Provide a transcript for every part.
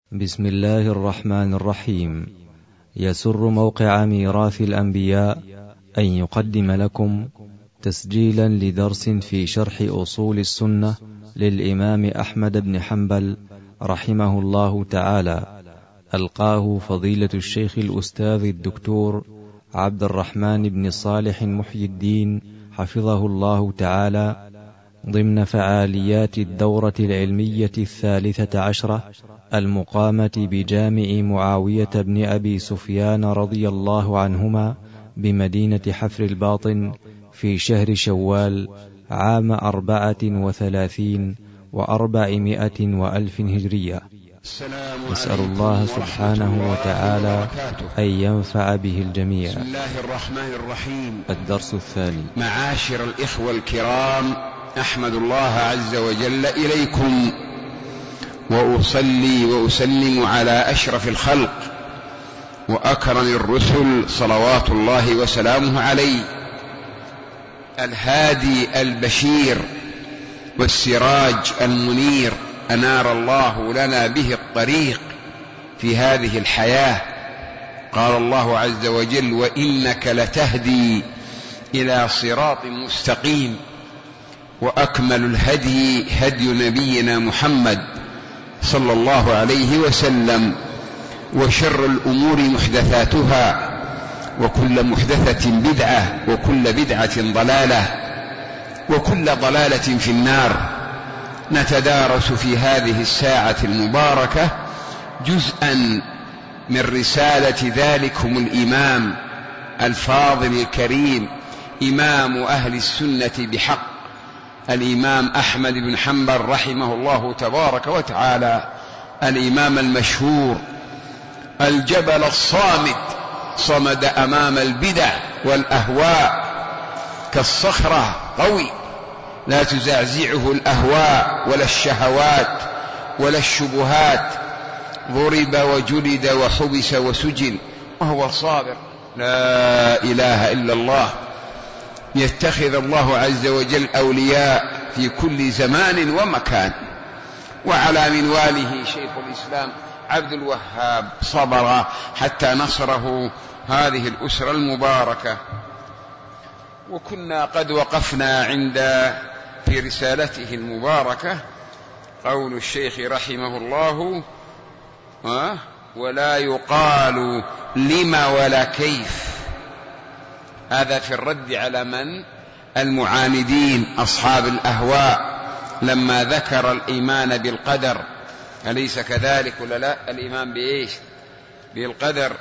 بسم الله الرحمن الرحيم. يسر موقع ميراث الأنبياء أن يقدم لكم تسجيلا لدرس في شرح أصول السنة للإمام أحمد بن حنبل رحمه الله تعالى، ألقاه فضيلة الشيخ الأستاذ الدكتور عبد الرحمن بن صالح محي الدين حفظه الله تعالى، ضمن فعاليات الدورة العلمية 13 المقامة بجامع معاوية بن أبي سفيان رضي الله عنهما بمدينة حفر الباطن في شهر شوال عام 34 و400 وألف هجرية. نسأل الله سبحانه وتعالى أن ينفع به الجميع. بسم الله الرحمن الرحيم. الدرس الثاني. معاشر الإخوة الكرام، أحمد الله عز وجل إليكم وأصلي وأسلم على أشرف الخلق وأكرم الرسل صلوات الله وسلامه عليه، الهادي البشير والسراج المنير، أنار الله لنا به الطريق في هذه الحياة. قال الله عز وجل: وإنك لتهدي إلى صراط مستقيم. وأكمل الهدي هدي نبينا محمد صلى الله عليه وسلم، وشر الأمور محدثاتها، وكل محدثة بدعة، وكل بدعة ضلالة، وكل ضلالة في النار. نتدارس في هذه الساعة المباركة جزءا من رسالة ذلكم الإمام الفاضل الكريم، إمام أهل السنة بحق، الإمام أحمد بن حنبل رحمه الله تبارك وتعالى، الإمام المشهور، الجبل الصامد، صمد أمام البدع والأهواء كالصخرة، قوي لا تزعزعه الأهواء ولا الشهوات ولا الشبهات. ضرب وجلد وحبس وسجن وهو صابر، لا إله إلا الله. يتخذ الله عز وجل أولياء في كل زمان ومكان. وعلى منواله شيخ الإسلام عبد الوهاب صبر حتى نصره هذه الأسرة المباركة. وكنا قد وقفنا في رسالته المباركة قول الشيخ رحمه الله: ولا يقال لما ولا كيف. هذا في الرد على من؟ المعاندين أصحاب الأهواء، لما ذكر الإيمان بالقدر. أليس كذلك ولا لا؟ الإيمان بإيش؟ بالقدر،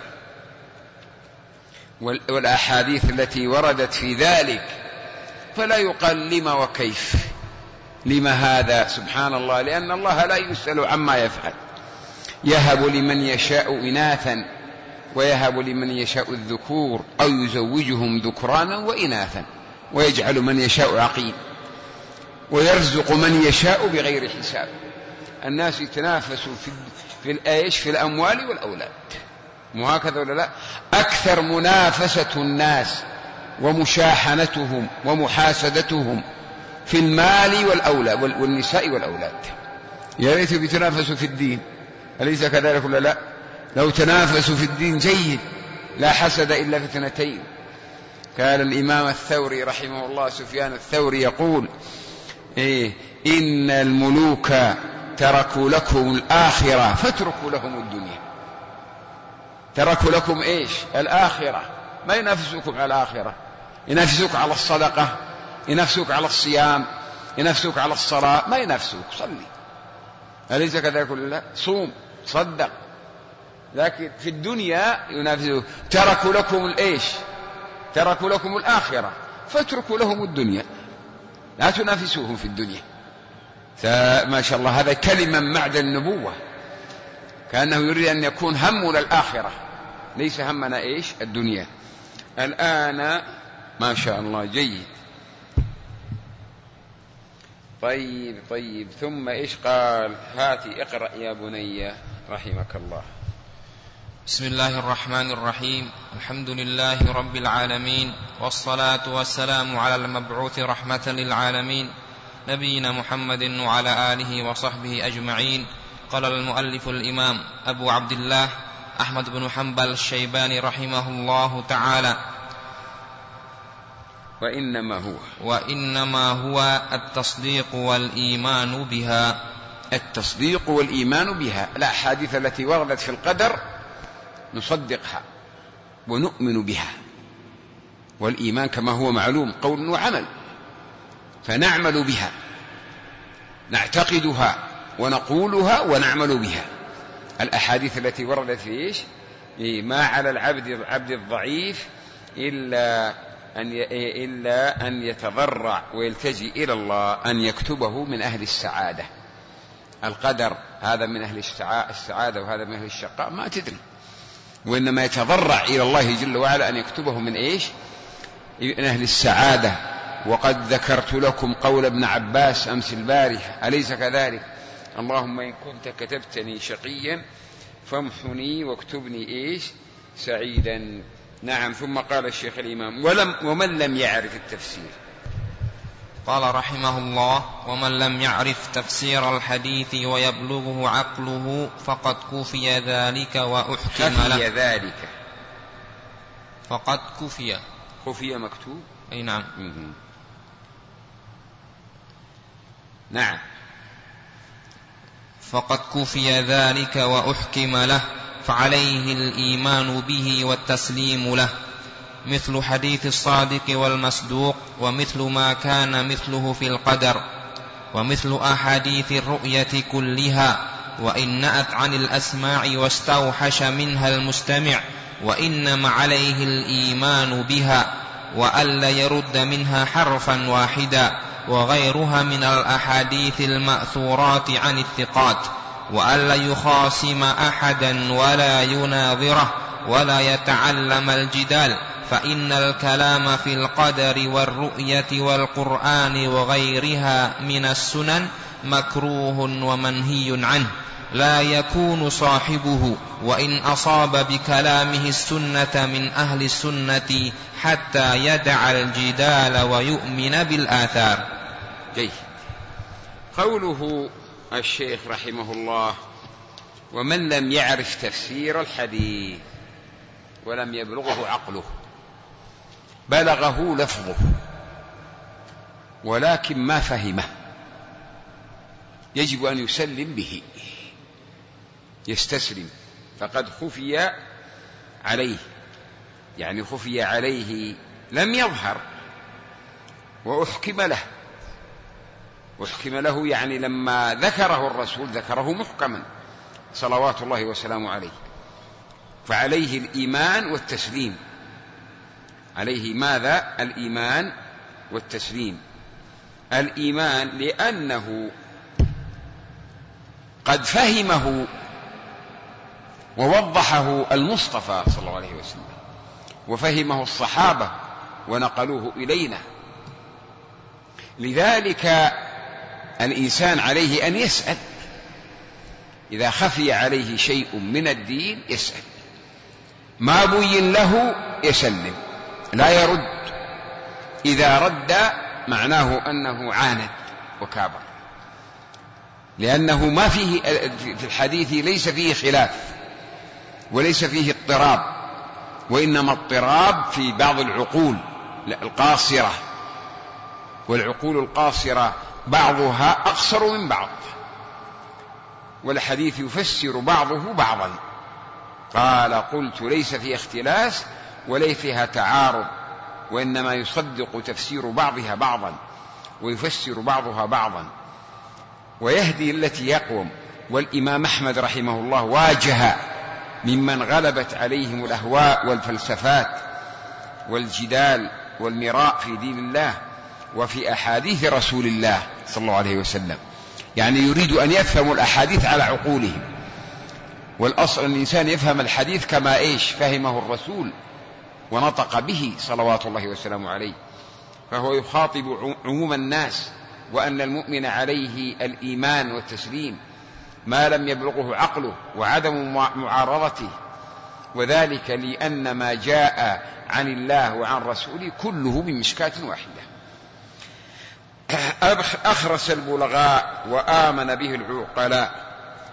والأحاديث التي وردت في ذلك. فلا يقال لما وكيف. لما هذا؟ سبحان الله، لأن الله لا يسأل عما يفعل. يهب لمن يشاء إناثا ويهب لمن يشاء الذكور أو يزوجهم ذكرانا وإناثا ويجعل من يشاء عقيم ويرزق من يشاء بغير حساب. الناس يتنافسوا في الأموال والأولاد، وهكذا ولا لا؟ أكثر منافسة الناس ومشاحنتهم ومحاسدتهم في المال والأولاد والنساء والأولاد. يا ريت بيتنافسوا في الدين، أليس كذلك ولا لا؟ لو تنافسوا في الدين جيد، لا حسد إلا في اثنتين. كان الإمام الثوري رحمه الله، سفيان الثوري، يقول: إن الملوك تركوا لكم الآخرة فاتركوا لهم الدنيا. تركوا لكم إيش؟ الآخرة. ما ينافسوكم على الآخرة، ينافسوك على الصدقة، ينافسوك على الصيام، ينافسوك على الصلاة، ما ينافسوك. صلي، أليس كذلك ولا لا؟ صوم، صدق. لكن في الدنيا ينافسوك. تركوا لكم الإيش؟ تركوا لكم الآخرة فاتركوا لهم الدنيا، لا تنافسوهم في الدنيا. ما شاء الله، هذا كلمة معدن النبوة، كأنه يريد أن يكون همنا الآخرة، ليس همنا إيش؟ الدنيا. الآن ما شاء الله جيد. طيب ثم إيش قال؟ هاتي اقرأ يا بني رحمك الله. بسم الله الرحمن الرحيم. الحمد لله رب العالمين، والصلاة والسلام على المبعوث رحمة للعالمين، نبينا محمد وعلى آله وصحبه أجمعين. قال المؤلف الإمام أبو عبد الله أحمد بن حنبل الشيباني رحمه الله تعالى: وإنما هو التصديق والإيمان بها. التصديق والإيمان بها. الأحاديث التي وردت في القدر نصدقها ونؤمن بها، والإيمان كما هو معلوم قول وعمل، فنعمل بها، نعتقدها ونقولها ونعمل بها. الأحاديث التي وردت في إيش؟ ما على العبد الضعيف إلا أن يتضرع ويلتجئ إلى الله أن يكتبه من أهل السعادة. القدر هذا من أهل السعادة وهذا من أهل الشقاء ما تدري، وإنما يتضرع إلى الله جل وعلا أن يكتبه من إيش؟ من أهل السعادة. وقد ذكرت لكم قول ابن عباس أمس البارحة: أليس كذلك؟ اللهم إن كنت كتبتني شقيا فامحني واكتبني إيش؟ سعيدا. نعم. ثم قال الشيخ الإمام: ومن لم يعرف التفسير. قال رحمه الله: ومن لم يعرف تفسير الحديث ويبلغه عقله فقد كفي ذلك وأحكم له. ذلك فقد كفي. خفي مكتوب. أي نعم. نعم. فقد كفي ذلك وأحكم له، فعليه الإيمان به والتسليم له، مثل حديث الصادق والمصدوق، ومثل ما كان مثله في القدر، ومثل أحاديث الرؤية كلها، وإن نأت عن الأسماع واستوحش منها المستمع، وإنما عليه الإيمان بها، وألا يرد منها حرفا واحدا، وغيرها من الأحاديث المأثورات عن الثقات، وألا يخاصم أحدا ولا يناظره ولا يتعلم الجدال، فإن الكلام في القدر والرؤية والقرآن وغيرها من السنن مكروه ومنهي عنه، لا يكون صاحبه وإن أصاب بكلامه السنة من أهل السنة حتى يدع الجدال ويؤمن بالآثار. جيد. قوله الشيخ رحمه الله: ومن لم يعرف تفسير الحديث ولم يبلغه عقله، بلغه لفظه ولكن ما فهمه، يجب أن يسلم به، يستسلم. فقد خفي عليه، يعني خفي عليه لم يظهر، وأحكم له. أحكم له يعني لما ذكره الرسول ذكره محكما صلوات الله وسلامه عليه، فعليه الإيمان والتسليم. عليه ماذا؟ الإيمان والتسليم. الإيمان لأنه قد فهمه ووضحه المصطفى صلى الله عليه وسلم، وفهمه الصحابة ونقلوه إلينا. لذلك الإنسان عليه أن يسأل، إذا خفي عليه شيء من الدين يسأل، ما بين له يسلم، لا يرد. إذا رد معناه أنه عاند وكابر، لأنه ما فيه في الحديث ليس فيه خلاف وليس فيه اضطراب، وإنما اضطراب في بعض العقول القاصرة، والعقول القاصرة بعضها أقصر من بعض، والحديث يفسر بعضه بعضا. قال: قلت ليس فيها اختلاس وليس فيها تعارض، وإنما يصدق تفسير بعضها بعضا ويفسر بعضها بعضا ويهدي التي يقوم. والإمام أحمد رحمه الله واجه ممن غلبت عليهم الأهواء والفلسفات والجدال والمراء في دين الله وفي أحاديث رسول الله صلى الله عليه وسلم، يعني يريد أن يفهم الأحاديث على عقولهم. والأصل أن الإنسان يفهم الحديث كما فهمه الرسول ونطق به صلوات الله وسلامه عليه، فهو يخاطب عموم الناس، وأن المؤمن عليه الإيمان والتسليم ما لم يبلغه عقله وعدم معارضته، وذلك لأن ما جاء عن الله وعن رسوله كله من مشكاة واحدة. أخرس البلغاء وآمن به العقلاء،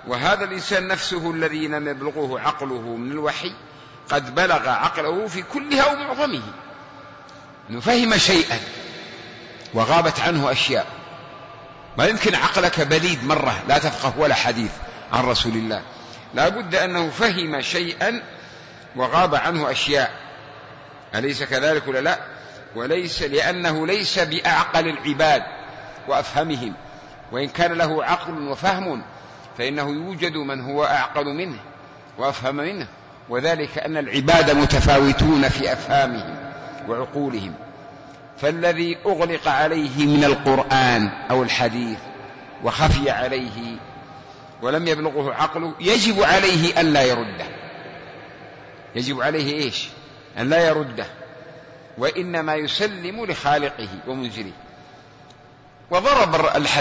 وهذا الإنسان نفسه الذي لم يبلغه عقله من الوحي قد بلغ عقله في كلها ومعظمه، أنه فهم شيئا وغابت عنه أشياء. ما يمكن عقلك بليد مرة لا تفقه ولا حديث عن رسول الله، لا بد أنه فهم شيئا وغاب عنه أشياء، أليس كذلك ولا لا؟ وليس لأنه ليس بأعقل العباد وأفهمهم، وإن كان له عقل وفهم فإنه يوجد من هو أعقل منه وأفهم منه، وذلك أن العباد متفاوتون في أفهامهم وعقولهم. فالذي أغلق عليه من القرآن أو الحديث وخفي عليه ولم يبلغه عقله يجب عليه أن لا يرده، يجب عليه إيش؟ أن لا يرده، وإنما يسلم لخالقه ومنزله. وضرب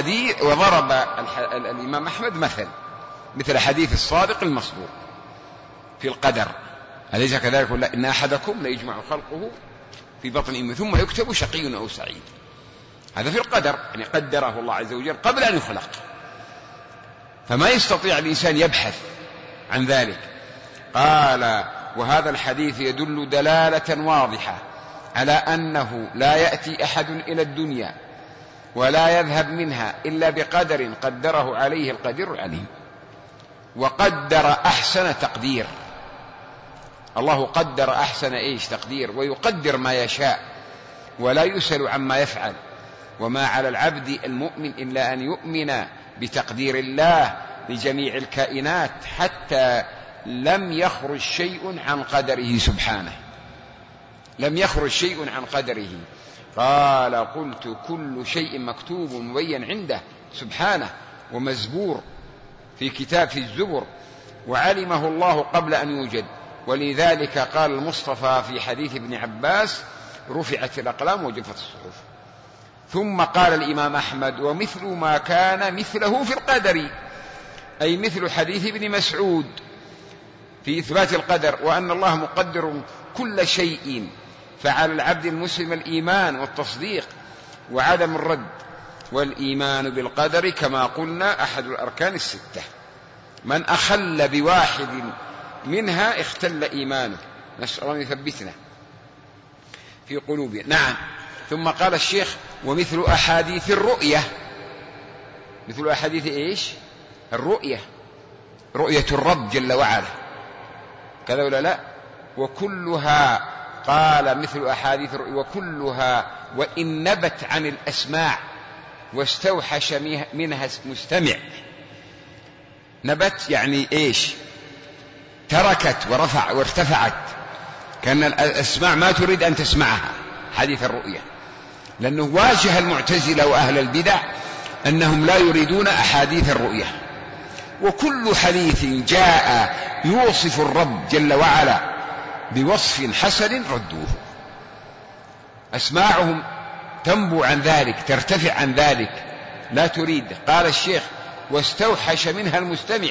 الإمام أحمد مثل حديث الصادق المصدوق في القدر، أليس كذلك؟ ولا إن أحدكم ليجمع خلقه في بطن أمه ثم يكتب شقي أو سعيد. هذا في القدر، يعني قدره الله عز وجل قبل أن يخلق، فما يستطيع الإنسان يبحث عن ذلك. قال: وهذا الحديث يدل دلالة واضحة على أنه لا يأتي أحد إلى الدنيا ولا يذهب منها إلا بقدر قدره عليه القدير العليم. وقدر أحسن تقدير، الله قدر أحسن إيش؟ تقدير، ويقدر ما يشاء ولا يسأل عما يفعل. وما على العبد المؤمن إلا أن يؤمن بتقدير الله لجميع الكائنات حتى لم يخرج شيء عن قدره سبحانه، لم يخرج شيء عن قدره. قال: قلت: كل شيء مكتوب مبين عنده سبحانه ومزبور في كتاب في الزبر، وعلمه الله قبل أن يوجد. ولذلك قال المصطفى في حديث ابن عباس: رفعت الأقلام وجفت الصحف. ثم قال الإمام أحمد: ومثل ما كان مثله في القدر، أي مثل حديث ابن مسعود في إثبات القدر، وأن الله مقدر كل شيء. فعلى العبد المسلم الإيمان والتصديق وعدم الرد. والإيمان بالقدر كما قلنا أحد الأركان الستة، من أخل بواحد منها اختل إيمانه، نسأل الله يثبتنا في قلوبنا. نعم. ثم قال الشيخ: ومثل أحاديث الرؤية. مثل أحاديث إيش؟ الرؤية، رؤية الرب جل وعلا، كذا ولا لا؟ وكلها، قال مثل أحاديث الرؤية وكلها وإن نبت عن الأسماع واستوحش منها مستمع. نبت يعني إيش؟ تركت وارتفعت، كأن الأسماع ما تريد أن تسمعها حديث الرؤية، لأنه واجه المعتزلة وأهل البدع أنهم لا يريدون أحاديث الرؤية. وكل حديث جاء يوصف الرب جل وعلا بوصف حسن ردوه. أسماعهم تنبو عن ذلك، ترتفع عن ذلك، لا تريد. قال الشيخ: واستوحش منها المستمع،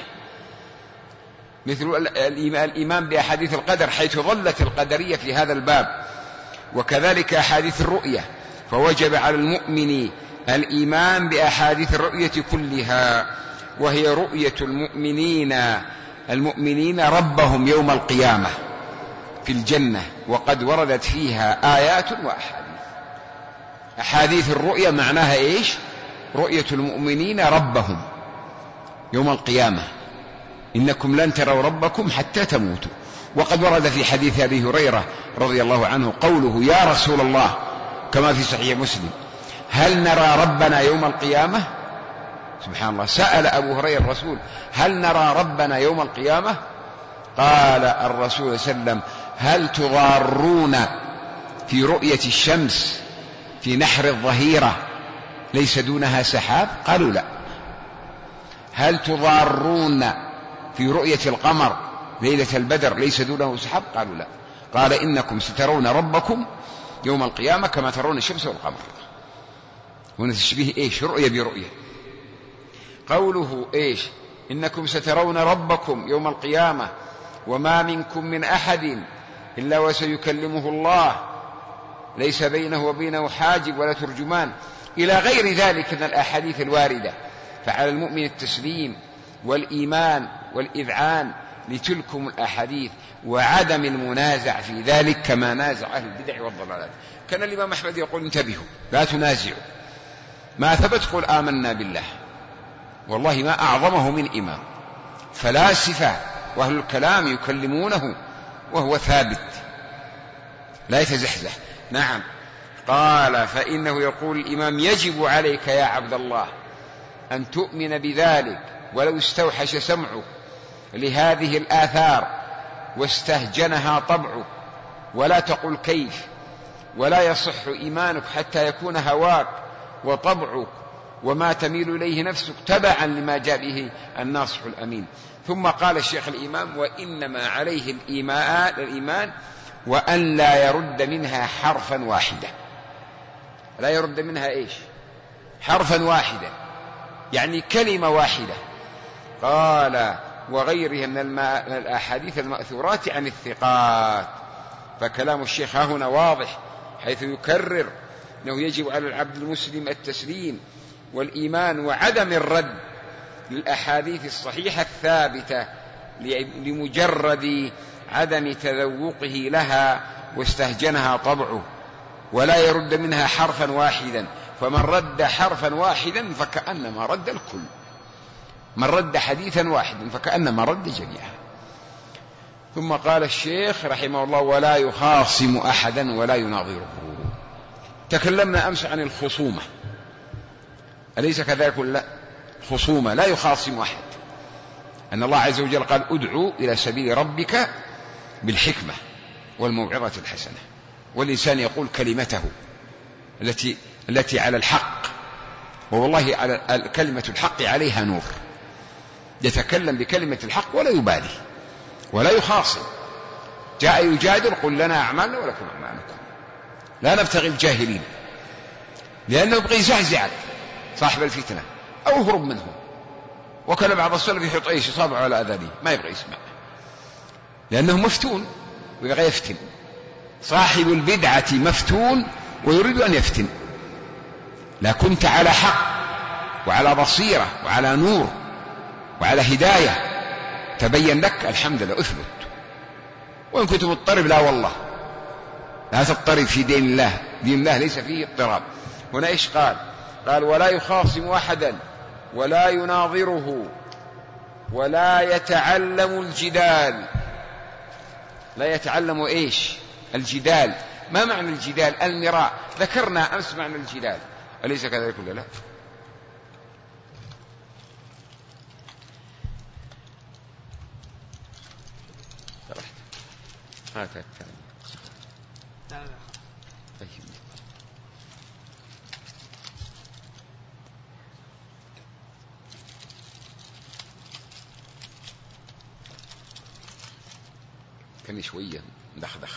مثل الإيمان بأحاديث القدر حيث ظلت القدرية في هذا الباب، وكذلك أحاديث الرؤية. فوجب على المؤمن الإيمان بأحاديث الرؤية كلها، وهي رؤية المؤمنين ربهم يوم القيامة في الجنة، وقد وردت فيها آيات وأحاديث. أحاديث الرؤية معناها إيش؟ رؤية المؤمنين ربهم يوم القيامة، إنكم لن تروا ربكم حتى تموتوا. وقد ورد في حديث أبي هريرة رضي الله عنه قوله: يا رسول الله، كما في صحيح مسلم: هل نرى ربنا يوم القيامة؟ سبحان الله، سأل أبو هريرة الرسول: هل نرى ربنا يوم القيامة؟ قال الرسول صلى الله عليه وسلم: هل تضارون في رؤية الشمس في نحر الظهيرة ليس دونها سحاب؟ قالوا لا. هل تضارون في رؤية القمر ليلة البدر ليس دونه سحاب؟ قالوا لا. قال: إنكم سترون ربكم يوم القيامة كما ترون الشمس والقمر. هنا تشبيه إيش؟ رؤية برؤية. قوله إيش؟ إنكم سترون ربكم يوم القيامة وما منكم من أحد إلا وسيكلمه الله ليس بينه وبينه حاجب ولا ترجمان، إلى غير ذلك من الأحاديث الواردة. فعلى المؤمن التسليم والإيمان والإذعان لتلكم الأحاديث وعدم المنازع في ذلك كما نازع أهل البدع والضلالات. كان الإمام أحمد يقول انتبهوا لا تنازعوا، ما ثبت قل آمنا بالله، والله ما أعظمه من إمام. فلاسفة وأهل الكلام يكلمونه وهو ثابت لا يتزحزح. نعم. قال فإنه يقول الإمام يجب عليك يا عبد الله أن تؤمن بذلك ولو استوحش سمعك لهذه الآثار واستهجنها طبعك، ولا تقل كيف، ولا يصح إيمانك حتى يكون هواك وطبعك وما تميل إليه نفسك تبعا لما جاء به الناصح الأمين. ثم قال الشيخ الإمام وإنما عليه الإيمان وأن لا يرد منها حرفا واحدا. لا يرد منها إيش؟ حرفا واحدا، يعني كلمة واحدة. قال وغيرها من الأحاديث المأثورات عن الثقات. فكلام الشيخ هنا واضح، حيث يكرر أنه يجب على العبد المسلم التسليم والإيمان وعدم الرد للأحاديث الصحيحة الثابتة لمجرد عدم تذوقه لها واستهجنها طبعه، ولا يرد منها حرفا واحدا. فمن رد حرفا واحدا فكأنما رد الكل، من رد حديثا واحدا فكأنما رد جميعا. ثم قال الشيخ رحمه الله ولا يخاصم أحدا ولا يناظره. تكلمنا أمس عن الخصومة، أليس كذلك؟ لا، خصومة لا يخاصم أحد. أن الله عز وجل قال ادعو إلى سبيل ربك بالحكمة والموعظة الحسنة، والإنسان يقول كلمته التي على الحق، والله على كلمة الحق عليها نور، يتكلم بكلمة الحق ولا يبالي ولا يخاصم. جاء يجادل قل لنا أعمالنا ولكم أعمالكم، لا نبتغي الجاهلين، لأنه يبغي يزعزع صاحب الفتنة أو يهرب منه. وكان بعض السلف يحط أي صابع على أذانه ما يبغي يسمع، لأنه مفتون ويبغي يفتن. صاحب البدعة مفتون ويريد أن يفتن. لا كنت على حق وعلى بصيرة وعلى نور وعلى هداية تبين لك الحمد لله اثبت، وإن كنت مضطرب لا والله لا تضطرب في دين الله، دين الله ليس فيه اضطراب. هنا إيش قال؟ قال ولا يخاصم أحدا ولا يناظره ولا يتعلم الجدال. لا يتعلم إيش؟ الجدال. ما معنى الجدال؟ المراء. ذكرنا أمس معنى الجدال، أليس كذلك ولا لا؟ هذا الكلام طيب. كان شوية دخدخ.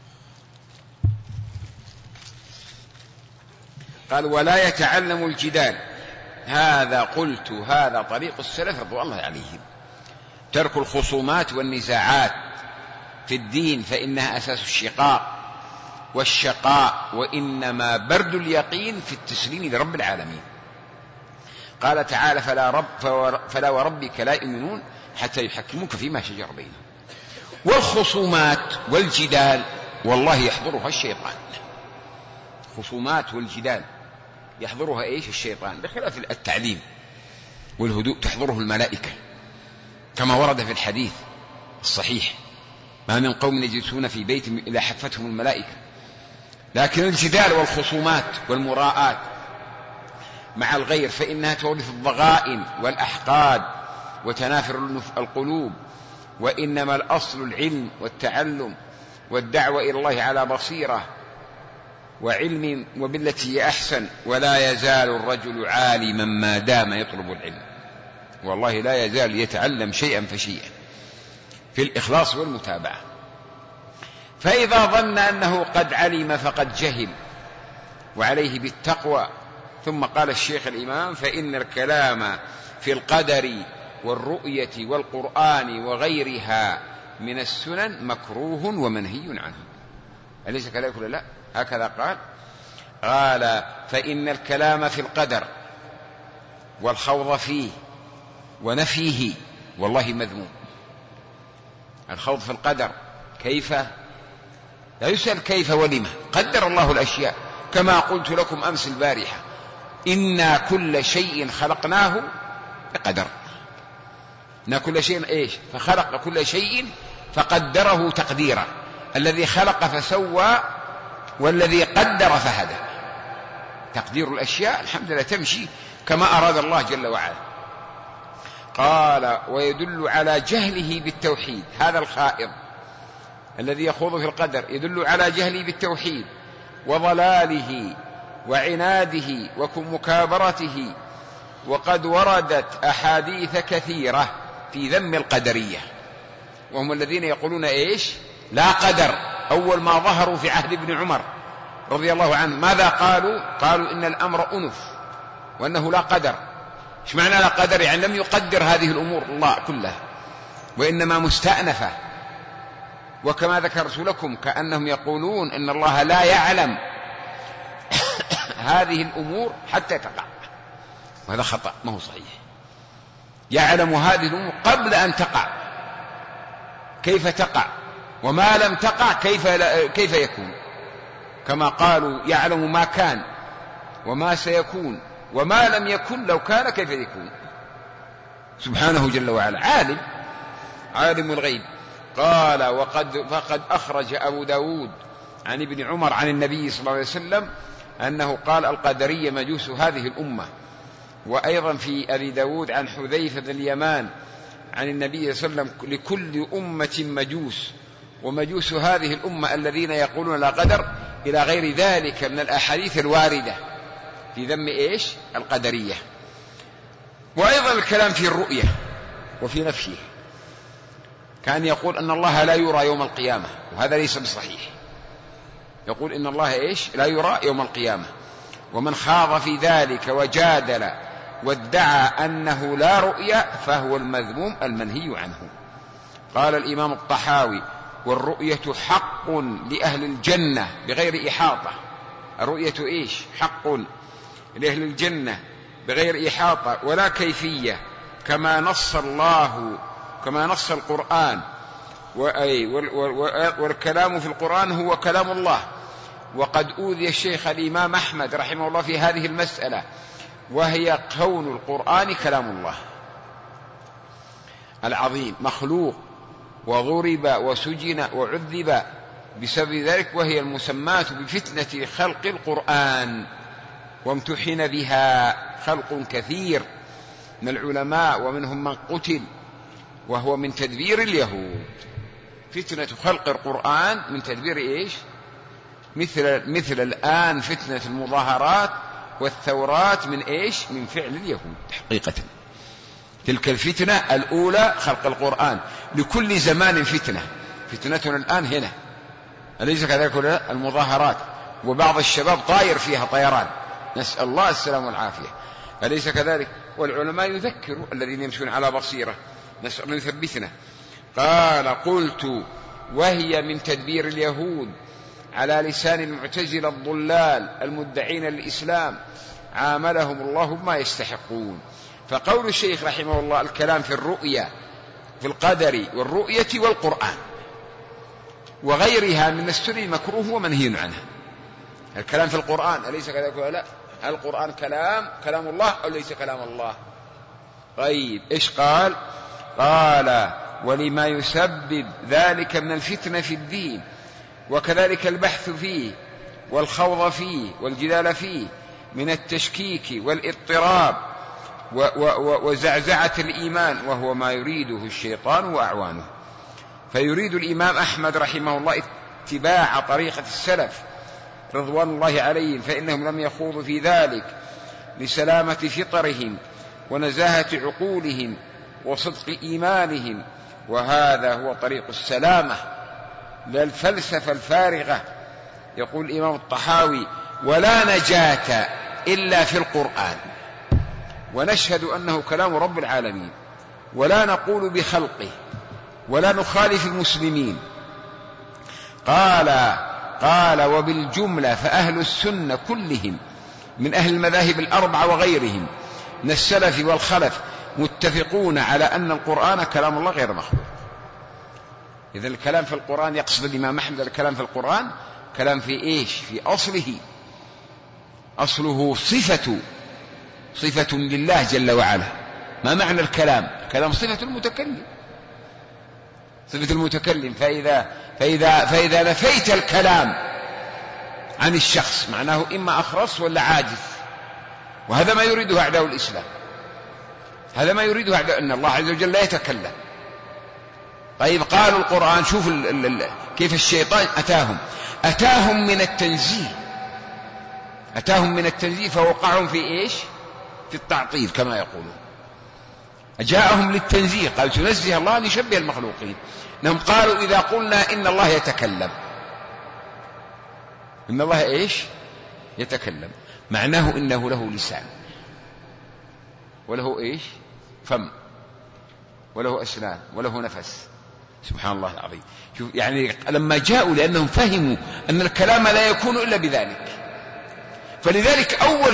قال ولا يتعلم الجدال. هذا قلت هذا طريق السلف رضوان الله عليهم، ترك الخصومات والنزاعات في الدين، فإنها أساس الشقاق والشقاء، وإنما برد اليقين في التسليم لرب العالمين. قال تعالى فلا وربك لا يؤمنون حتى يحكموك فيما شجر بينهم. والخصومات والجدال والله يحضرها الشيطان. خصومات والجدال يحضرها إيش؟ الشيطان، بخلاف التعليم والهدوء تحضره الملائكة، كما ورد في الحديث الصحيح ما من قوم يجلسون في بيت إلا حفتهم الملائكة. لكن الجدال والخصومات والمراءات مع الغير فإنها تورث الضغائن والأحقاد وتنافر القلوب، وإنما الأصل العلم والتعلم والدعوة إلى الله على بصيرة وعلم وبالتي هي أحسن. ولا يزال الرجل عالما ما دام يطلب العلم، والله لا يزال يتعلم شيئا فشيئا في الإخلاص والمتابعة. فإذا ظن أنه قد علم فقد جهل، وعليه بالتقوى. ثم قال الشيخ الإمام فإن الكلام في القدر والرؤية والقرآن وغيرها من السنن مكروه ومنهي عنه. أليس كذلك ولا لا؟ هكذا قال فإن الكلام في القدر والخوض فيه ونفيه والله مذموم. الخوض في القدر كيف، لا يسأل كيف ولما، قدر الله الأشياء. كما قلت لكم أمس البارحة إنا كل شيء خلقناه بقدر. إنا كل شيء إيش؟ فخلق كل شيء فقدره تقديرا. الذي خلق فسوى والذي قدر فهدى. تقدير الأشياء الحمد لله تمشي كما أراد الله جل وعلا. قال ويدل على جهله بالتوحيد. هذا الخائض الذي يخوض في القدر يدل على جهله بالتوحيد وضلاله وعناده ومكابرته. وقد وردت أحاديث كثيرة في ذم القدرية، وهم الذين يقولون إيش؟ لا قدر. أول ما ظهروا في عهد ابن عمر رضي الله عنه ماذا قالوا؟ قالوا إن الأمر أنف وأنه لا قدر. إيش معنى لا قدر؟ يعني لم يقدر هذه الأمور الله كلها، وإنما مستأنفة. وكما ذكرت لكم كأنهم يقولون إن الله لا يعلم هذه الأمور حتى تقع، وهذا خطأ ما هو صحيح. يعلم هذه الأمور قبل أن تقع، كيف تقع، وما لم تقع كيف يكون. كما قالوا يعلم ما كان وما سيكون وما لم يكن لو كان كيف يكون. سبحانه جل وعلا عالم الغيب. قال فقد أخرج أبو داود عن ابن عمر عن النبي صلى الله عليه وسلم أنه قال القدرية مجوس هذه الأمة. وأيضا في أبي داود عن حذيفة بن اليمان عن النبي صلى الله عليه وسلم لكل أمة مجوس، ومجوس هذه الأمة الذين يقولون لا قدر، إلى غير ذلك من الأحاديث الواردة في ذم إيش؟ القدرية. وأيضا الكلام في الرؤية وفي نفيه، كان يقول أن الله لا يرى يوم القيامة، وهذا ليس بصحيح. يقول إن الله إيش؟ لا يرى يوم القيامة. ومن خاض في ذلك وجادل وادعى أنه لا رؤية فهو المذموم المنهي عنه. قال الإمام الطحاوي والرؤية حق لأهل الجنة بغير إحاطة. الرؤية إيش؟ حق لأهل الجنة بغير إحاطة ولا كيفية، كما نص القرآن. والكلام في القرآن هو كلام الله. وقد أوذي الشيخ الإمام أحمد رحمه الله في هذه المسألة، وهي كون القرآن كلام الله العظيم مخلوق، وضرب وسجن وعذب بسبب ذلك، وهي المسماة بفتنة خلق القرآن. وامتحن بها خلق كثير من العلماء ومنهم من قتل، وهو من تدبير اليهود. فتنة خلق القرآن من تدبير إيش؟ مثل الآن فتنة المظاهرات والثورات من إيش؟ من فعل اليهود حقيقة. تلك الفتنة الأولى خلق القرآن. لكل زمان فتنتنا الآن هنا، أليس كذلك؟ المظاهرات، وبعض الشباب طاير فيها طيران، نسأل الله السلام والعافية، أليس كذلك؟ والعلماء يذكروا الذين يمشون على بصيرة، نسأل الله يثبتنا. قال قلت وهي من تدبير اليهود على لسان المعتزلة الضلال المدعين للإسلام، عاملهم الله بما يستحقون. فقول الشيخ رحمه الله الكلام في الرؤيا في القدر والرؤية والقرآن وغيرها من السنن مكروه ومنهي عنه. الكلام في القرآن أليس كذلك ولا لا؟ هل القرآن كلام الله أو ليس كلام الله؟ طيب إيش قال؟ قال ولما يسبب ذلك من الفتنة في الدين، وكذلك البحث فيه والخوض فيه والجدال فيه من التشكيك والاضطراب وزعزعة الإيمان، وهو ما يريده الشيطان وأعوانه. فيريد الإمام أحمد رحمه الله اتباع طريقة السلف رضوان الله عليهم، فإنهم لم يخوضوا في ذلك لسلامة فطرهم ونزاهة عقولهم وصدق إيمانهم، وهذا هو طريق السلامة لا الفلسفة الفارغة. يقول الإمام الطحاوي ولا نجاة إلا في القرآن، ونشهد أنه كلام رب العالمين، ولا نقول بخلقه، ولا نخالف المسلمين. قال وبالجملة فأهل السنة كلهم من أهل المذاهب الأربعة وغيرهم من السلف والخلف متفقون على أن القرآن كلام الله غير مخلوق. إذا الكلام في القرآن يقصد الإمام أحمد الكلام في القرآن كلام في إيش؟ في أصله صفة لله جل وعلا. ما معنى الكلام؟ الكلام صفة المتكلم. فإذا نفيت الكلام عن الشخص معناه إما أخرس ولا عاجز، وهذا ما يريده أعداء الإسلام. هذا ما يريده أعداء، أن الله عز وجل لا يتكلم. طيب قالوا القرآن، شوف كيف الشيطان أتاهم من التنزيه فوقعهم في إيش؟ في التعطيل كما يقولون. جاءهم للتنزيه، قال تنزه الله أن يشبه المخلوقين. إنهم قالوا إذا قلنا إن الله يتكلم، إن الله إيش؟ يتكلم، معناه إنه له لسان وله إيش؟ فم وله أسنان وله نفس. سبحان الله العظيم. شوف يعني لما جاءوا، لأنهم فهموا أن الكلام لا يكون إلا بذلك، فلذلك أول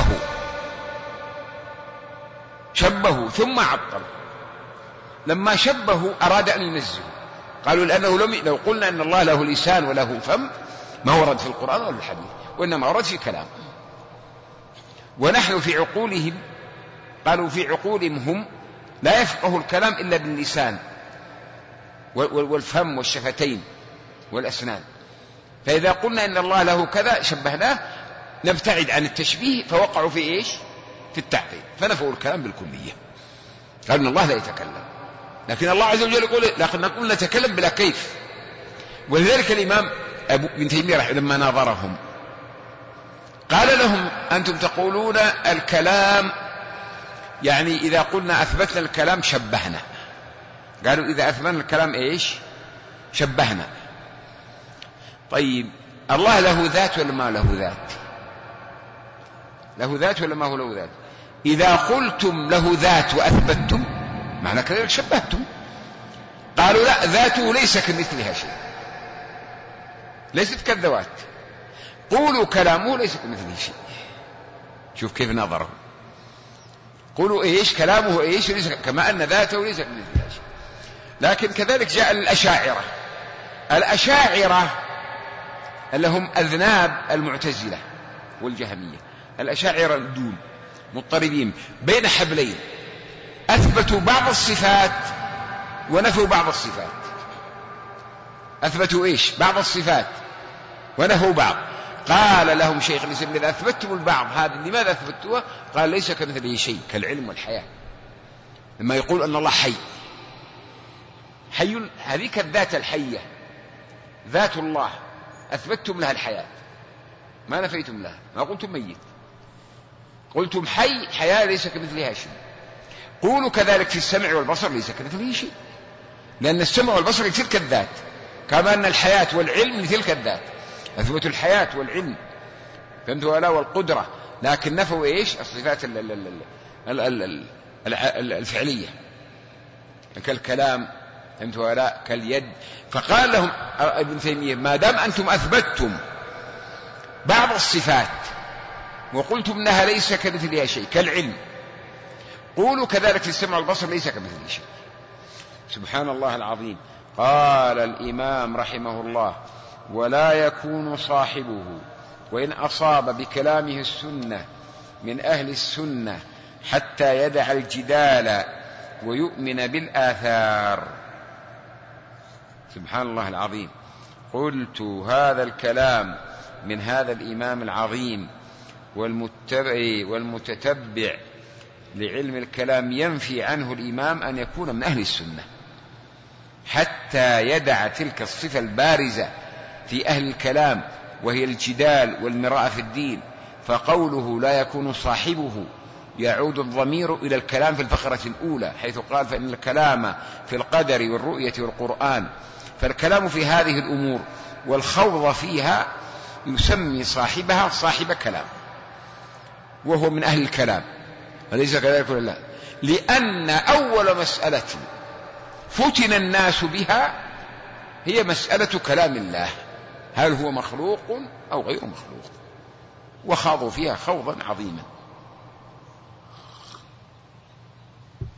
شبهوا ثم عطلوا. لما شبهوا أراد أن ينزهوا، قالوا لأنه لو قلنا أن الله له لسان وله فم ما ورد في القرآن ولا الحديث، وإنما ورد في كلام. ونحن في عقولهم، قالوا في عقولهم هم لا يفقه الكلام إلا باللسان والفم والشفتين والأسنان. فإذا قلنا إن الله له كذا شبهناه، نبتعد عن التشبيه، فوقعوا في إيش؟ في التعطيل، فنفوا الكلام بالكلية. قالوا إن الله لا يتكلم، لكن الله عز وجل يقول لكن نقول نتكلم بلا كيف. ولذلك الإمام ابن تيمية لما ناظرهم قال لهم أنتم تقولون الكلام، يعني إذا قلنا أثبتنا الكلام شبهنا. قالوا إذا أثبتنا الكلام إيش؟ شبهنا. طيب الله له ذات ولا ما له ذات؟ له ذات ولا ما هو له ذات؟ إذا قلتم له ذات وأثبتم معنى كذلك شبهتم. قالوا لا، ذاته ليس كمثلها شيء، ليست كالذوات. قولوا كلامه ليس كمثله شيء. شوف كيف نظره. قولوا إيش؟ كلامه إيش؟ ليس كما أن ذاته ليس كمثلها شيء. لكن كذلك جاء الأشاعرة اللي هم أذناب المعتزلة والجهمية. الأشاعرة دون مضطربين بين حبلين، أثبتوا بعض الصفات ونفوا بعض الصفات. أثبتوا إيش؟ بعض الصفات ونفوا بعض. قال لهم شيخ الإسلام إذا أثبتم البعض هذا لماذا أثبتوها؟ قال ليس كمثله شيء، كالعلم والحياة. لما يقول أن الله حي، هذيك الذات الحية ذات الله، أثبتتم لها الحياة، ما نفيتم لها، ما قلتم ميت، قلتم حي، حياة ليس كمثلها شيء. قولوا كذلك في السمع والبصر ليس كمثله شيء، لأن السمع والبصر لتلك الذات، كما أن الحياة والعلم لتلك الذات. أثبتوا الحياة والعلم فهمتوا ولا والقدرة، لكن نفوا إيش؟ الصفات الفعلية كالكلام فهمتوا ولا كاليد. فقال لهم ابن تيمية ما دام أنتم أثبتتم بعض الصفات وقلتم أنها ليس كمثلها شيء كالعلم، قولوا كذلك في السمع والبصر ليس كمثله شيء. سبحان الله العظيم. قال الإمام رحمه الله ولا يكون صاحبه وإن أصاب بكلامه السنة من أهل السنة حتى يدع الجدال ويؤمن بالآثار. سبحان الله العظيم. قلت هذا الكلام من هذا الإمام العظيم والمتتبع لعلم الكلام ينفي عنه الإمام أن يكون من أهل السنة حتى يدع تلك الصفة البارزة في أهل الكلام وهي الجدال والمراء في الدين. فقوله لا يكون صاحبه يعود الضمير إلى الكلام في الفقرة الأولى حيث قال فإن الكلام في القدر والرؤية والقرآن. فالكلام في هذه الأمور والخوض فيها يسمي صاحبها صاحب كلام وهو من أهل الكلام، أليس كذلك ولا لا؟ لأن أول مسألة فتن الناس بها هي مسألة كلام الله، هل هو مخلوق أو غير مخلوق، وخاضوا فيها خوضا عظيما.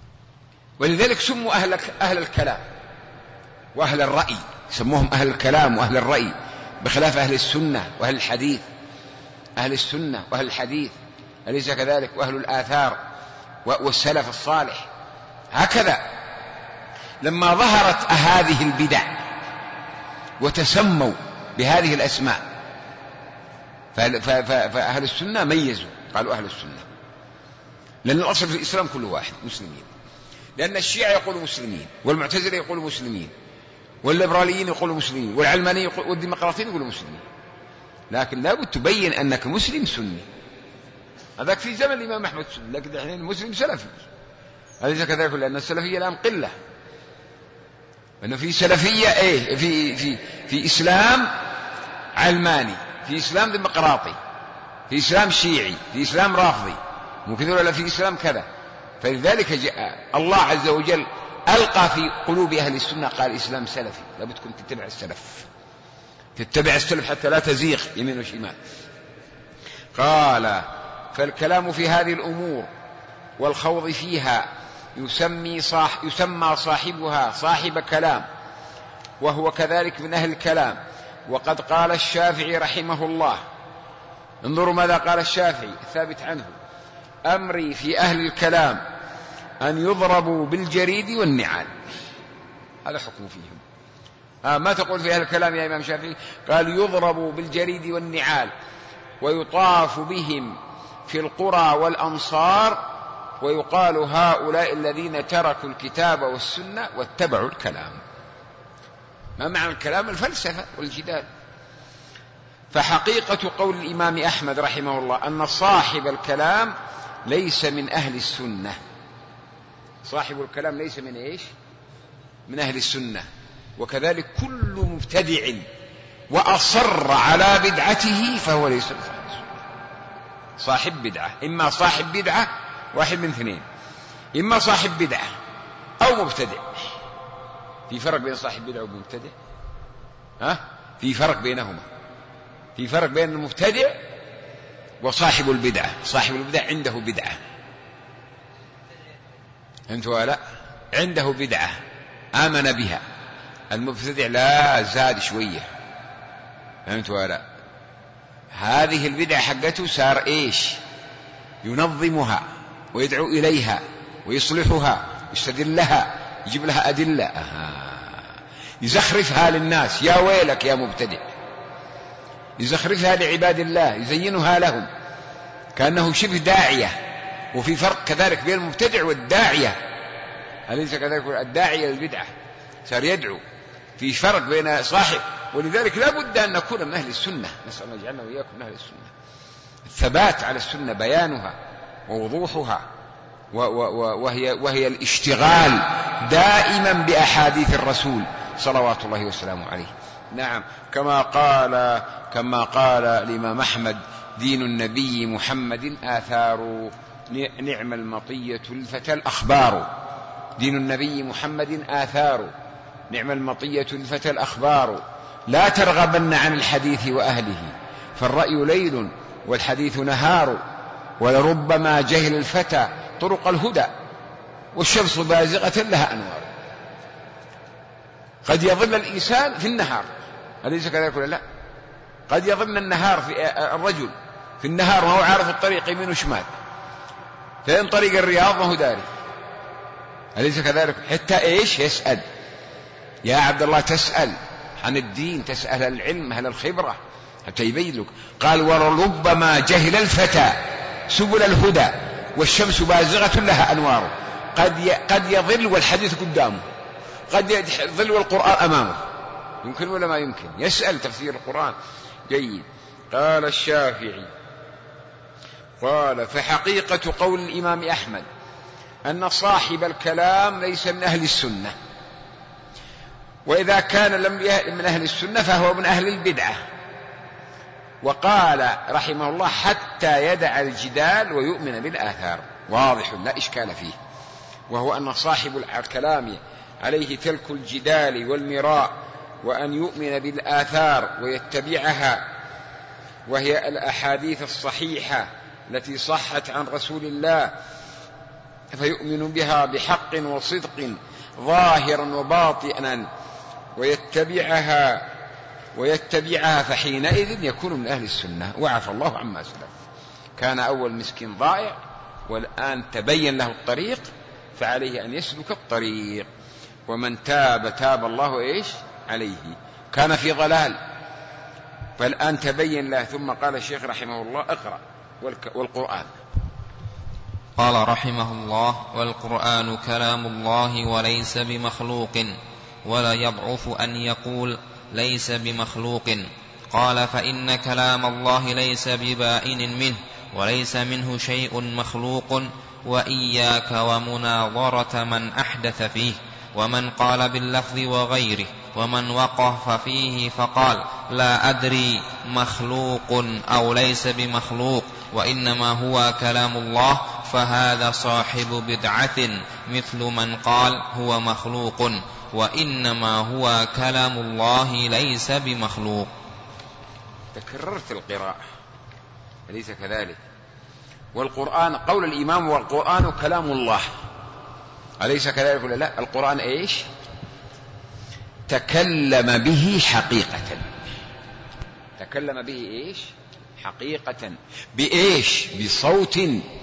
ولذلك سموا أهل الكلام وأهل الرأي، سموهم أهل الكلام وأهل الرأي، بخلاف أهل السنة وأهل الحديث. أهل السنة وأهل الحديث أليس كذلك؟ وأهل الآثار والسلف الصالح. هكذا لما ظهرت هذه البدع وتسموا بهذه الأسماء، فأهل السنة ميزوا قالوا أهل السنة، لأن الأصل في الإسلام كل واحد مسلمين. لأن الشيعة يقولوا مسلمين، والمعتزلة يقولوا مسلمين، والليبراليين يقولوا مسلمين، والعلمانيين والديمقراطيين يقولوا مسلمين. لكن لابد تبين أنك مسلم سني. هذاك في زمن الإمام أحمد سني، لكن الحين مسلم سلفي. أليس كذلك؟ لأن السلفية الآن قلة، أنه في سلفية في إسلام علماني، في إسلام ديمقراطي، في إسلام شيعي، في إسلام رافضي، ممكن ولا في إسلام كذا. فلذلك جاء الله عز وجل ألقى في قلوب أهل السنة قال إسلام سلفي، لابدكم تتبع السلف، تتبع السلف حتى لا تزيغ يمين وشمال. قال فالكلام في هذه الأمور والخوض فيها يسمى صاحبها صاحب كلام، وهو كذلك من أهل الكلام. وقد قال الشافعي رحمه الله، انظروا ماذا قال الشافعي الثابت عنه: أمري في أهل الكلام أن يضربوا بالجريد والنعال. هذا حكم فيهم. ما تقول في أهل الكلام يا إمام الشافعي؟ قال يضربوا بالجريد والنعال، ويطاف بهم في القرى والأمصار، ويقال هؤلاء الذين تركوا الكتاب والسنة واتبعوا الكلام. ما معنى الكلام؟ الفلسفة والجدال. فحقيقة قول الإمام أحمد رحمه الله أن صاحب الكلام ليس من أهل السنة. صاحب الكلام ليس من إيش؟ من أهل السنة. وكذلك كل مبتدع وأصر على بدعته فهو ليس من أهل السنة. صاحب بدعة، إما صاحب بدعة واحد من اثنين، إما صاحب بدعة أو مبتدع. في فرق بين صاحب بدعة ومبتدع؟ في فرق بينهما. في فرق بين المبتدع وصاحب البدعة. صاحب البدعة عنده بدعة، أنت ولا عنده بدعة آمن بها. المبتدع لا، زاد شوية، أنت ولا هذه البدعة حقته صار إيش؟ ينظمها ويدعو إليها ويصلحها، يستدل لها، يجيب لها أدلة، يزخرفها للناس. يا ويلك يا مبتدع، يزخرفها لعباد الله، يزينها لهم كأنه شبه داعية. وفي فرق كذلك بين المبتدع والداعية، أليس كذلك؟ الداعية للبدعة صار يدعو. في فرق بين صاحب. ولذلك لا بد أن نكون من أهل السنة، نسأل الله يجعلنا وإياكم من أهل السنة. الثبات على السنة، بيانها ووضوحها، وهي الاشتغال دائما بأحاديث الرسول صلوات الله وسلامه عليه. نعم، كما قال الإمام أحمد: دين النبي محمد آثار، نعم المطية الفتى الأخبار. دين النبي محمد آثار، نعم المطية الفتى الأخبار. لا ترغبن عن الحديث وأهله، فالرأي ليل والحديث نهار. ولربما جهل الفتى طرق الهدى، والشمس بازغة لها أنوار. قد يظل الإنسان في النهار، أليس كذلك ولا لا؟ قد يظل النهار في الرجل في النهار وهو عارف الطريق يمين وشمال، فإن طريق الرياض ما هو داري، أليس كذلك؟ حتى إيش يسأل؟ يا عبد الله تسأل عن الدين، تسأل العلم، أهل الخبرة، حتى يبين لك. قال: ولربما جهل الفتى سبل الهدى، والشمس بازغة لها أنوار. قد يظل والحديث قدامه، قد يظل والقرآن أمامه. يمكن ولا ما يمكن؟ يسأل تفسير القرآن. جيد. قال الشافعي: قال فحقيقة قول الإمام أحمد أن صاحب الكلام ليس من أهل السنة، وإذا كان لم من أهل السنة فهو من أهل البدعة. وقال رحمه الله: حتى يدع الجدال ويؤمن بالآثار. واضح لا إشكال فيه، وهو أن صاحب الكلام عليه ترك الجدال والمراء، وأن يؤمن بالآثار ويتبعها، وهي الأحاديث الصحيحة التي صحت عن رسول الله فيؤمن بها بحق وصدق ظاهرا وباطنا ويتبعها فحينئذ يكون من أهل السنة وعفى الله عما سلف. كان أول مسكين ضائع والآن تبين له الطريق فعليه أن يسلك الطريق. ومن تاب الله إيش عليه. كان في ضلال فالآن تبين له. ثم قال الشيخ رحمه الله اقرأ والقرآن. قال رحمه الله: والقرآن كلام الله وليس بمخلوق، ولا يضعف أن يقول ليس بمخلوق. قال: فإن كلام الله ليس ببائن منه وليس منه شيء مخلوق، وإياك ومناظرة من أحدث فيه، ومن قال باللفظ وغيره، ومن وقف فيه فقال لا أدري مخلوق أو ليس بمخلوق وإنما هو كلام الله، فهذا صاحب بدعة مثل من قال هو مخلوق وإنما هو كلام الله ليس بمخلوق. تكررت القراءة أليس كذلك؟ والقرآن قول الإمام والقرآن كلام الله أليس كذلك ولا لا؟ القرآن إيش؟ تكلم به حقيقة. تكلم به إيش؟ حقيقة. بإيش؟ بصوت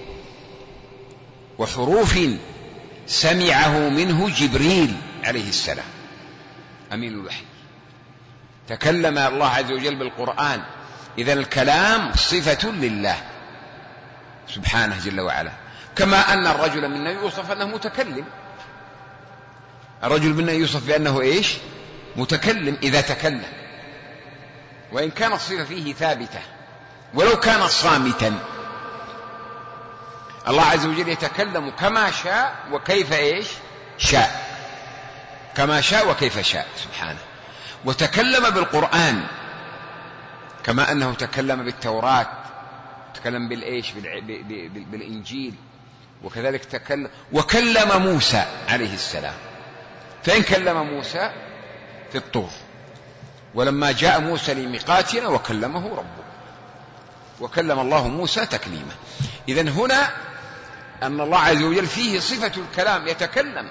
وحروف سمعه منه جبريل عليه السلام أمين الوحي. تكلم الله عز وجل بالقرآن. إذن الكلام صفة لله سبحانه جل وعلا، كما أن الرجل منا يوصف أنه متكلم. الرجل منا يوصف بأنه إيش؟ متكلم إذا تكلم، وإن كانت الصفة فيه ثابتة ولو كان صامتا. الله عز وجل يتكلم كما شاء وكيف إيش شاء، كما شاء وكيف شاء سبحانه. وتكلم بالقرآن كما أنه تكلم بالتوراة، تكلم بالإيش بالإنجيل، وكذلك وكلم موسى عليه السلام. فإن كلم موسى في الطور، ولما جاء موسى لميقاتنا وكلمه ربه، وكلم الله موسى تكليما. إذن هنا أن الله عز وجل فيه صفة الكلام، يتكلم.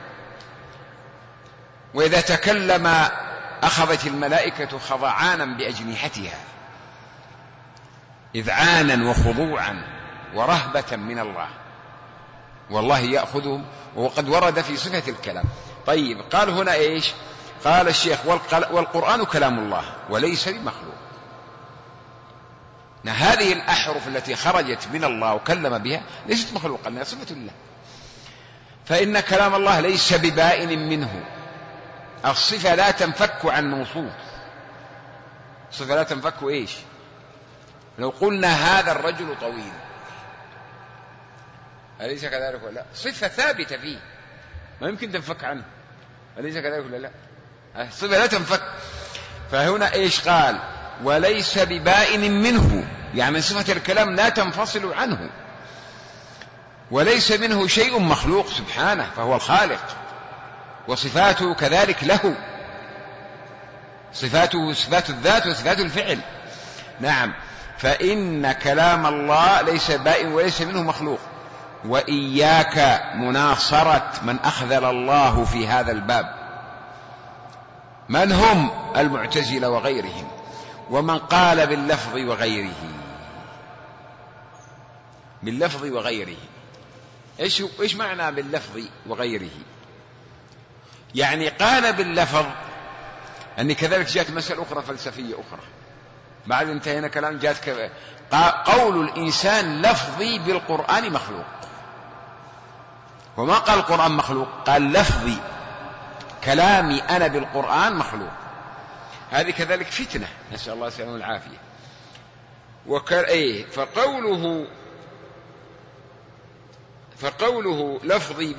وإذا تكلم أخذت الملائكة خضعانا بأجنحتها، إذعانا وخضوعا ورهبة من الله، والله يأخذهم. وقد ورد في صفة الكلام. طيب، قال هنا إيش؟ قال الشيخ والقرآن كلام الله وليس بمخلوق. هذه الأحرف التي خرجت من الله وكلم بها ليست مخلوقا، لها صفة الله. فإن كلام الله ليس ببائن منه. الصفة لا تنفك عن موصوف. الصفة لا تنفك إيش؟ لو قلنا هذا الرجل طويل أليس كذلك ولا لا؟ صفة ثابتة فيه ما يمكن تنفك عنه، أليس كذلك ولا لا؟ الصفة لا تنفك. فهنا إيش قال؟ وليس ببائن منه، يعني صفة الكلام لا تنفصل عنه. وليس منه شيء مخلوق سبحانه، فهو الخالق، وصفاته كذلك له، صفاته صفات الذات وصفات الفعل. نعم. فإن كلام الله ليس بائن وليس منه مخلوق. وإياك مناصرة من أخذل الله في هذا الباب. من هم؟ المعتزلة وغيرهم، ومن قال باللفظ وغيره. باللفظ وغيره إيش معنى باللفظ وغيره؟ يعني قال باللفظ أن كذلك جاءت مسألة أخرى فلسفية أخرى بعد انتهينا كلام. جاءت قول الإنسان لفظي بالقرآن مخلوق، وما قال القرآن مخلوق، قال لفظي كلامي أنا بالقرآن مخلوق. هذه كذلك فتنة، نسأل الله السلامة والعافية. فقوله لفظي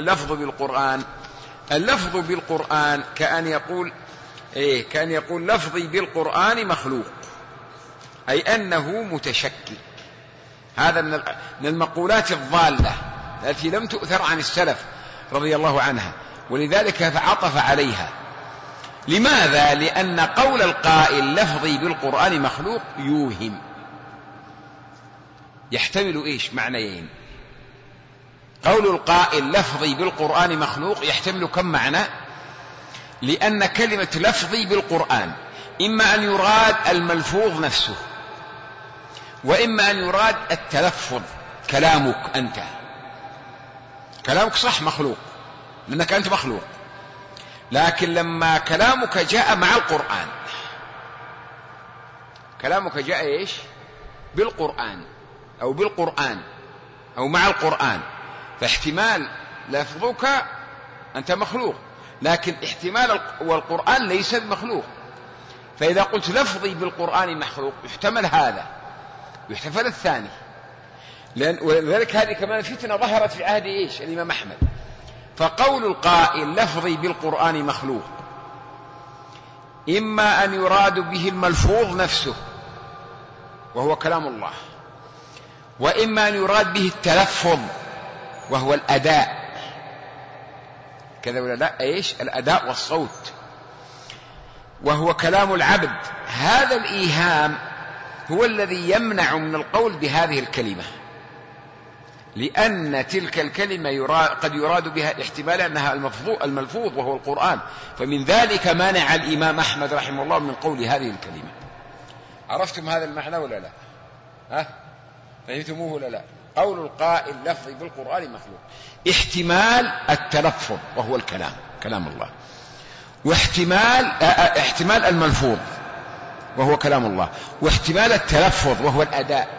اللفظ بالقرآن كأن يقول لفظي بالقرآن مخلوق، أي أنه متشكل. هذا من المقولات الضالة التي لم تؤثر عن السلف رضي الله عنها، ولذلك فعطف عليها. لماذا؟ لأن قول القائل لفظي بالقرآن مخلوق يوهم، يحتمل إيش؟ معنيين. قول القائل لفظي بالقرآن مخلوق يحتمل كم معنى؟ لأن كلمة لفظي بالقرآن إما أن يراد الملفوظ نفسه، وإما أن يراد التلفظ. كلامك أنت، كلامك صح مخلوق لأنك أنت مخلوق، لكن لما كلامك جاء مع القرآن، كلامك جاء إيش؟ بالقرآن أو بالقرآن أو مع القرآن، فاحتمال لفظك أنت مخلوق، لكن احتمال والقرآن ليس بمخلوق. فإذا قلت لفظي بالقرآن مخلوق يحتمل هذا ويحتمل الثاني. ولذلك هذه كمان فتنة ظهرت في عهد إيش؟ الإمام أحمد. فقول القائل لفظي بالقرآن مخلوق إما أن يراد به الملفوظ نفسه وهو كلام الله، وإما أن يراد به التلفظ وهو الأداء. كذا ولا لا؟ إيش؟ الأداء والصوت، وهو كلام العبد. هذا الإيهام هو الذي يمنع من القول بهذه الكلمة، لأن تلك الكلمة قد يراد بها احتمال أنها الملفوظ وهو القرآن، فمن ذلك منع الإمام أحمد رحمه الله من قول هذه الكلمة. عرفتم هذا المعنى ولا لا؟ فهمتموه ولا لا؟ قول القائل لفظي بالقرآن مخلوق احتمال التلفظ وهو الكلام، كلام الله، واحتمال الملفوظ وهو كلام الله، واحتمال التلفظ وهو الأداء.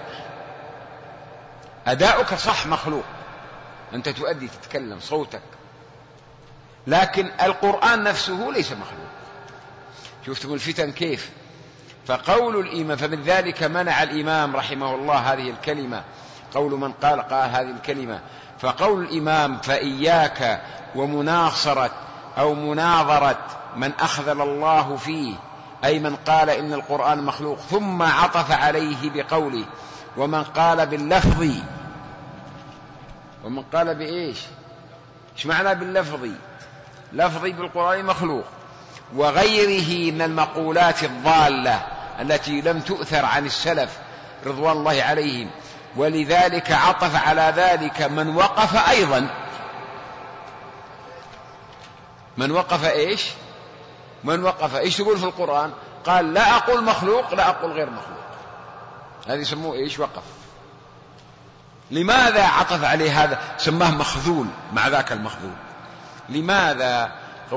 أداؤك صح مخلوق، أنت تؤدي تتكلم صوتك، لكن القرآن نفسه ليس مخلوق. شفتم الفتن كيف؟ فقول الإمام، فمن ذلك منع الإمام رحمه الله هذه الكلمة، قول من قال هذه الكلمة. فقول الإمام فإياك ومناصرة أو مناظرة من أخذل الله فيه، أي من قال إن القرآن مخلوق، ثم عطف عليه بقوله ومن قال باللفظ. ومن قال بإيش؟ إيش معنى باللفظ؟ لفظي بالقرآن مخلوق وغيره من المقولات الضالة التي لم تؤثر عن السلف رضوان الله عليهم. ولذلك عطف على ذلك من وقف أيضا. من وقف إيش؟ من وقف إيش تقول في القرآن؟ قال لا أقول مخلوق لا أقول غير مخلوق، هذا يسموه إيش؟ وقف. لماذا عطف عليه هذا؟ سماه مخذول مع ذاك المخذول. لماذا؟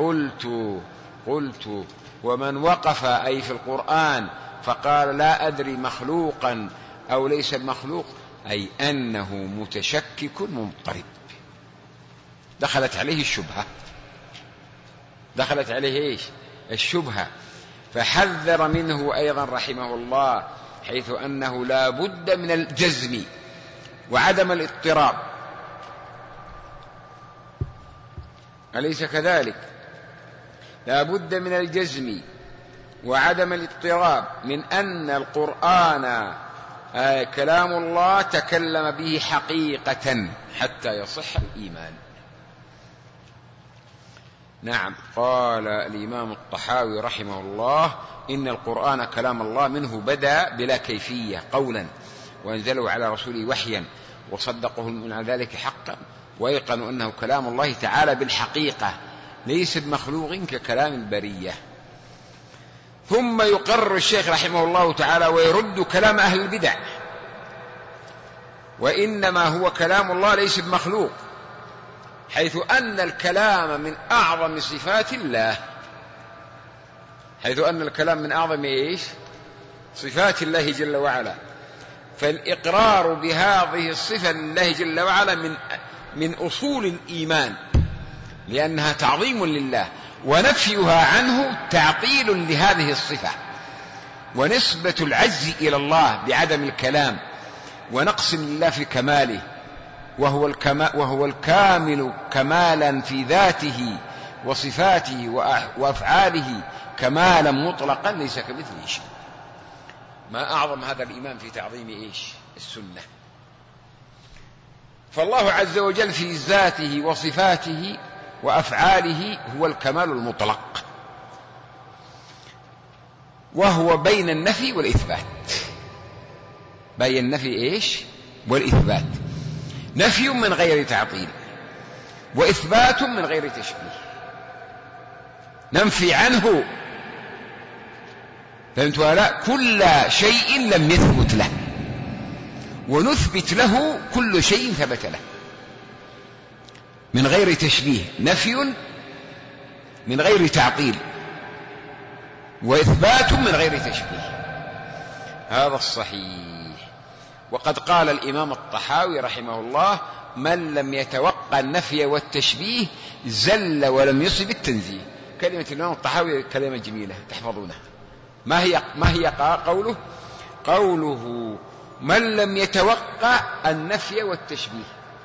قلت ومن وقف أي في القرآن فقال لا أدري مخلوقا أو ليس المخلوق، أي أنه متشكك مضطرب، دخلت عليه الشبهة، دخلت عليه إيش؟ الشبهة. فحذر منه أيضا رحمه الله، حيث أنه لا بد من الجزم وعدم الاضطراب، أليس كذلك؟ لا بد من الجزم وعدم الاضطراب من أن القرآن كلام الله تكلم به حقيقة حتى يصح الإيمان. نعم، قال الإمام الطحاوي رحمه الله إن القرآن كلام الله، منه بدأ بلا كيفية قولا، وأنزلوا على رسوله وحيا، وصدقه من ذلك حقا، ويقنوا أنه كلام الله تعالى بالحقيقة ليس بمخلوق ككلام البرية. ثم يقرر الشيخ رحمه الله تعالى ويرد كلام أهل البدع، وإنما هو كلام الله ليس بمخلوق، حيث أن الكلام من أعظم صفات الله، حيث أن الكلام من أعظم إيش؟ صفات الله جل وعلا. فالإقرار بهذه الصفة لله جل وعلا من أصول الإيمان، لأنها تعظيم لله، ونفيها عنه تعطيل لهذه الصفة، ونسبة العجز إلى الله بعدم الكلام، ونقص لله في كماله، وهو الكامل كمالا في ذاته وصفاته وأفعاله كمالا مطلقا ليس كمثله شيء. ما أعظم هذا الإيمان في تعظيم إيش؟ السنة. فالله عز وجل في ذاته وصفاته وأفعاله هو الكمال المطلق، وهو بين النفي والإثبات، بين النفي إيش؟ والإثبات. نفي من غير تعطيل، وإثبات من غير تشبيه. ننفي عنه، فهمت ولا؟ كل شيء لم يثبت له، ونثبت له كل شيء ثبت له من غير تشبيه. نفي من غير تعطيل، وإثبات من غير تشبيه، هذا الصحيح. وقد قال الإمام الطحاوي رحمه الله: من لم يتوقع النفي والتشبيه زل ولم يصب التنزيه. كلمة الإمام الطحاوي كلمة جميلة تحفظونها. ما هي قوله؟ قوله: من لم يتوقع النفي والتشبيه.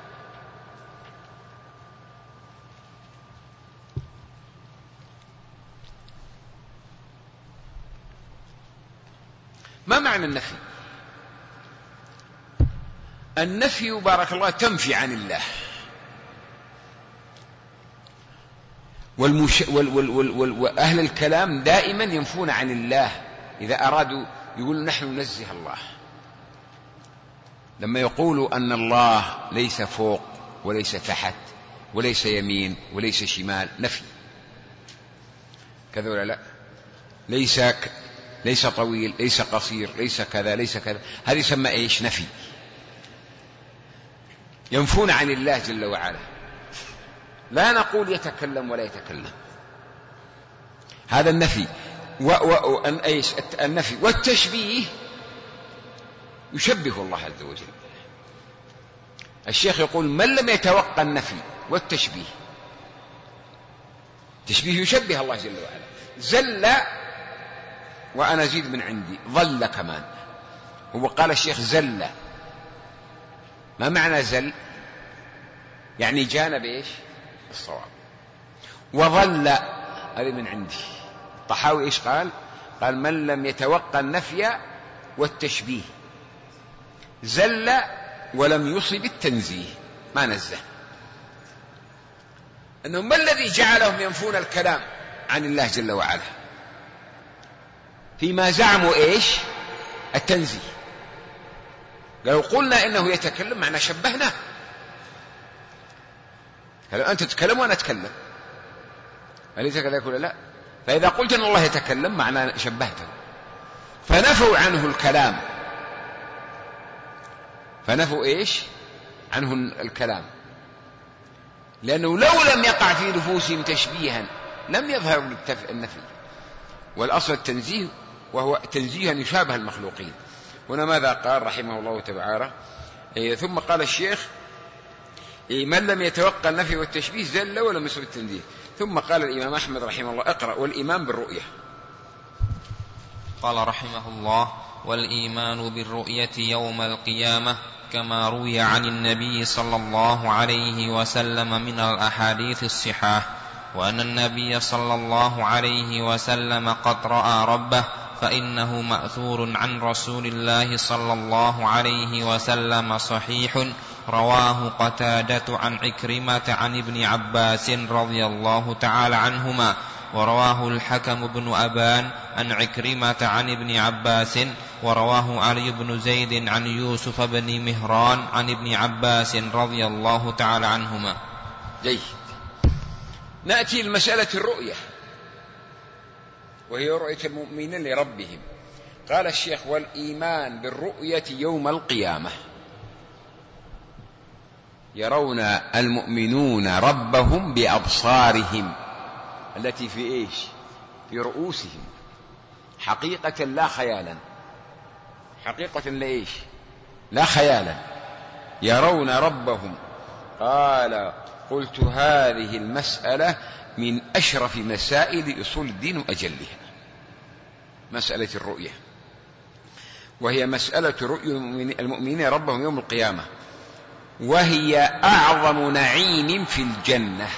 ما معنى النفي؟ النفي بارك الله تنفي عن الله، وأهل الكلام دائما ينفون عن الله إذا أرادوا يقولوا نحن ننزه الله. لما يقولوا أن الله ليس فوق وليس تحت وليس يمين وليس شمال، نفي. كذا ولا لا؟ ليس طويل، ليس قصير، ليس كذا، ليس كذا، هذا يسمى إيش؟ نفي. ينفون عن الله جل وعلا. لا نقول يتكلم ولا يتكلم، هذا النفي. إيش النفي؟ والتشبيه يشبه الله عز وجل. الشيخ يقول: من لم يتوقع النفي والتشبيه، تشبيه يشبه الله جل وعلا. زل، وأنا أزيد من عندي، ظل كمان. هو قال الشيخ زل. ما معنى زل؟ يعني جانب إيش؟ الصواب. وظل هذه من عندي. الطحاوي إيش قال؟ قال: من لم يتوقع النفي والتشبيه زل ولم يصب التنزيه. ما نزه. أنهم ما الذي جعلهم ينفون الكلام عن الله جل وعلا؟ فيما زعموا إيش؟ التنزيه. لو قلنا إنه يتكلم معنى شبهنا. هل أنت تتكلم وأنا أتكلم؟ أليس كذلك ولا لا؟ فإذا قلت أن الله يتكلم معنى شبهته، فنفوا عنه الكلام. فنفوا إيش؟ عنه الكلام، لأنه لو لم يقع في نفوسهم تشبيها لم يظهر النفي. والأصل التنزيه، وهو تنزيها يشابه المخلوقين. هنا ماذا قال رحمه الله تعالى؟ ثم قال الشيخ: من لم يتوقع النفي والتشبيه زل ولم يصب التنزيه. ثم قال الإمام أحمد رحمه الله: اقرأ: والإيمان بالرؤية. قال رحمه الله: والإيمان بالرؤية يوم القيامة كما روي عن النبي صلى الله عليه وسلم من الأحاديث الصحاح، وأن النبي صلى الله عليه وسلم قد رأى ربه، فإنه مأثور عن رسول الله صلى الله عليه وسلم صحيح، رواه قتادة عن عكرمة عن ابن عباس رضي الله تعالى عنهما، ورواه الحكم بن أبان عن عكرمة عن ابن عباس، ورواه علي بن زيد عن يوسف بن مهران عن ابن عباس رضي الله تعالى عنهما. جيد. نأتي لمسألة الرؤية، وهي رؤية المؤمنين لربهم. قال الشيخ: والإيمان بالرؤية يوم القيامة. يرون المؤمنون ربهم بأبصارهم التي في إيش؟ في رؤوسهم، حقيقة لا خيالا. حقيقة لإيش؟ لا خيالا. يرون ربهم. قال: قلت: هذه المسألة من أشرف مسائل أصول الدين وأجلها، مسألة الرؤية، وهي مسألة رؤية المؤمنين ربهم يوم القيامة، وهي أعظم نعيم في الجنة.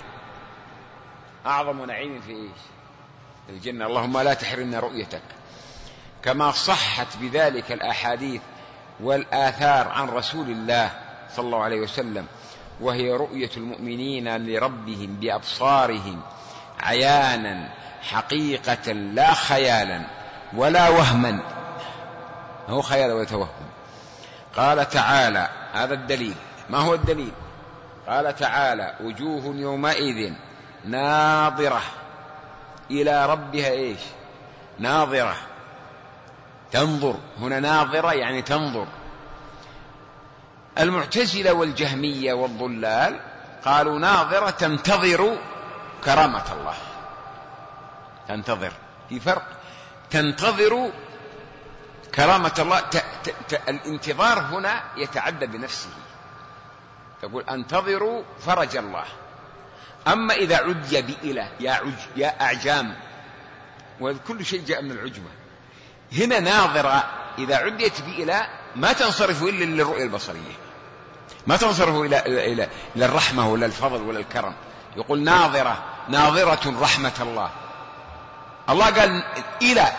أعظم نعيم في إيش؟ في الجنة. اللهم لا تحرمنا رؤيتك، كما صحت بذلك الأحاديث والآثار عن رسول الله صلى الله عليه وسلم، وهي رؤية المؤمنين لربهم بأبصارهم عيانا حقيقة لا خيالا ولا وهما، هو خيال ولا توهم. قال تعالى: هذا الدليل ما هو الدليل؟ قال تعالى وجوه يومئذ ناظرة إلى ربها إيش؟ ناظرة، تنظر. هنا ناظرة يعني تنظر. المعتزلة والجهمية والضلال قالوا ناظرة تنتظر كرامة الله. تنتظر، في فرق. تنتظر كرامة الله، الانتظار هنا يتعدى بنفسه، تقول أنتظر فرج الله. أما إذا عدي بإله يا أعجام، وكل شيء جاء من العجمة. هنا ناظرة إذا عديت بإله ما تنصرف إلا للرؤية البصرية، ما تنصرف إلى الرحمة ولا الفضل ولا الكرم. يقول ناظرة رحمة الله. الله قال إله،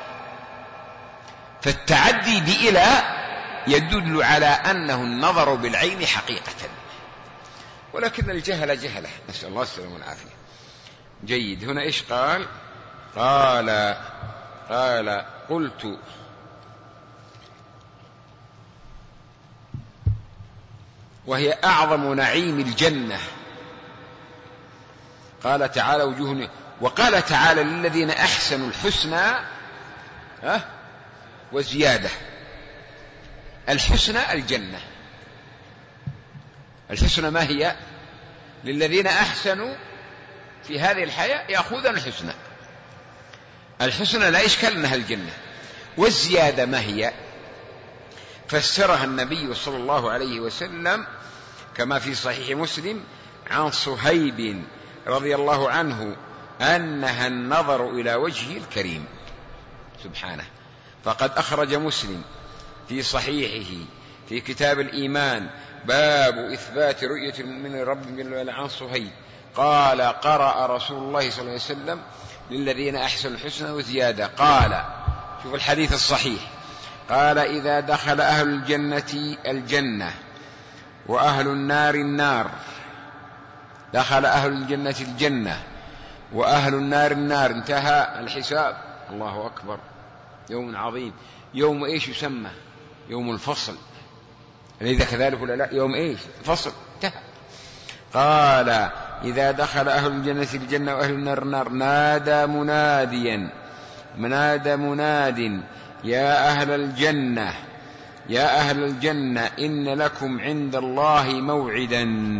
فالتعدي بإله يدل على أنه النظر بالعين حقيقة، ولكن الجهل جهله، نسأل الله السلامة والعافية. جيد. هنا إيش قال؟ قال قلت وهي أعظم نعيم الجنة. قال تعالى وجوه، وقال تعالى للذين أحسنوا الحسنى وزيادة. الحسنى الجنة. الحسنى ما هي؟ للذين أحسنوا في هذه الحياة يأخذون الحسنى. الحسنى لا إشكال أنها الجنة. والزيادة ما هي؟ فسرها النبي صلى الله عليه وسلم كما في صحيح مسلم عن صهيب رضي الله عنه أنها النظر إلى وجهه الكريم سبحانه. فقد أخرج مسلم في صحيحه في كتاب الإيمان باب إثبات رؤية المؤمن لرب جل وعلا عن صهيب قال قرأ رسول الله صلى الله عليه وسلم للذين أحسنوا الحسنى وزيادة. قال، شوف الحديث الصحيح، قال إذا دخل أهل الجنة الجنة وأهل النار النار. دخل أهل الجنة الجنة وأهل النار النار. انتهى الحساب. الله أكبر. يوم عظيم. يوم إيش يسمى؟ يوم الفصل. أليس كذلك ولا لا؟ يوم إيش؟ فصل. انتهى. قال إذا دخل أهل الجنة الجنة وأهل النار النار نادى مناد يا أهل الجنة إن لكم عند الله موعدا.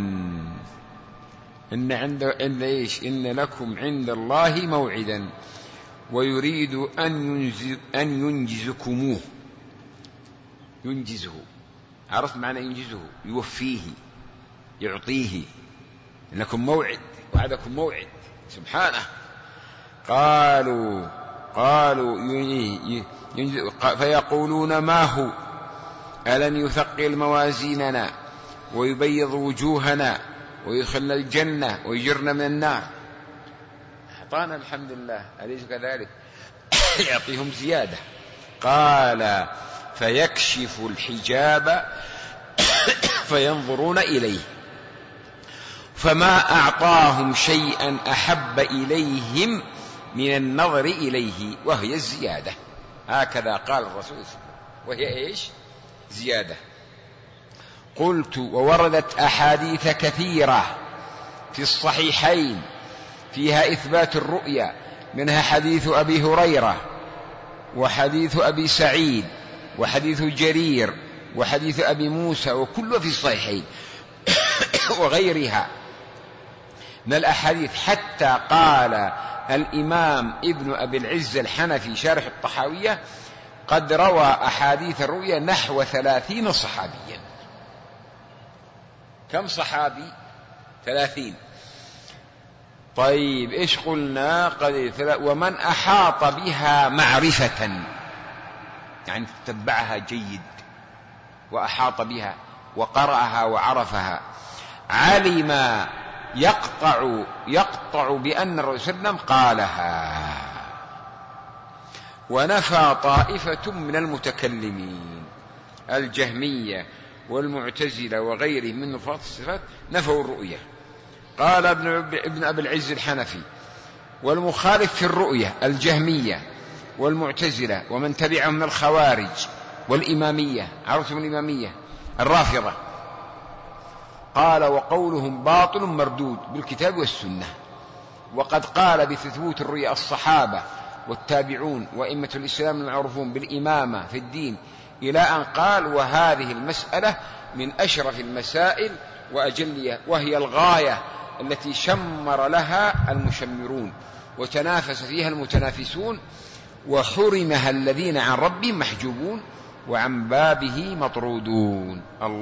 إن لكم عند الله موعدا ويريد أن ينجزكموه. ينجزه، عرفت معنى ينجزه؟ يوفيه، يعطيه. إنكم موعد، وعدكم موعد سبحانه. قالوا فيقولون ما هو؟ ألم يثقل موازيننا ويبيض وجوهنا ويدخلنا الجنة ويجرنا من النار؟ أعطانا الحمد لله، أليس كذلك؟ يعطيهم زيادة. قال فيكشف الحجاب فينظرون إليه فما أعطاهم شيئا أحب إليهم من النظر إليه وهي الزيادة. هكذا قال الرسول، وهي إيش؟ زيادة. قلت ووردت أحاديث كثيرة في الصحيحين فيها إثبات الرؤيا، منها حديث أبي هريرة وحديث أبي سعيد وحديث جرير وحديث أبي موسى، وكله في الصحيحين وغيرها من الأحاديث. حتى قال الإمام ابن أبي العز الحنفي شارح الطحاوية قد روى أحاديث الرؤيا نحو 30 صحابيا. كم صحابي؟ 30. طيب إيش قلنا؟ ومن أحاط بها معرفة، يعني تتبعها جيد وأحاط بها وقرأها وعرفها، علم يقطع بأن الرسول صلى الله عليه وسلم قالها. ونفى طائفة من المتكلمين الجهمية والمعتزلة وغيرهم من نفاة الصفات نفوا الرؤية. قال ابن أبي العز الحنفي والمخالف في الرؤية الجهمية والمعتزلة ومن تبعهم من الخوارج والإمامية. عرفتم الإمامية؟ الرافضة. قال وقولهم باطل مردود بالكتاب والسنة. وقد قال بثبوت الرؤيا الصحابة والتابعون وأئمة الإسلام المعروفون بالإمامة في الدين، إلى أن قال وهذه المسألة من أشرف المسائل وأجلها، وهي الغاية التي شمر لها المشمرون وتنافس فيها المتنافسون، وحرمها الذين عن ربهم محجوبون وعن بابه مطرودون.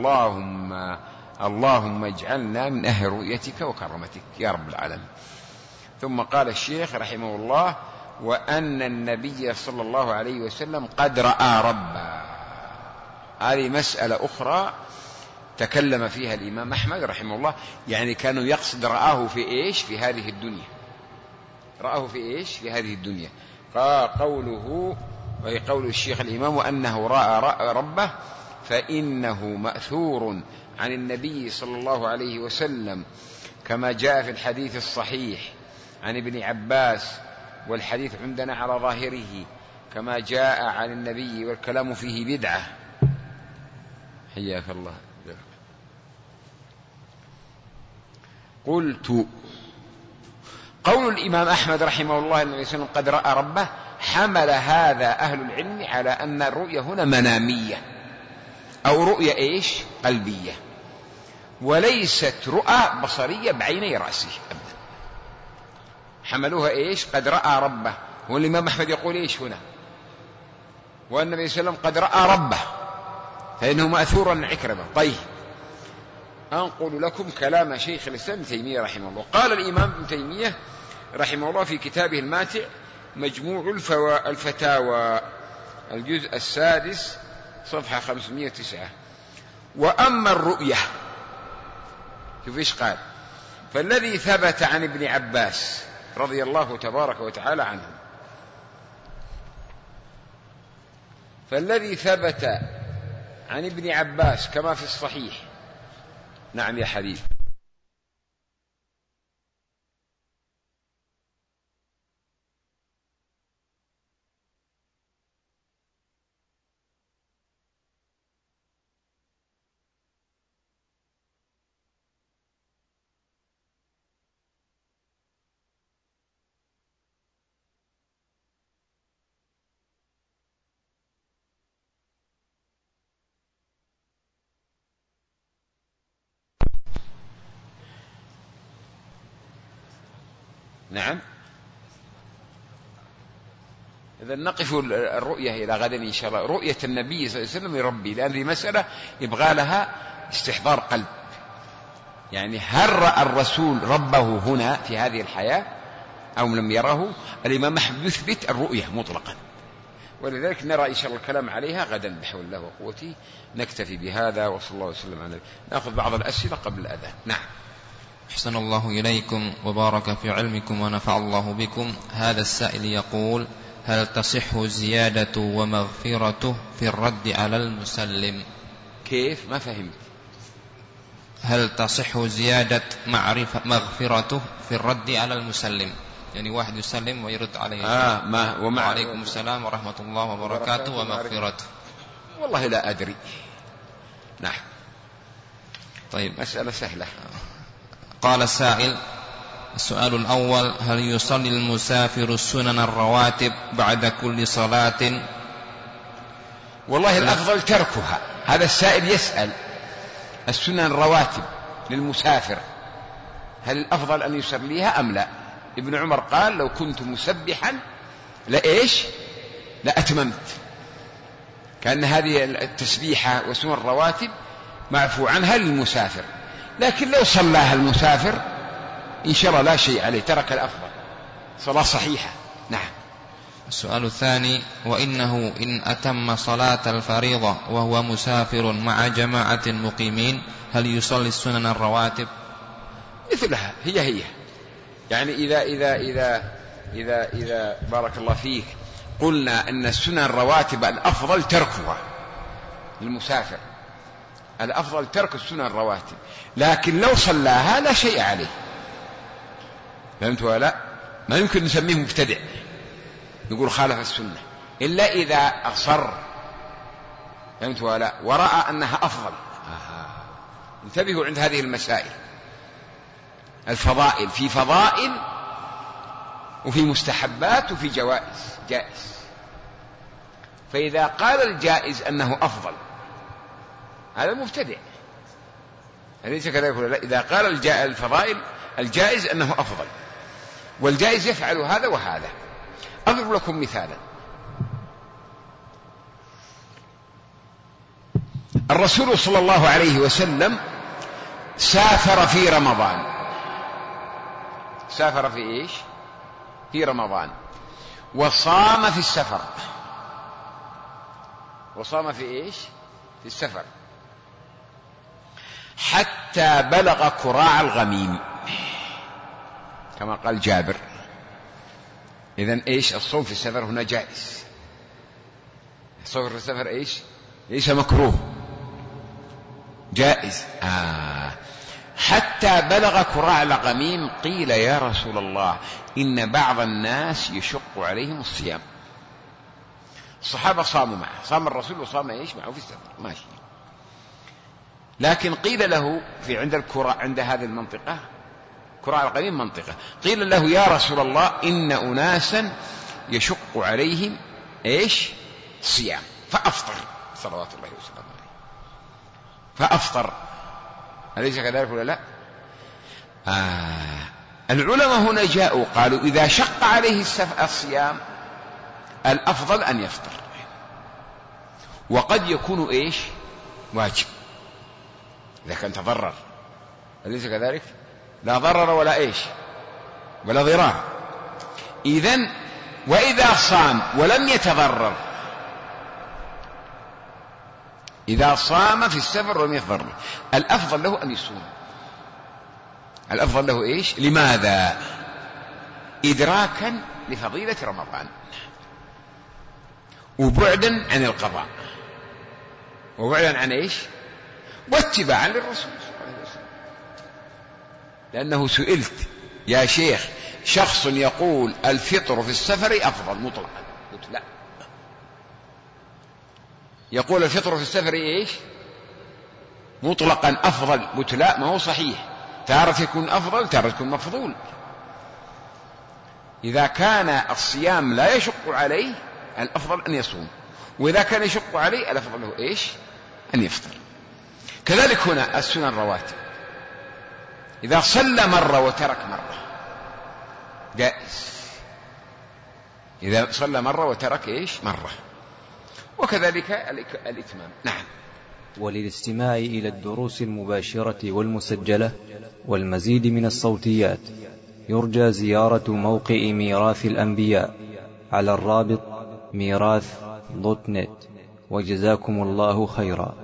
اللهم اجعلنا من أهل رؤيتك وكرمتك يا رب العالمين. ثم قال الشيخ رحمه الله وأن النبي صلى الله عليه وسلم قد رأى ربه. هذه مسألة أخرى تكلم فيها الإمام أحمد رحمه الله، يعني كانوا يقصد رآه في إيش؟ في هذه الدنيا. رآه في إيش؟ في هذه الدنيا. فقوله وهي قول الشيخ الإمام وأنه رأى ربه، فإنه مأثور عن النبي صلى الله عليه وسلم كما جاء في الحديث الصحيح عن ابن عباس، والحديث عندنا على ظاهره كما جاء عن النبي، والكلام فيه بدعة. حياك الله. قلت قول الإمام أحمد رحمه الله النبي صلى الله عليه وسلم قد رأى ربه، حمل هذا أهل العلم على أن الرؤية هنا منامية أو رؤية إيش؟ قلبية، وليست رؤى بصرية بعيني رأسه أبدا. حملوها إيش؟ قد رأى ربه. والإمام أحمد يقول إيش هنا؟ والنبي صلى الله عليه وسلم قد رأى ربه، فإنه مأثور عن عكرمة. طيب، أنقل لكم كلام شيخ الإسلام ابن تيمية رحمه الله. قال الإمام ابن تيمية رحمه الله في كتابه الماتع مجموع الفتاوى الجزء 6 صفحة 509: وأما الرؤية، شوف إيش قال: فالذي ثبت عن ابن عباس رضي الله تبارك وتعالى عنه، فالذي ثبت عن ابن عباس كما في الصحيح. نعم يا حبيب. نعم، إذا نقف الرؤية إلى غد إن شاء الله. رؤية النبي صلى الله عليه وسلم لربي، لأن هذه مسألة يبغى لها استحضار قلب. يعني هل رأى الرسول ربه هنا في هذه الحياة أو لم يره؟ الإمام أحمد يثبت الرؤية مطلقا، ولذلك نرى إن شاء الله الكلام عليها غدا بحول الله وقوته. نكتفي بهذا، وصلى الله وسلم على. نأخذ بعض الأسئلة قبل الأذان. نعم. أحسن الله إليكم وبارك في علمكم ونفع الله بكم. هذا السائل يقول: هل تصح زيادة ومغفرته في الرد على المسلم؟ كيف؟ ما فهمت. هل تصح زيادة مغفرته في الرد على المسلم؟ يعني واحد يسلم ويرد عليه وعليكم السلام ورحمة الله وبركاته ومغفرته. والله لا أدري. نعم. طيب، مسألة سهلة. قال السائل: السؤال الأول: هل يصلي المسافر السنن الرواتب بعد كل صلاة؟ والله الأفضل تركها. هذا السائل يسأل السنن الرواتب للمسافر، هل الأفضل أن يصليها أم لا؟ ابن عمر قال: لو كنت مسبحا لأتممت. كأن هذه التسبيحة وسنن الرواتب معفو عنها للمسافر، لكن لو صلاها المسافر إن شاء الله لا شيء عليه، ترك الأفضل، صلاة صحيحة. نعم. السؤال الثاني: وإنه إن أتم صلاة الفريضة وهو مسافر مع جماعة مقيمين، هل يصلي السنن الرواتب؟ مثلها، هي يعني إذا بارك الله فيك قلنا أن السنن الرواتب الأفضل تركها للمسافر، الأفضل ترك السنن الرواتب، لكن لو صلاها لا شيء عليه. فهمت ولا لا؟ ما يمكن نسميه مبتدع نقول خالف السنة إلا إذا أصر. فهمت ولا لا؟ ورأى أنها أفضل. انتبهوا عند هذه المسائل. الفضائل في فضائل وفي مستحبات وفي جائز. فإذا قال الجائز أنه أفضل هذا مبتدع، أليس كذلك ولا لا؟ إذا قال الفضائل الجائز أنه أفضل، والجائز يفعل هذا وهذا. أضرب لكم مثالا. الرسول صلى الله عليه وسلم سافر في رمضان. سافر في إيش؟ في رمضان، وصام في السفر. وصام في إيش؟ في السفر، حتى بلغ كراع الغميم كما قال جابر. إذن إيش؟ الصوم في السفر هنا جائز. الصوم في السفر إيش؟ ليس مكروه، جائز. حتى بلغ كراع الغميم. قيل يا رسول الله إن بعض الناس يشق عليهم الصيام. الصحابة صاموا معه، صام الرسول وصام إيش معه في السفر، ماشي. لكن قيل له في عند الكراع، عند هذه المنطقة كراع الغميم منطقة، قيل له يا رسول الله إن أناسا يشق عليهم إيش؟ صيام، فأفطر صلوات الله وسلامه عليه. فأفطر، أليس كذلك ولا لا؟ العلماء هنا جاءوا قالوا إذا شق عليه الصيام الأفضل أن يفطر، وقد يكون إيش؟ واجب إذا كان تضرر، أليس كذلك؟ لا ضرر ولا إيش؟ ولا ضرار. إذن وإذا صام ولم يتضرر، إذا صام في السفر ولم يتضرر الأفضل له أن يصوم. الأفضل له إيش؟ لماذا؟ إدراكا لفضيلة رمضان، وبعدا عن القضاء، وبعدا عن إيش؟ واتباعا للرسول صلى الله عليه وسلم. لأنه سئلت يا شيخ شخص يقول الفطر في السفر أفضل مطلقا، قلت لا، يقول الفطر في السفر إيش؟ مطلقا أفضل، قلت لا، ما هو صحيح، تارة يكون أفضل تارة يكون مفضول. إذا كان الصيام لا يشق عليه الأفضل أن يصوم، وإذا كان يشق عليه الأفضل له إيش؟ أن يفطر. كذلك هنا السنن الرواتب، إذا صلى مرة وترك مرة جائز، إذا صلى مرة وترك إيش؟ مرة. وكذلك الإتمام. نعم. وللاستماع إلى الدروس المباشرة والمسجلة والمزيد من الصوتيات يرجى زيارة موقع ميراث الأنبياء على الرابط ميراث.net. وجزاكم الله خيرا.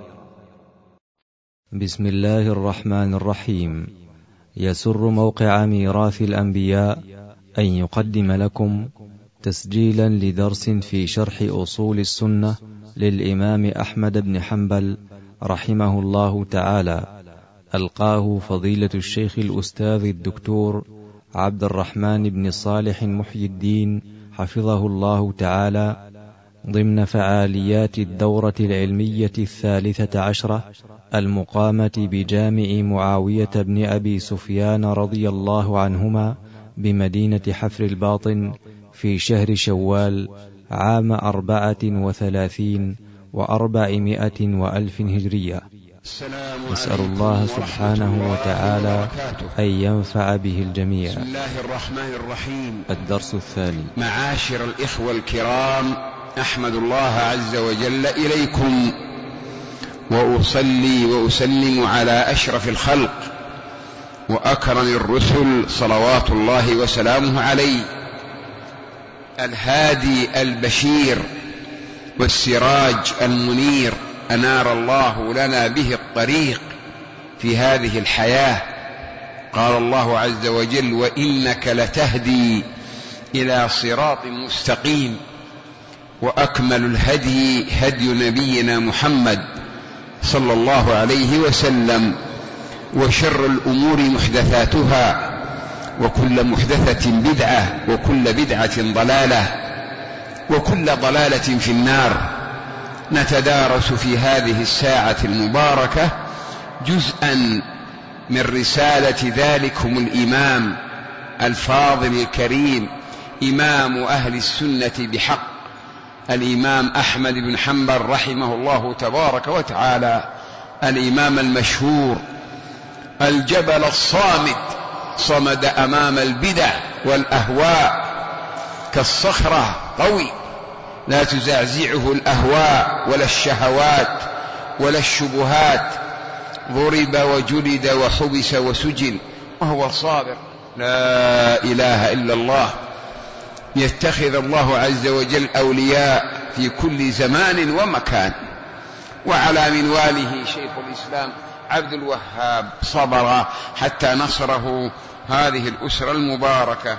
بسم الله الرحمن الرحيم. يسر موقع ميراث الأنبياء أن يقدم لكم تسجيلا لدرس في شرح أصول السنة للإمام أحمد بن حنبل رحمه الله تعالى، ألقاه فضيلة الشيخ الأستاذ الدكتور عبد الرحمن بن صالح محي الدين حفظه الله تعالى، ضمن فعاليات الدورة العلمية 13 المقامة بجامع معاوية بن أبي سفيان رضي الله عنهما بمدينة حفر الباطن في شهر شوال عام 34 و400 وألف هجرية. نسأل الله سبحانه وتعالى أن ينفع به الجميع. بسم الله الرحمن الرحيم. الدرس الثاني. معاشر الإخوة الكرام، أحمد الله عز وجل إليكم، وأصلي وأسلم على أشرف الخلق وأكرم الرسل صلوات الله وسلامه عليه، الهادي البشير والسراج المنير، أنار الله لنا به الطريق في هذه الحياة. قال الله عز وجل: وإنك لتهدي إلى صراط مستقيم. وأكمل الهدي هدي نبينا محمد صلى الله عليه وسلم، وشر الأمور محدثاتها، وكل محدثة بدعة، وكل بدعة ضلالة، وكل ضلالة في النار. نتدارس في هذه الساعة المباركة جزءا من رسالة ذلكم الإمام الفاضل الكريم، إمام أهل السنة بحق، الإمام أحمد بن حنبل رحمه الله تبارك وتعالى، الإمام المشهور، الجبل الصامد، صمد أمام البدع والأهواء كالصخرة، قوي لا تزعزعه الأهواء ولا الشهوات ولا الشبهات، ضرب وجلد وحبس وسجن وهو صابر، لا إله إلا الله. يتخذ الله عز وجل أولياء في كل زمان ومكان. وعلى منواله شيخ الإسلام عبد الوهاب صبر حتى نصره هذه الأسرة المباركة.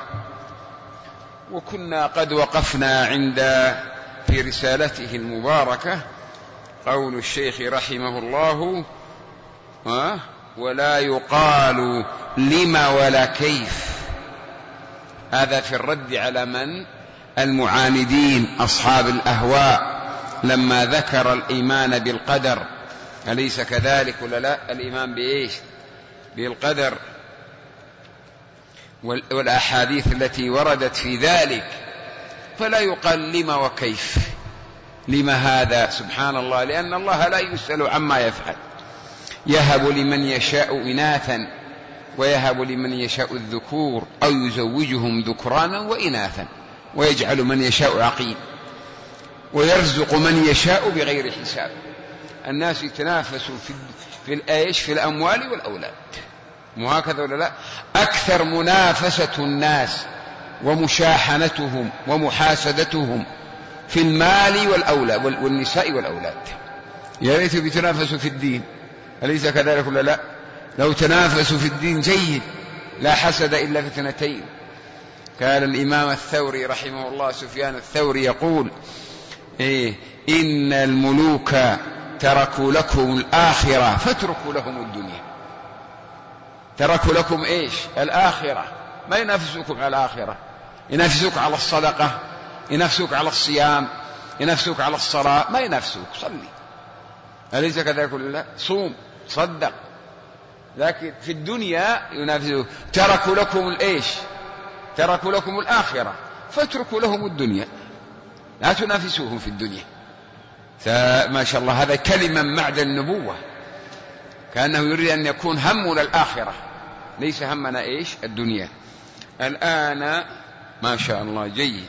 وكنا قد وقفنا عند في رسالته المباركة قول الشيخ رحمه الله: ولا يقال لما ولا كيف. هذا في الرد على من؟ المعاندين أصحاب الأهواء، لما ذكر الإيمان بالقدر. أليس كذلك ولا لا؟ الإيمان بإيش؟ بالقدر، والأحاديث التي وردت في ذلك. فلا يقال لما وكيف، لما هذا سبحان الله، لأن الله لا يسأل عما يفعل. يهب لمن يشاء إناثا ويهب لمن يشاء الذكور أو يزوجهم ذكرانا وإناثا ويجعل من يشاء عقيم ويرزق من يشاء بغير حساب. الناس يتنافسوا في الأموال والأولاد، وهكذا ولا لا؟ أكثر منافسة الناس ومشاحنتهم ومحاسدتهم في المال والأولاد والنساء والأولاد. يا ريت بيتنافسوا في الدين، أليس كذلك ولا لا؟ لو تنافسوا في الدين جيد، لا حسد إلا في اثنتين. كان الإمام الثوري رحمه الله سفيان الثوري يقول: إن الملوك تركوا لكم الآخرة فاتركوا لهم الدنيا. تركوا لكم إيش؟ الآخرة. ما ينافسوكم على الآخرة، ينافسوك على الصدقة، ينافسوك على الصيام، ينافسوك على الصلاة، ما ينافسوك. صلي، أليس كذلك ولا لا؟ صوم، صدق. لكن في الدنيا ينافسوك. تركوا لكم الإيش؟ تركوا لكم الآخرة فاتركوا لهم الدنيا، لا تنافسوهم في الدنيا. ما شاء الله، هذا كلمة معدن النبوة، كأنه يريد أن يكون همنا الآخرة، ليس همنا إيش؟ الدنيا. الآن ما شاء الله جيد.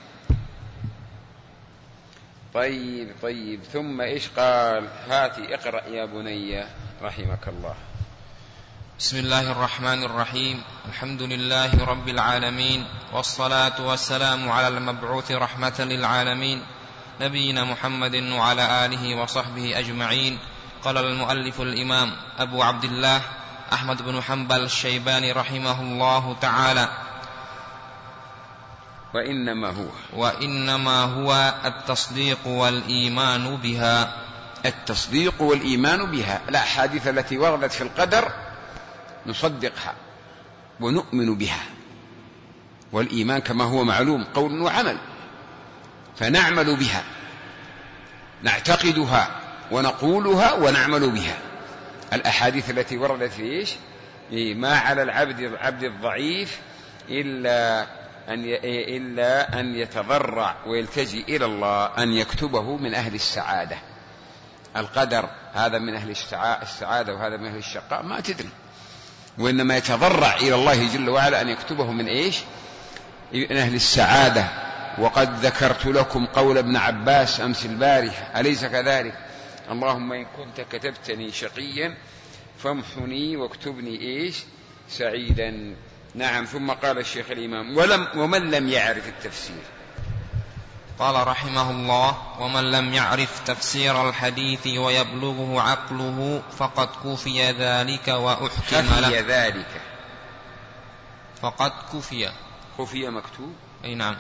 طيب ثم إيش قال؟ هاتي اقرأ يا بني رحمك الله. بسم الله الرحمن الرحيم. الحمد لله رب العالمين، والصلاة والسلام على المبعوث رحمة للعالمين نبينا محمد وعلى آله وصحبه أجمعين. قال المؤلف الإمام أبو عبد الله أحمد بن حنبل الشيباني رحمه الله تعالى: وإنما هو التصديق والإيمان بها. التصديق والإيمان بها. الأحاديث التي وردت في القدر نصدقها ونؤمن بها، والإيمان كما هو معلوم قول وعمل، فنعمل بها، نعتقدها ونقولها ونعمل بها. الأحاديث التي وردت في إيش؟ ما على العبد الضعيف إلا أن يتضرع ويلتجئ إلى الله أن يكتبه من أهل السعادة. القدر هذا من أهل السعادة وهذا من أهل الشقاء ما تدري، وإنما يتضرع إلى الله جل وعلا أن يكتبه من إيش؟ من أهل السعادة. وقد ذكرت لكم قول ابن عباس أمس البارحة، أليس كذلك؟ اللهم إن كنت كتبتني شقيا فامحني واكتبني إيش؟ سعيدا. نعم. ثم قال الشيخ الإمام: ومن لم يعرف التفسير. قال رحمه الله: ومن لم يعرف تفسير الحديث ويبلغه عقله فقد كفي ذلك وأحكم له. ذلك فقد كفي مكتوب. أي نعم.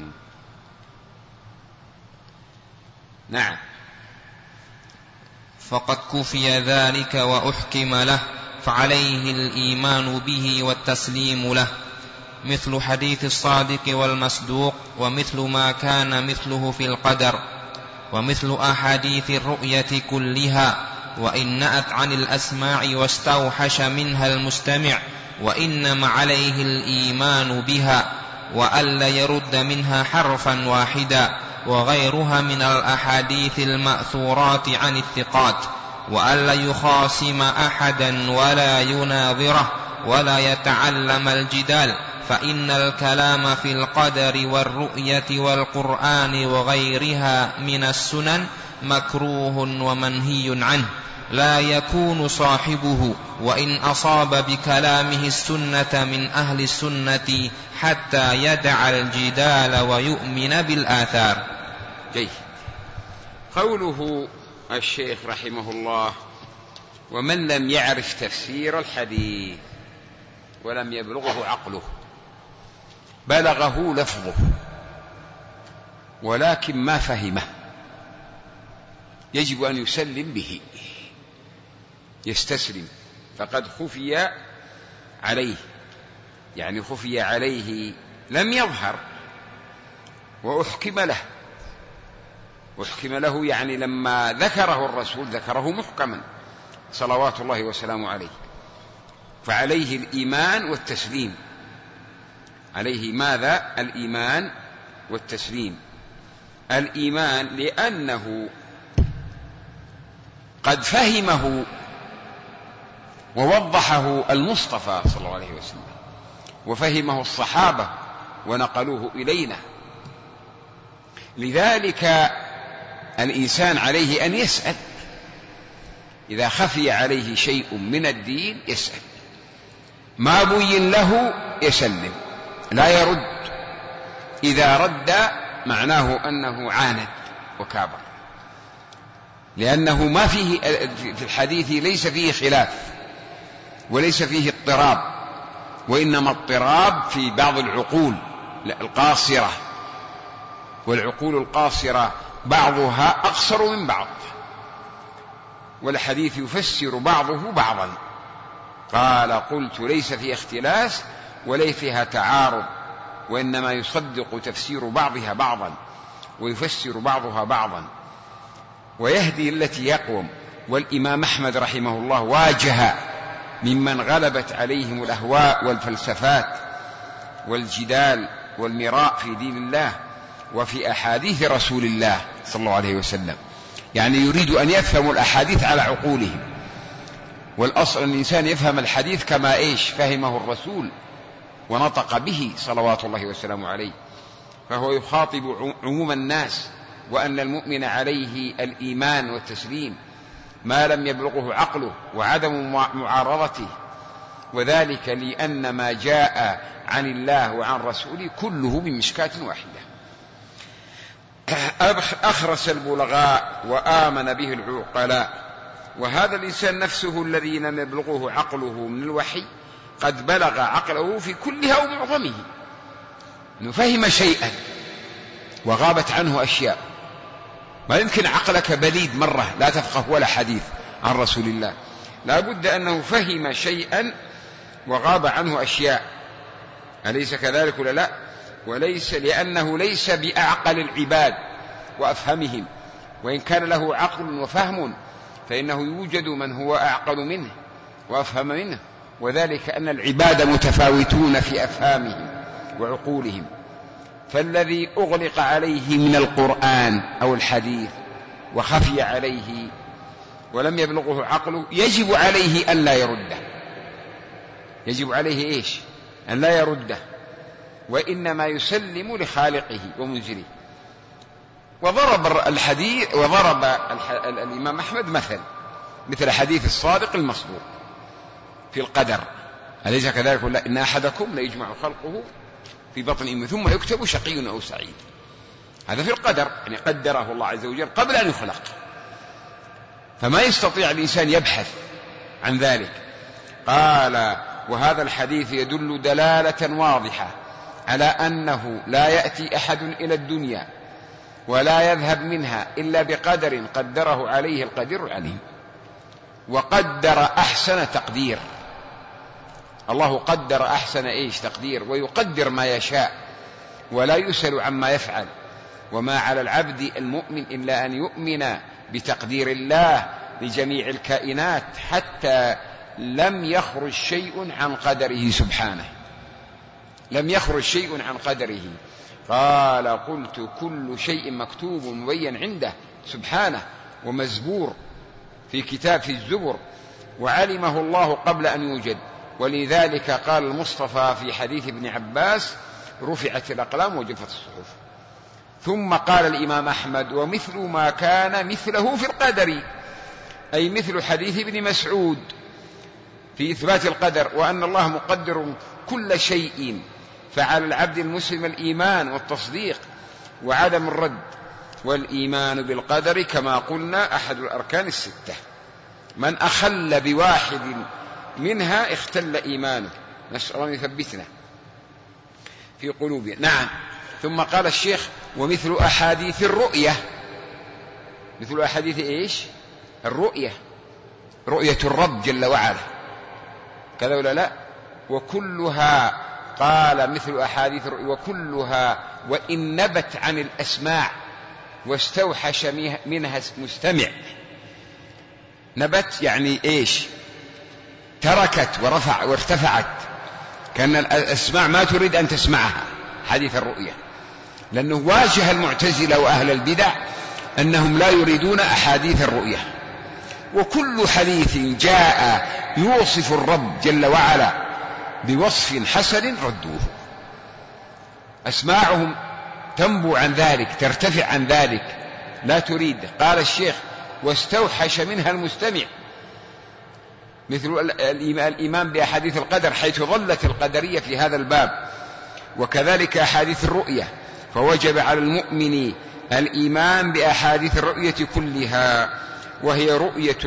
نعم. فقد كفي ذلك وأحكم له، فعليه الإيمان به والتسليم له، مثل حديث الصادق والمصدوق، ومثل ما كان مثله في القدر، ومثل أحاديث الرؤية كلها، وإن نأت عن الأسماع واستوحش منها المستمع، وإنما عليه الإيمان بها، وألا يرد منها حرفا واحدا، وغيرها من الأحاديث المأثورات عن الثقات، وألا يخاصم أحدا ولا يناظره ولا يتعلم الجدال، فإن الكلام في القدر والرؤية والقرآن وغيرها من السنن مكروه ومنهي عنه، لا يكون صاحبه وإن أصاب بكلامه السنة من أهل السنة حتى يدع الجدال ويؤمن بالآثار. جيد. قوله الشيخ رحمه الله: ومن لم يعرف تفسير الحديث ولم يبلغه عقله، بلغه لفظه ولكن ما فهمه، يجب أن يسلم به، يستسلم، فقد خفي عليه، يعني خفي عليه لم يظهر، وأحكم له. أحكم له يعني لما ذكره الرسول ذكره محكما صلوات الله وسلامه عليه، فعليه الإيمان والتسليم. عليه ماذا؟ الإيمان والتسليم. الإيمان لأنه قد فهمه ووضحه المصطفى صلى الله عليه وسلم، وفهمه الصحابة ونقلوه إلينا. لذلك الإنسان عليه أن يسأل، إذا خفي عليه شيء من الدين يسأل، ما بين له يسلم، لا يرد. إذا رد معناه أنه عاند وكابر، لأنه ما فيه في الحديث ليس فيه خلاف وليس فيه اضطراب، وإنما اضطراب في بعض العقول القاصرة، والعقول القاصرة بعضها أقصر من بعض، والحديث يفسر بعضه بعضا. قال: قلت ليس فيها اختلاس وليس فيها تعارض، وإنما يصدق تفسير بعضها بعضا ويفسر بعضها بعضا ويهدي التي يقوم. والإمام أحمد رحمه الله واجه ممن غلبت عليهم الأهواء والفلسفات والجدال والمراء في دين الله وفي أحاديث رسول الله صلى الله عليه وسلم، يعني يريد أن يفهم الأحاديث على عقولهم. والأصل أن الإنسان يفهم الحديث كما فهمه الرسول ونطق به صلوات الله وسلامه عليه، فهو يخاطب عموم الناس، وأن المؤمن عليه الإيمان والتسليم ما لم يبلغه عقله وعدم معارضته، وذلك لأن ما جاء عن الله وعن رسوله كله من مشكاة واحدة. أخرس البلغاء وآمن به العقلاء، وهذا الإنسان نفسه الذي لم يبلغه عقله من الوحي قد بلغ عقله في كلها ومعظمه، أنه فهم شيئا وغابت عنه أشياء. ما يمكن عقلك بليد مرة لا تفقه ولا حديث عن رسول الله، لا بد أنه فهم شيئا وغاب عنه أشياء، أليس كذلك ولا لا؟ وليس لأنه ليس بأعقل العباد وأفهمهم، وإن كان له عقل وفهم فإنه يوجد من هو أعقل منه وأفهم منه، وذلك أن العباد متفاوتون في أفهامهم وعقولهم. فالذي أغلق عليه من القرآن أو الحديث وخفي عليه ولم يبلغه عقله يجب عليه أن لا يرده، يجب عليه أن لا يرده، وإنما يسلم لخالقه ومنزله. وضرب الإمام أحمد مثل حديث الصادق المصدوق في القدر، أليس كذلك؟ لا، إن أحدكم ليجمع خلقه في بطن أمه ثم يكتب شقي أو سعيد. هذا في القدر، يعني قدره الله عز وجل قبل أن يخلق، فما يستطيع الإنسان يبحث عن ذلك. قال: وهذا الحديث يدل دلالة واضحة على أنه لا يأتي أحد إلى الدنيا ولا يذهب منها إلا بقدر قدره عليه القدير العليم، وقدر أحسن تقدير. الله قدر أحسن تقدير، ويقدر ما يشاء ولا يسأل عما يفعل. وما على العبد المؤمن إلا أن يؤمن بتقدير الله لجميع الكائنات حتى لم يخرج شيء عن قدره سبحانه، لم يخرج شيء عن قدره. قال قلت كل شيء مكتوب مبين عنده سبحانه ومزبور في كتاب في الزبر، وعلمه الله قبل أن يوجد. ولذلك قال المصطفى في حديث ابن عباس رفعت الأقلام وجفت الصحف. ثم قال الإمام أحمد ومثل ما كان مثله في القدر، أي مثل حديث ابن مسعود في إثبات القدر، وأن الله مقدر كل شيء، فعلى العبد المسلم الإيمان والتصديق وعدم الرد. والإيمان بالقدر كما قلنا أحد الأركان الستة، من أخل بواحد منها اختل إيمانه، نسأل الله يثبتنا في قلوبنا. نعم. ثم قال الشيخ ومثل أحاديث الرؤية، مثل أحاديث إيش؟ الرؤية، رؤية الرب جل وعلا، كذا ولا لا؟ وكلها، قال مثل أحاديث الرؤية وكلها وإن نبت عن الأسماع واستوحش منها مستمع. نبت يعني إيش؟ تركت ورفع وارتفعت، كان الأسماع ما تريد أن تسمعها حديث الرؤية، لأنه واجه المعتزلة وأهل البدع أنهم لا يريدون أحاديث الرؤية. وكل حديث جاء يوصف الرب جل وعلا بوصف حسن ردوه، أسماعهم تنبو عن ذلك، ترتفع عن ذلك، لا تريد. قال الشيخ واستوحش منها المستمع، مثل الإيمان بأحاديث القدر حيث ظلت القدرية في هذا الباب، وكذلك أحاديث الرؤية، فوجب على المؤمن الإيمان بأحاديث الرؤية كلها، وهي رؤية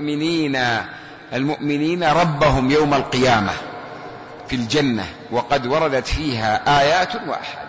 المؤمنين ربهم يوم القيامة في الجنة، وقد وردت فيها آيات وأحاديث.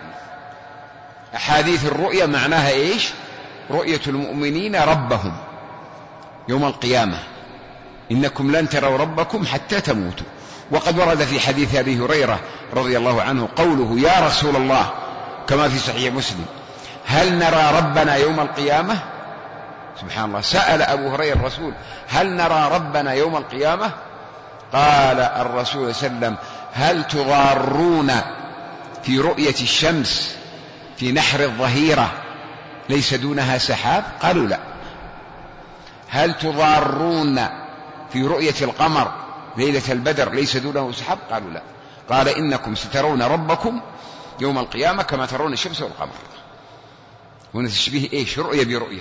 أحاديث الرؤية معناها إيش؟ رؤية المؤمنين ربهم يوم القيامة، إنكم لن تروا ربكم حتى تموتوا. وقد ورد في حديث أبي هريرة رضي الله عنه قوله يا رسول الله كما في صحيح مسلم هل نرى ربنا يوم القيامة؟ سبحان الله، سأل أبو هريرة الرسول هل نرى ربنا يوم القيامة؟ قال الرسول صلى الله عليه وسلم هل تضارون في رؤية الشمس في نحر الظهيرة ليس دونها سحاب؟ قالوا لا. هل تضارون في رؤية القمر ليلة البدر ليس دونه سحاب؟ قالوا لا. قال إنكم سترون ربكم يوم القيامة كما ترون الشمس والقمر. هنا تشبيه إيش؟ رؤية برؤية.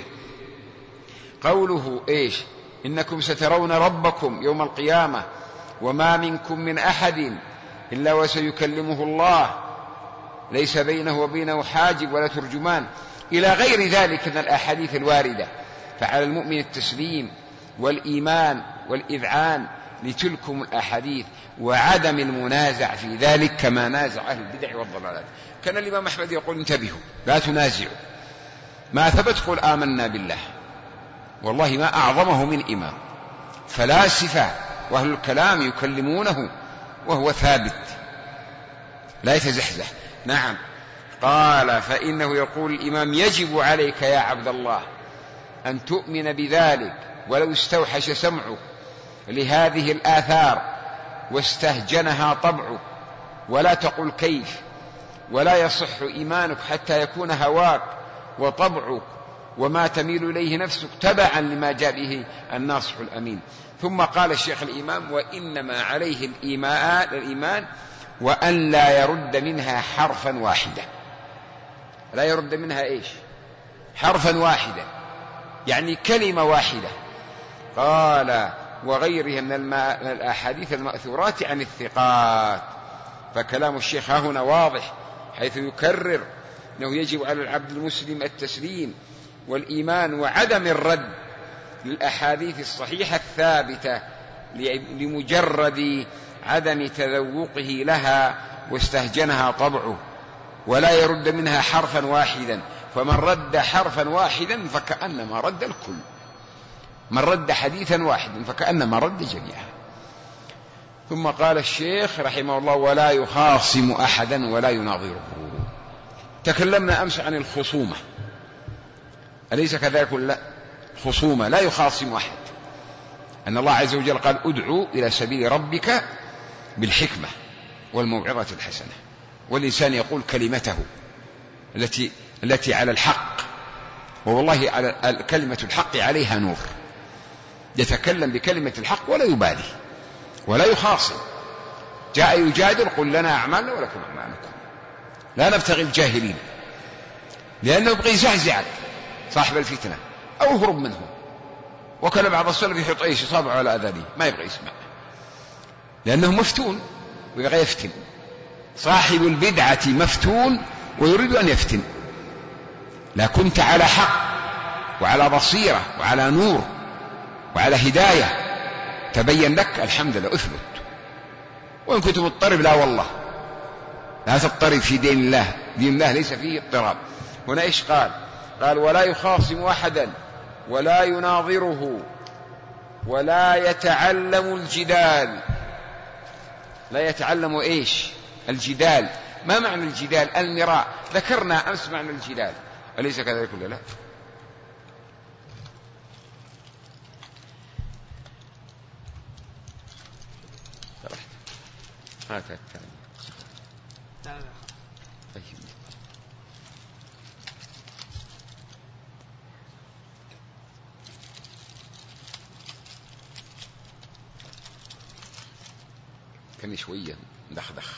قوله إيش؟ إنكم سترون ربكم يوم القيامة وما منكم من أحد إلا وسيكلمه الله ليس بينه وبينه حاجب ولا ترجمان، إلى غير ذلك من الأحاديث الواردة. فعلى المؤمن التسليم والإيمان والإذعان لتلكم الأحاديث وعدم المنازع في ذلك كما نازع أهل البدع والضلالات. كان الإمام أحمد يقول انتبهوا لا تنازعوا، ما ثبت قل آمنا بالله، والله ما أعظمه من إمام. فلاسفة وأهل الكلام يكلمونه وهو ثابت لا يتزحزح. نعم. قال فإنه يقول الإمام يجب عليك يا عبد الله أن تؤمن بذلك ولو استوحش سمعك لهذه الآثار واستهجنها طبعك، ولا تقل كيف، ولا يصح إيمانك حتى يكون هواك وطبعك وما تميل إليه نفسك تبعا لما جاء به الناصح الأمين. ثم قال الشيخ الإمام وإنما عليه الإيمان وأن لا يرد منها حرفا واحدا. لا يرد منها إيش؟ حرفا واحدا، يعني كلمة واحدة. قال وغيرها من الأحاديث المأثورات عن الثقات. فكلام الشيخ هنا واضح حيث يكرر أنه يجب على العبد المسلم التسليم والإيمان وعدم الرد للأحاديث الصحيحة الثابتة لمجرد عدم تذوقه لها واستهجنها طبعه، ولا يرد منها حرفا واحدا. فمن رد حرفا واحدا فكأنما رد الكل، من رد حديثا واحدا فكأنما رد جميعا. ثم قال الشيخ رحمه الله ولا يخاصم أحدا ولا يناظره. تكلمنا أمس عن الخصومة، أليس كذلك؟ لا، خصومة لا يخاصم أحد أن الله عز وجل قال ادعو إلى سبيل ربك بالحكمة والموعظة الحسنة، والإنسان يقول كلمته التي على الحق، والله على كلمة الحق عليها نور، يتكلم بكلمة الحق ولا يبالي ولا يخاصم. جاء يجادل قل لنا أعمالنا ولكم أعمالكم، لا نبتغي الجاهلين، لأنه يبغي يزعزعك صاحب الفتنة أو يهرب منه. وكان بعض السلف يحط أي صابع على أذانه ما يبغي يسمع، لأنه مفتون ويبغي يفتن. صاحب البدعة مفتون ويريد أن يفتن. لا كنت على حق وعلى بصيرة وعلى نور وعلى هداية تبين لك الحمد لله اثبت. وإن كنت مضطرب لا والله لا تضطرب في دين الله، دين الله ليس فيه اضطراب. هنا إيش قال؟ قال ولا يخاصم أحدا ولا يناظره ولا يتعلم الجدال. لا يتعلم إيش؟ الجدال. ما معنى الجدال؟ المراء. ذكرنا أمس معنى الجدال، أليس كذلك ولا لا؟ هذا الثاني. طيب. كان شوية دخدخ.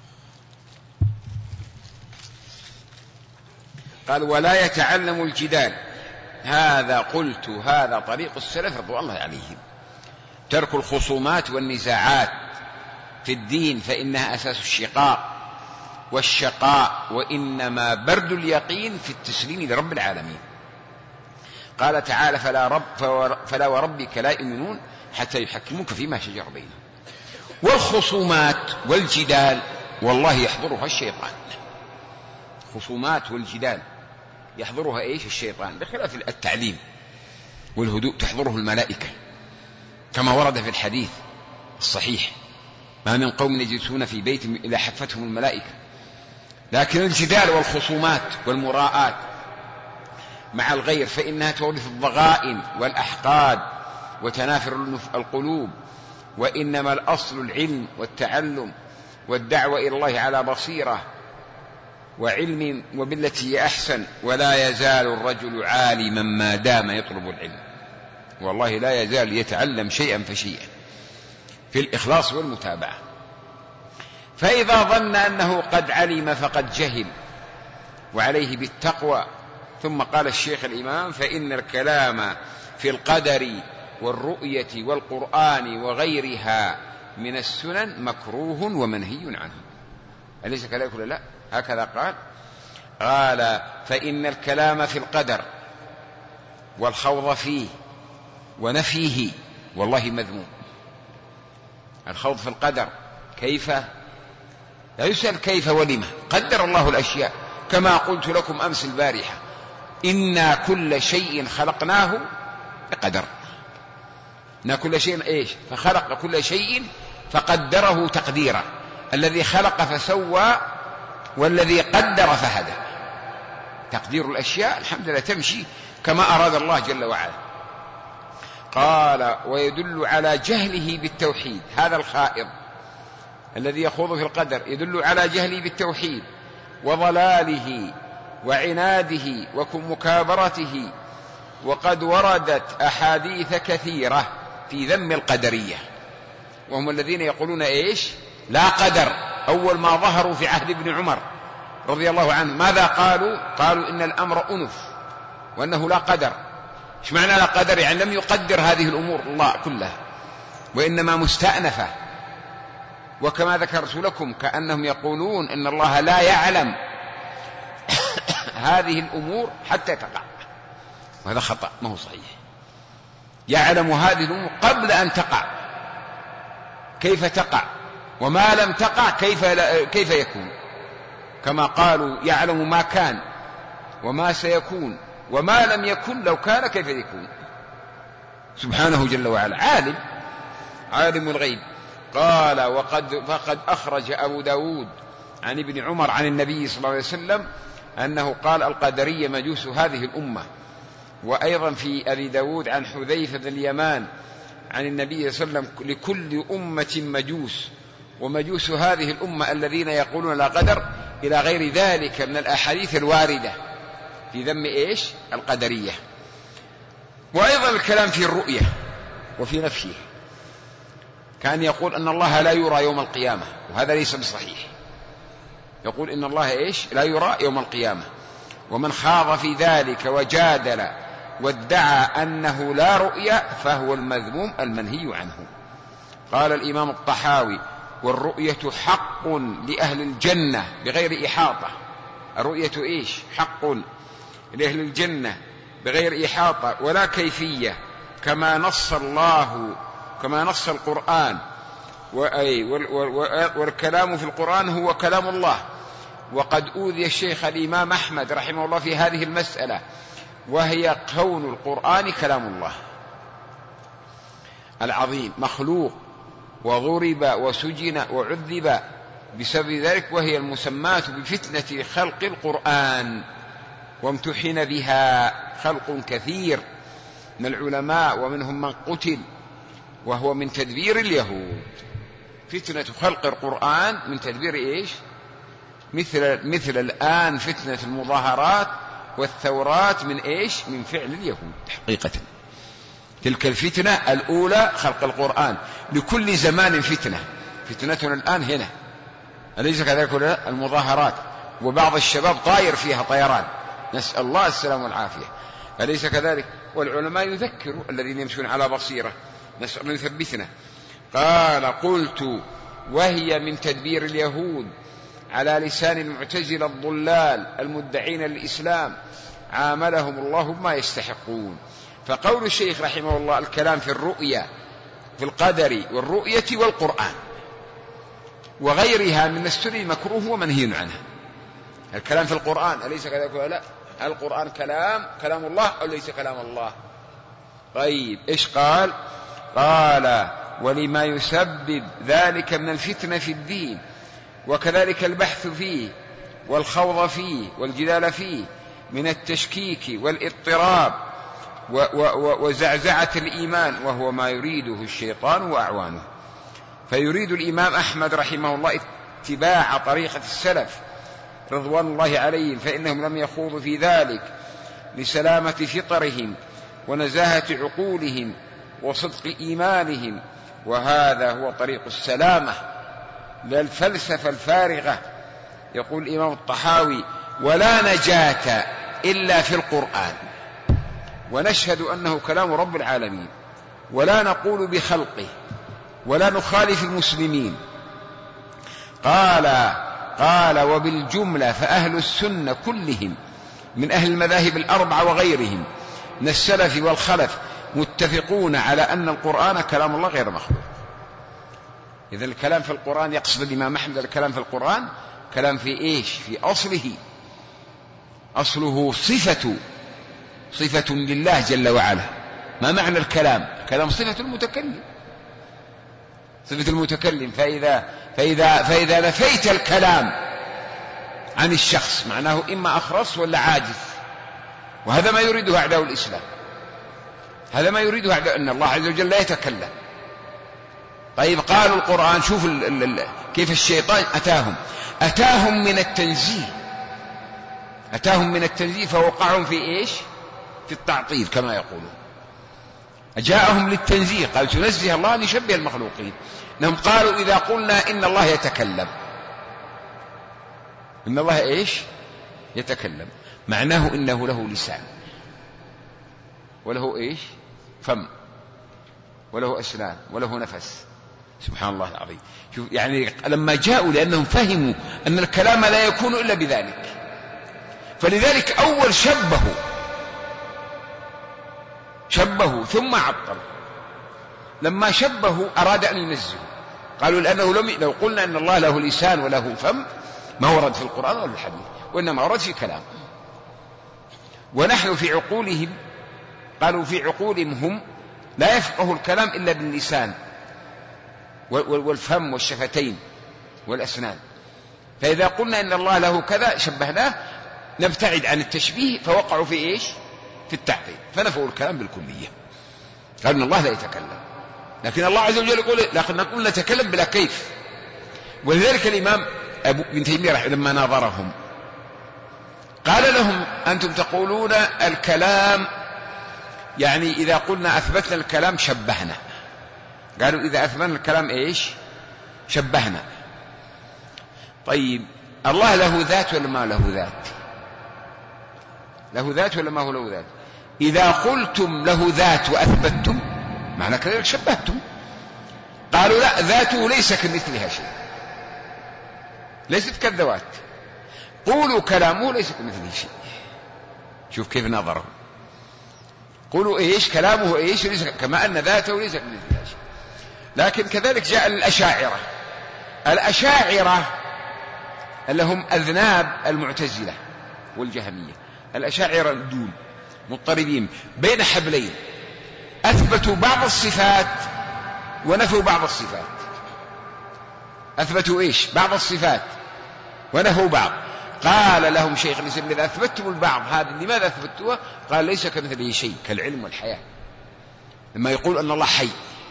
قال ولا يتعلم الجدال. هذا قلت هذا طريق السلف رضوان الله عليهم، ترك الخصومات والنزاعات في الدين فإنها أساس الشقاق والشقاء، وإنما برد اليقين في التسليم لرب العالمين. قال تعالى فلا وربك لا يؤمنون حتى يحكموك فيما شجر بينهم. والخصومات والجدال والله يحضرها الشيطان. خصومات والجدال يحضرها إيش؟ الشيطان، بخلاف التعليم والهدوء تحضره الملائكة، كما ورد في الحديث الصحيح ما من قوم يجلسون في بيت إلا حفتهم الملائكة. لكن الجدال والخصومات والمراءات مع الغير فإنها تورث الضغائن والأحقاد وتنافر القلوب، وإنما الأصل العلم والتعلم والدعوة إلى الله على بصيرة وعلم وبالتي هي أحسن. ولا يزال الرجل عالما ما دام يطلب العلم، والله لا يزال يتعلم شيئا فشيئا في الإخلاص والمتابعة. فإذا ظن أنه قد علم فقد جهل، وعليه بالتقوى. ثم قال الشيخ الإمام فإن الكلام في القدر والرؤية والقرآن وغيرها من السنن مكروه ومنهي عنه. أليس كذلك ولا لا؟ هكذا قال فإن الكلام في القدر والخوض فيه ونفيه والله مذموم. الخوض في القدر كيف؟ لا يسأل كيف ولما، قدر الله الأشياء. كما قلت لكم أمس البارحة إنا كل شيء خلقناه بقدر. إنا كل شيء إيش؟ فخلق كل شيء فقدره تقديرا. الذي خلق فسوى والذي قدر فهدى. تقدير الأشياء الحمد لله تمشي كما أراد الله جل وعلا. قال ويدل على جهله بالتوحيد. هذا الخائض الذي يخوض في القدر يدل على جهله بالتوحيد وضلاله وعناده ومكابرته. وقد وردت أحاديث كثيرة في ذم القدرية، وهم الذين يقولون إيش؟ لا قدر. أول ما ظهروا في عهد ابن عمر رضي الله عنه ماذا قالوا؟ قالوا إن الأمر أنف وأنه لا قدر. إيش معنى لا قدر؟ يعني لم يقدر هذه الأمور الله كلها، وإنما مستأنفة. وكما ذكرت لكم كأنهم يقولون إن الله لا يعلم هذه الأمور حتى تقع، وهذا خطأ ما هو صحيح. يعلم هذه الأمور قبل أن تقع، كيف تقع، وما لم تقع كيف يكون. كما قالوا يعلم ما كان وما سيكون وما لم يكن لو كان كيف يكون. سبحانه جل وعلا عالم الغيب. قال فقد أخرج أبو داود عن ابن عمر عن النبي صلى الله عليه وسلم أنه قال القدرية مجوس هذه الأمة. وأيضا في أبي داود عن حذيفة بن اليمان عن النبي صلى الله عليه وسلم: لكل أمة مجوس، ومجوس هذه الأمة الذين يقولون لا قدر، إلى غير ذلك من الأحاديث الواردة في ذم إيش؟ القدرية. وأيضا الكلام في الرؤية وفي نفيه، كان يقول أن الله لا يرى يوم القيامة، وهذا ليس بصحيح. يقول إن الله إيش؟ لا يرى يوم القيامة. ومن خاض في ذلك وجادل وادعى أنه لا رؤية فهو المذموم المنهي عنه. قال الإمام الطحاوي: والرؤية حق لأهل الجنة بغير إحاطة. الرؤية إيش؟ حق لأهل الجنة بغير إحاطة ولا كيفية، كما نص القرآن، والكلام في القرآن هو كلام الله. وقد أوذي الشيخ الإمام أحمد رحمه الله في هذه المسألة، وهي كون القرآن كلام الله العظيم مخلوق، وضرب وسجن وعذب بسبب ذلك، وهي المسماة بفتنة خلق القرآن. وامتحن بها خلق كثير من العلماء، ومنهم من قتل، وهو من تدبير اليهود. فتنة خلق القرآن من تدبير إيش؟ مثل الآن فتنة المظاهرات والثورات من إيش؟ من فعل اليهود حقيقة. تلك الفتنة الأولى خلق القرآن، لكل زمان فتنتنا الآن هنا، أليس كذلك؟ المظاهرات، وبعض الشباب طاير فيها طيران، نسأل الله السلام والعافية، أليس كذلك؟ والعلماء يذكروا الذين يمشون على بصيرة، نسأل الله يثبتنا. قال: قلت: وهي من تدبير اليهود على لسان المعتزلة الضلال المدعين للإسلام، عاملهم الله بما يستحقون. فقول الشيخ رحمه الله: الكلام في الرؤيا في القدر والرؤية والقرآن وغيرها من السنن مكروه ومنهي عنه. الكلام في القرآن أليس كذلك ولا لا؟ القرآن كلام الله أو ليس كلام الله؟ طيب إيش قال؟ قال: ولما يسبب ذلك من الفتنة في الدين، وكذلك البحث فيه والخوض فيه والجدال فيه من التشكيك والاضطراب وزعزعة الإيمان، وهو ما يريده الشيطان وأعوانه. فيريد الإمام أحمد رحمه الله اتباع طريقة السلف رضوان الله عليهم، فإنهم لم يخوضوا في ذلك لسلامة فطرهم ونزاهة عقولهم وصدق إيمانهم، وهذا هو طريق السلامة لا الفلسفة الفارغة. يقول الإمام الطحاوي: ولا نجاة إلا في القرآن، ونشهد أنه كلام رب العالمين، ولا نقول بخلقه، ولا نخالف المسلمين. قال: وبالجملة فأهل السنة كلهم من أهل المذاهب الأربعة وغيرهم من السلف والخلف متفقون على أن القرآن كلام الله غير مخلوق. إذا الكلام في القرآن، يقصد الإمام أحمد الكلام في القرآن كلام في إيش؟ في أصله صفة لله جل وعلا. ما معنى الكلام؟ الكلام صفة المتكلم. فإذا نفيت الكلام عن الشخص معناه إما أخرس ولا عاجز، وهذا ما يريده أعداء الإسلام، هذا ما يريده أعداء، أن الله عز وجل لا يتكلم. طيب قالوا القرآن، شوف كيف الشيطان أتاهم من التنزيه فوقعهم في إيش؟ في التعطيل كما يقولون. جاءهم للتنزيه، قال: تنزه الله أن يشبه المخلوقين. إنهم قالوا: إذا قلنا إن الله يتكلم، إن الله إيش؟ يتكلم، معناه إنه له لسان، وله إيش؟ فم، وله أسنان، وله نفس. سبحان الله العظيم. شوف يعني لما جاءوا، لأنهم فهموا أن الكلام لا يكون إلا بذلك، فلذلك أول شبهوا ثم عطلوا. لما شبهوا أراد أن ينزهوا، قالوا لأنه لو قلنا أن الله له لسان وله فم ما ورد في القرآن ولا الحديث، وإنما ورد في كلام. ونحن في عقولهم، قالوا في عقولهم هم لا يفقه الكلام إلا باللسان والفم والشفتين والأسنان. فإذا قلنا إن الله له كذا شبهناه، نبتعد عن التشبيه، فوقعوا في إيش؟ في التعطيل، فنفوا الكلام بالكلية، قالوا إن الله لا يتكلم. لكن الله عز وجل يقول لكن نقول نتكلم بلا كيف. ولذلك الإمام ابن تيمية لما ناظرهم قال لهم أنتم تقولون الكلام، يعني إذا قلنا أثبتنا الكلام شبهنا. قالوا إذا أثبتنا الكلام إيش؟ شبهنا. طيب الله له ذات ولا ما له ذات؟ له ذات ولا ما هو له ذات؟ إذا قلتم له ذات وأثبتم معنى كذلك شبهتم. قالوا لا، ذاته ليس كمثلها شيء، ليست كالذوات. قولوا كلامه ليس كمثله شيء. شوف كيف نظرهم، قولوا إيش كلامه إيش ليس كما أن ذاته ليس كمثلها شيء. لكن كذلك جاء الأشاعرة. الأشاعرة اللي هم أذناب المعتزلة والجهمية. الأشاعرة دون مضطربين بين حبلين، أثبتوا بعض الصفات ونفوا بعض الصفات. أثبتوا إيش؟ بعض الصفات ونفوا بعض. قال لهم شيخ الإسلام إذا أثبتم البعض هذا لماذا أثبتوها؟ قال ليس كمثله شيء كالعلم والحياة. لما يقول أن الله حي،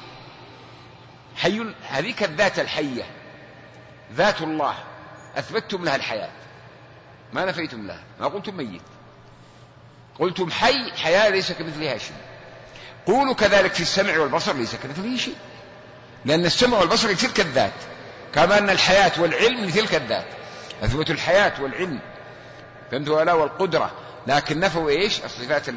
حي هذيك الذات الحية ذات الله، أثبتتم لها الحياة ما نفيتم لها، ما قلتم ميت، قلتم حي، حياة ليس كمثلها شيء. قولوا كذلك في السمع والبصر ليس كمثله شيء، لأن السمع والبصر تلك الذات، كما أن الحياة والعلم لتلك الذات. أثبتوا الحياة والعلم فهمتوا ولا والقدرة، لكن نفوا إيش؟ الصفات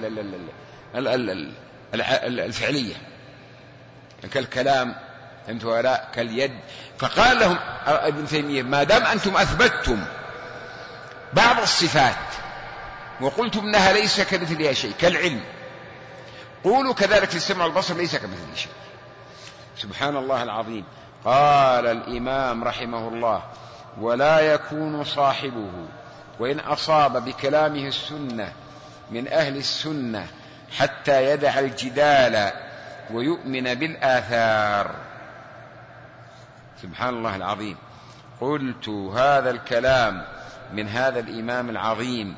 الفعلية كالكلام فهمتوا ولا كاليد. فقال لهم ابن تيمية ما دام أنتم أثبتتم بعض الصفات وقلتم أنها ليس كمثلها شيء كالعلم، قولوا كذلك في السمع والبصر ليس كمثله شيء. سبحان الله العظيم. قال الإمام رحمه الله ولا يكون صاحبه وإن أصاب بكلامه السنة من أهل السنة حتى يدع الجدال ويؤمن بالآثار. سبحان الله العظيم. قلت هذا الكلام من هذا الإمام العظيم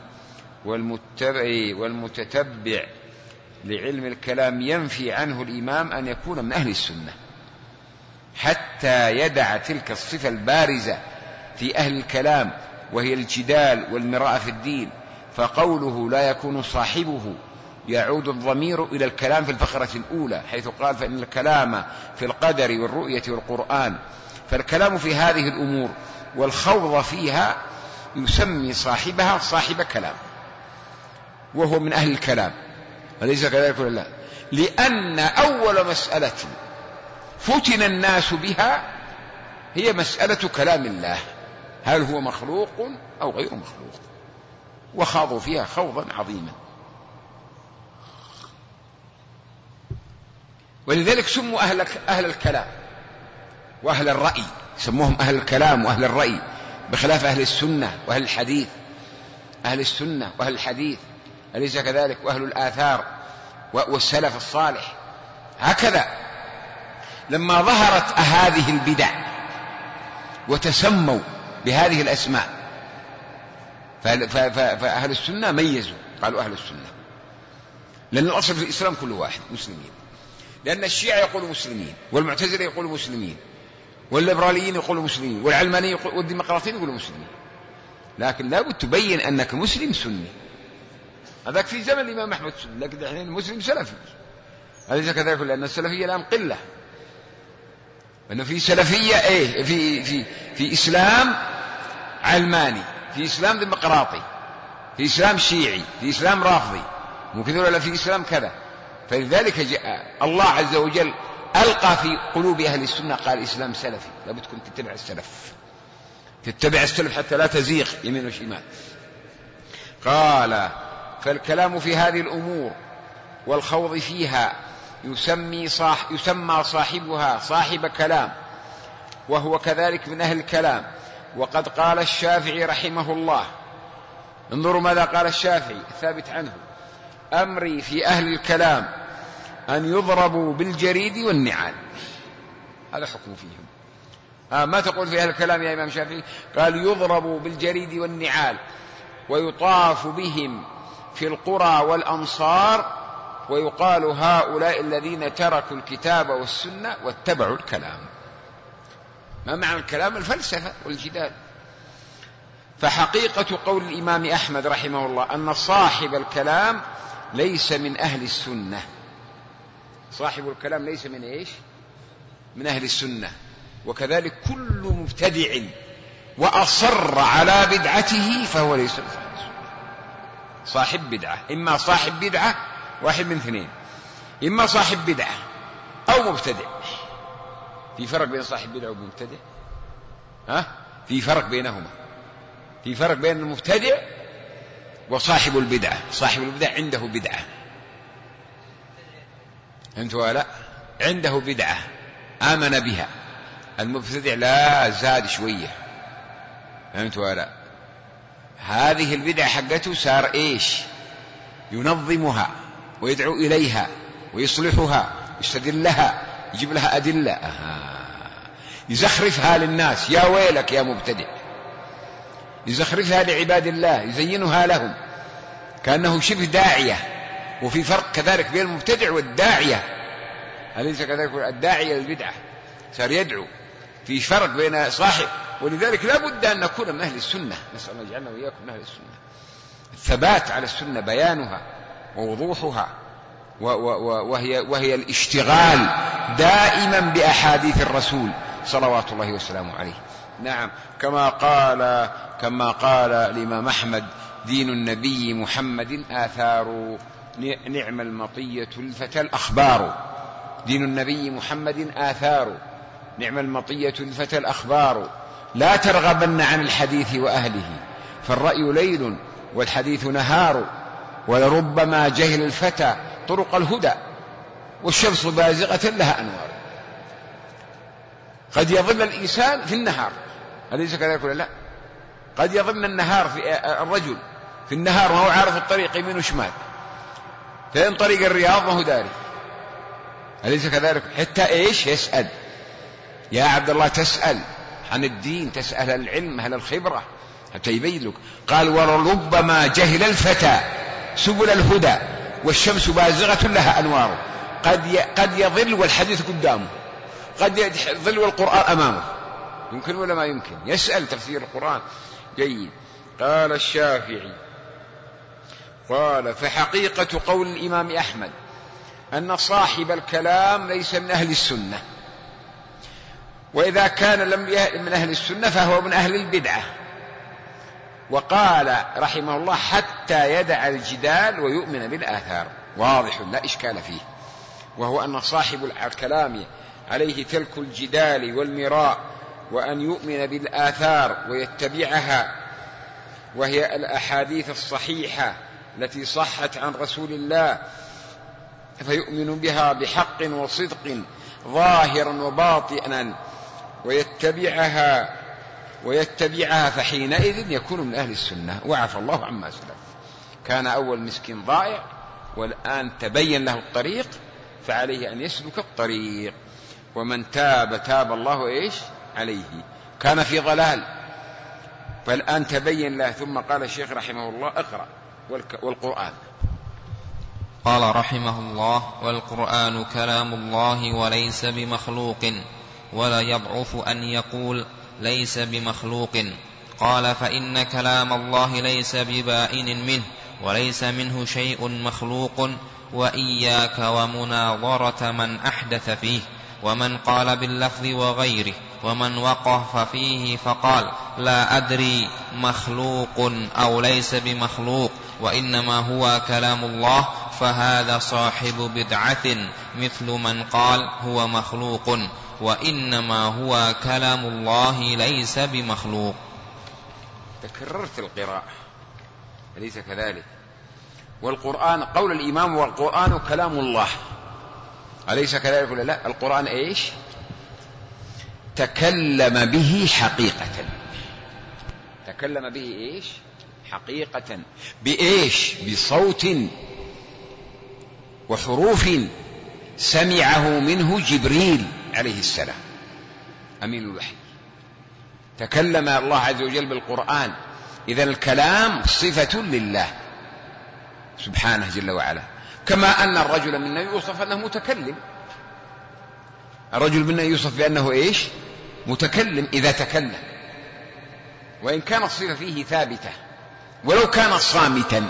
والمتتبع لعلم الكلام ينفي عنه الإمام أن يكون من أهل السنة حتى يدع تلك الصفة البارزة في أهل الكلام وهي الجدال والمراء في الدين. فقوله لا يكون صاحبه يعود الضمير إلى الكلام في الفقرة الأولى حيث قال فإن الكلام في القدر والرؤية والقرآن. فالكلام في هذه الأمور والخوض فيها يسمي صاحبها صاحب كلام وهو من أهل الكلام، أليس كذلك ولا لا؟ لأن أول مسألة فتن الناس بها هي مسألة كلام الله، هل هو مخلوق أو غير مخلوق، وخاضوا فيها خوضا عظيما. ولذلك سموا أهل الكلام وأهل الرأي، سموهم أهل الكلام وأهل الرأي، بخلاف أهل السنة وأهل الحديث. أهل السنة وأهل الحديث أليس كذلك؟ وأهل الآثار والسلف الصالح. هكذا لما ظهرت هذه البدع وتسموا بهذه الأسماء فأهل السنة ميزوا قالوا أهل السنة، لأن الأصل في الإسلام كل واحد مسلمين. لأن الشيعة يقولوا مسلمين، والمعتزلة يقولوا مسلمين، والليبراليين يقولوا مسلمين، والعلمانيين والديمقراطيين يقولوا مسلمين. لكن لابد تبين أنك مسلم سني. هذاك في زمن الإمام أحمد سني، لكن الحين مسلم سلفي. أليس كذلك؟ لأن السلفية الآن قلة، أنه في سلفية في إسلام علماني، في إسلام ديمقراطي، في إسلام شيعي، في إسلام رافضي، مو كذا ولا في إسلام كذا. فلذلك جاء الله عز وجل ألقى في قلوب أهل السنة قال إسلام سلفي، لابد كنت تتبع السلف، تتبع السلف حتى لا تزيغ يمين وشمال. قال فالكلام في هذه الأمور والخوض فيها يسمى صاحبها صاحب كلام، وهو كذلك من أهل الكلام. وقد قال الشافعي رحمه الله، انظروا ماذا قال الشافعي الثابت عنه: أمري في أهل الكلام أن يضربوا بالجريد والنعال. هذا حكم فيهم. ما تقول في أهل الكلام يا إمام الشافعي؟ قال يضربوا بالجريد والنعال ويطاف بهم في القرى والأمصار ويقال هؤلاء الذين تركوا الكتاب والسنة واتبعوا الكلام. ما معنى الكلام؟ الفلسفة والجدال. فحقيقة قول الإمام أحمد رحمه الله أن صاحب الكلام ليس من أهل السنة. صاحب الكلام ليس من إيش؟ من أهل السنة. وكذلك كل مبتدع وأصر على بدعته فهو ليس من أهل السنة. صاحب بدعة، إما صاحب بدعة واحد من اثنين، إما صاحب بدعة أو مبتدع. في فرق بين صاحب بدعة ومبتدع؟ في فرق بينهما. في فرق بين المبتدع وصاحب البدعة. صاحب البدعة عنده بدعة، أنت ولا عنده بدعة آمن بها. المبتدع لا، زاد شوية، أنت ولا هذه البدعة حقته صار إيش؟ ينظمها ويدعو إليها ويصلحها، يستدل لها، يجيب لها أدلة، يزخرفها للناس. يا ويلك يا مبتدع، يزخرفها لعباد الله، يزينها لهم كأنه شبه داعية. وفي فرق كذلك بين المبتدع والداعية، أليس كذلك؟ الداعية للبدعة صار يدعو. في فرق بين صاحب، ولذلك لا بد أن نكون من أهل السنة. نسأل الله يجعلنا وإياكم من أهل السنة. الثبات على السنة، بيانها ووضوحها، وهي الاشتغال دائما بأحاديث الرسول صلوات الله وسلامه عليه. نعم، كما قال الإمام أحمد: دين النبي محمد آثار، نعم المطية الفتى الأخبار. دين النبي محمد آثار، نعم المطية الفتى الأخبار. لا ترغبن عن الحديث وأهله، فالرأي ليل والحديث نهار. ولربما جهل الفتى طرق الهدى، والشمس بازغة لها أنوار. قد يظل الإنسان في النهار، أليس كذلك ولا لا؟ قد يظل النهار في الرجل في النهار وهو عارف الطريق يمين وشمال، فإن طريق الرياض ما هو داري، أليس كذلك؟ حتى إيش يسأل؟ يا عبد الله تسأل عن الدين، تسأل العلم، أهل الخبرة، حتى يبين لك. قال: ولربما جهل الفتى سبل الهدى، والشمس بازغة لها أنوار. قد يظل والحديث قدامه، قد يظل والقرآن أمامه. يمكن ولا ما يمكن؟ يسأل تفسير القرآن. جيد. قال الشافعي: قال: فحقيقة قول الإمام أحمد أن صاحب الكلام ليس من أهل السنة، وإذا كان لم يكن من أهل السنة فهو من أهل البدعة. وقال رحمه الله: حتى يدع الجدال ويؤمن بالآثار. واضح لا إشكال فيه، وهو أن صاحب الكلام عليه ترك الجدال والمراء، وأن يؤمن بالآثار ويتبعها، وهي الأحاديث الصحيحة التي صحت عن رسول الله، فيؤمن بها بحق وصدق ظاهرا وباطنا ويتبعها فحينئذ يكون من أهل السنة. وعفى الله عما سلف. كان أول مسكين ضائع، والآن تبين له الطريق، فعليه أن يسلك الطريق. ومن تاب الله إيش عليه. كان في ضلال، فالآن تبين له. ثم قال الشيخ رحمه الله: اقرأ والقرآن. قال رحمه الله: والقرآن كلام الله وليس بمخلوق، ولا يضعف أن يقول ليس بمخلوق. قال: فإن كلام الله ليس ببائن منه، وليس منه شيء مخلوق. وإياك ومناظرة من أحدث فيه، ومن قال باللفظ وغيره، ومن وقف فيه فقال لا أدري مخلوق أو ليس بمخلوق وإنما هو كلام الله، فهذا صاحب بدعة، مثل من قال هو مخلوق وإنما هو كلام الله ليس بمخلوق. تكررت القراءة، أليس كذلك؟ والقرآن قول الإمام: والقرآن كلام الله، أليس كذلك ولا لا؟ القرآن إيش؟ تكلم به حقيقة. تكلم به إيش؟ حقيقة. بإيش؟ بصوت وحروف سمعه منه جبريل عليه السلام أمين الوحي. تكلم الله عز وجل بالقرآن. إذن الكلام صفة لله سبحانه جل وعلا، كما أن الرجل منا يوصف أنه متكلم، الرجل منا يوصف بأنه إيش؟ متكلم إذا تكلم، وإن كانت الصفة فيه ثابتة ولو كان صامتا.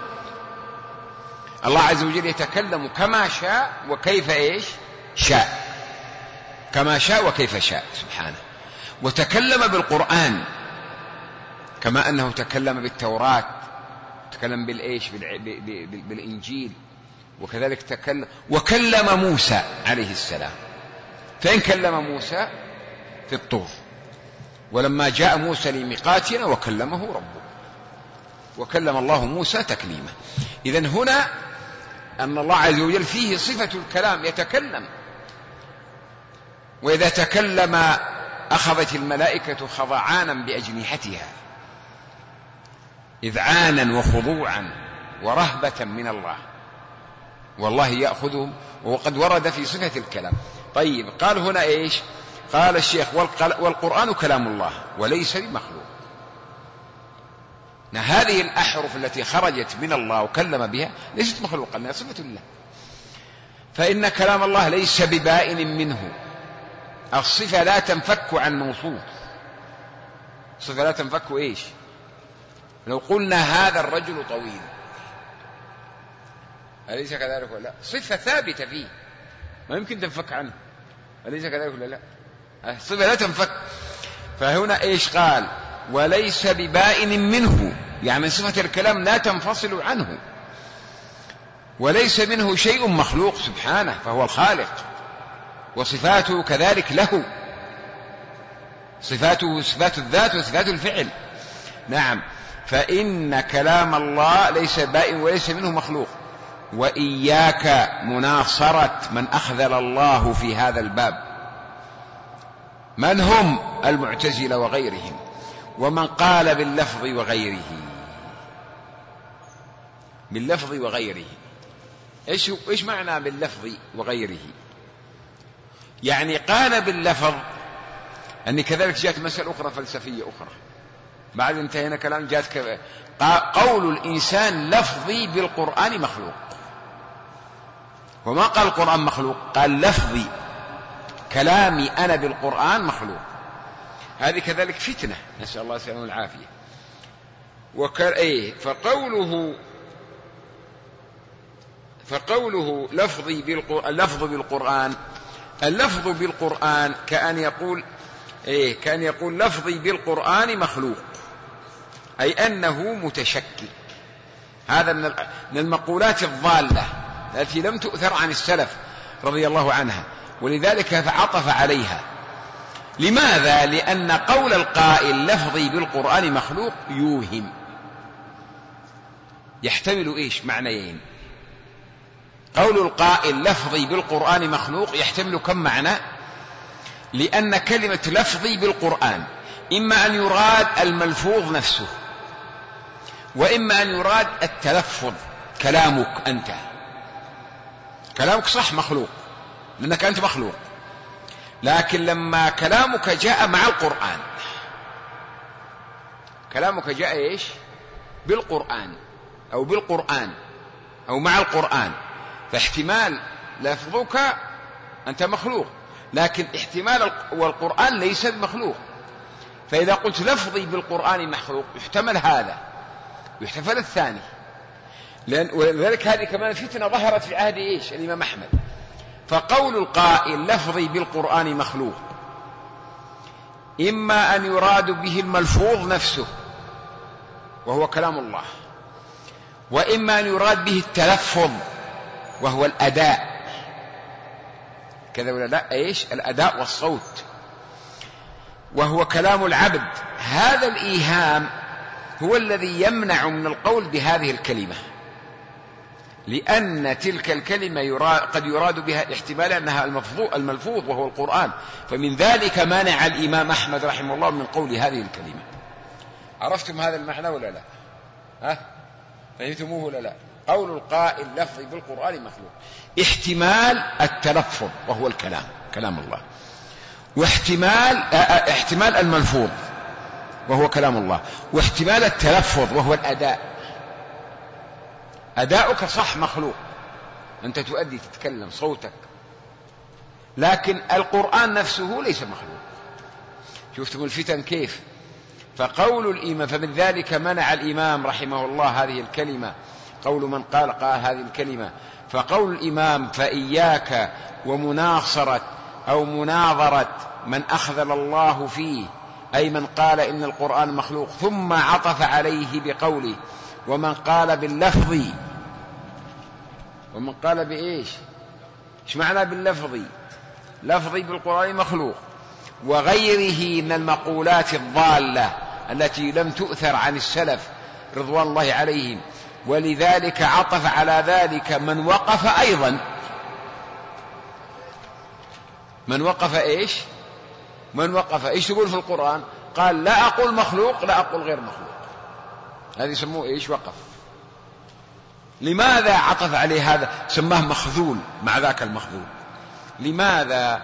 الله عز وجل يتكلم كما شاء وكيف إيش شاء، كما شاء وكيف شاء سبحانه. وتكلم بالقرآن كما أنه تكلم بالتوراة، تكلم بالإيش بالإنجيل، وكذلك تكلم وكلم موسى عليه السلام. فإن كلم موسى في الطور، ولما جاء موسى لميقاتنا وكلمه ربه، وكلم الله موسى تكليما. إذن هنا أن الله عز وجل فيه صفة الكلام، يتكلم، وإذا تكلم أخذت الملائكة خضعانا بأجنحتها، إذعانا وخضوعا ورهبة من الله، والله يأخذهم، وقد ورد في صفة الكلام. طيب، قال هنا إيش؟ قال الشيخ: والقرآن كلام الله وليس بمخلوق. هذه الأحرف التي خرجت من الله وكلم بها ليست مخلوقا، لها صفة الله. فإن كلام الله ليس ببائن منه، الصفة لا تنفك عن موصوف، الصفة لا تنفك إيش؟ لو قلنا هذا الرجل طويل، أليس كذلك ولا لا؟ صفة ثابتة فيه ما يمكن تنفك عنه، أليس كذلك ولا لا؟ الصفة لا تنفك. فهنا إيش قال؟ وليس ببائن منه، يعني صفة الكلام لا تنفصل عنه، وليس منه شيء مخلوق سبحانه، فهو الخالق، وصفاته كذلك له، صفاته صفات الذات وصفات الفعل. نعم، فإن كلام الله ليس بائن وليس منه مخلوق. وإياك مناصرة من أخذل الله في هذا الباب، من هم؟ المعتزلة وغيرهم، ومن قال باللفظ وغيره. باللفظ وغيره إيش معنى باللفظ وغيره؟ يعني قال باللفظ أن كذلك جاءت مسألة أخرى فلسفية أخرى بعد انتهينا كلام، جاءت قول الإنسان لفظي بالقرآن مخلوق، وما قال القرآن مخلوق، قال لفظي، كلامي أنا بالقرآن مخلوق. هذه كذلك فتنة، نسأل الله السلامة والعافية. فقوله لفظي اللفظ بالقرآن كأن يقول لفظي بالقرآن مخلوق، أي أنه متشكل. هذا من المقولات الضالة التي لم تؤثر عن السلف رضي الله عنها، ولذلك عطف عليها. لماذا؟ لأن قول القائل لفظي بالقرآن مخلوق يوهم، يحتمل إيش؟ معنيين. قول القائل لفظي بالقرآن مخلوق يحتمل كم معنى؟ لأن كلمة لفظي بالقرآن إما أن يراد الملفوظ نفسه، وإما أن يراد التلفظ. كلامك أنت، كلامك صح مخلوق لأنك أنت مخلوق، لكن لما كلامك جاء مع القرآن، كلامك جاء إيش؟ بالقرآن أو بالقرآن أو مع القرآن، فاحتمال لفظك أنت مخلوق، لكن احتمال والقرآن ليس بمخلوق. فإذا قلت لفظي بالقرآن مخلوق يحتمل هذا ويحتمل الثاني. ولذلك هذه كمان فتنة ظهرت في عهد إيش؟ الإمام أحمد. فقول القائل لفظي بالقرآن مخلوق إما أن يراد به الملفوظ نفسه وهو كلام الله، وإما أن يراد به التلفظ وهو الأداء. كذا ولا لا؟ إيش؟ الأداء والصوت، وهو كلام العبد. هذا الإيهام هو الذي يمنع من القول بهذه الكلمة، لأن تلك الكلمة قد يراد بها احتمال أنها الملفوظ وهو القرآن، فمن ذلك مانع الإمام أحمد رحمه الله من قول هذه الكلمة. عرفتم هذا المعنى ولا لا؟ فهمتموه ولا لا؟ قول القائل لفظي بالقرآن مخلوق، احتمال التلفظ وهو الكلام، كلام الله، احتمال الملفوظ وهو كلام الله، واحتمال التلفظ وهو الأداء. أداؤك صح مخلوق أنت تؤدي تتكلم صوتك، لكن القرآن نفسه ليس مخلوق. شفتم الفتن كيف؟ فقول الإمام، فمن ذلك منع الإمام رحمه الله هذه الكلمة، قول من قال هذه الكلمة، فقول الإمام فإياك ومناصرة أو مناظرة من أخذل الله فيه، أي من قال إن القرآن مخلوق، ثم عطف عليه بقوله ومن قال باللفظ. ومن قال بإيش؟ إيش معنى باللفظ؟ لفظي بالقرآن مخلوق، وغيره من المقولات الضالة التي لم تؤثر عن السلف رضوان الله عليهم. ولذلك عطف على ذلك من وقف أيضا. من وقف إيش؟ من وقف إيش تقول في القرآن؟ قال لا أقول مخلوق لا أقول غير مخلوق، هذا يسموه إيش؟ وقف. لماذا عطف عليه هذا؟ سماه مخذول مع ذاك المخذول. لماذا؟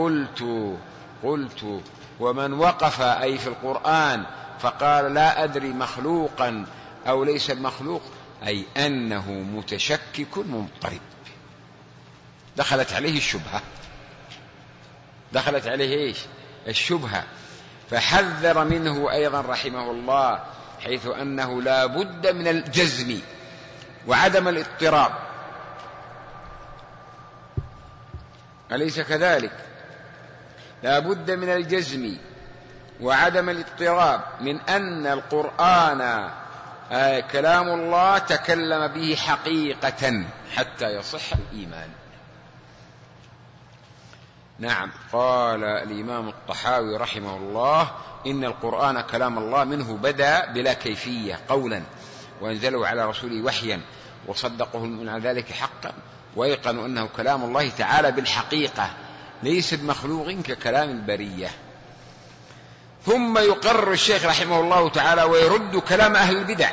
قلت ومن وقف أي في القرآن فقال لا أدري مخلوقا أو ليس مخلوق، أي أنه متشكك مضطرب، دخلت عليه الشبهة، دخلت عليه إيش؟ الشبهة. فحذر منه أيضا رحمه الله، حيث أنه لا بد من الجزم وعدم الاضطراب، أليس كذلك؟ لا بد من الجزم وعدم الاضطراب من أن القرآن كلام الله تكلم به حقيقة حتى يصح الإيمان. نعم، قال الإمام الطحاوي رحمه الله إن القرآن كلام الله، منه بدأ بلا كيفية قولا، وأنزله على رسوله وحيا، وصدقه من على ذلك حقا، ويقن أنه كلام الله تعالى بالحقيقة ليس بمخلوق ككلام البرية. ثم يقرر الشيخ رحمه الله تعالى ويرد كلام أهل البدع،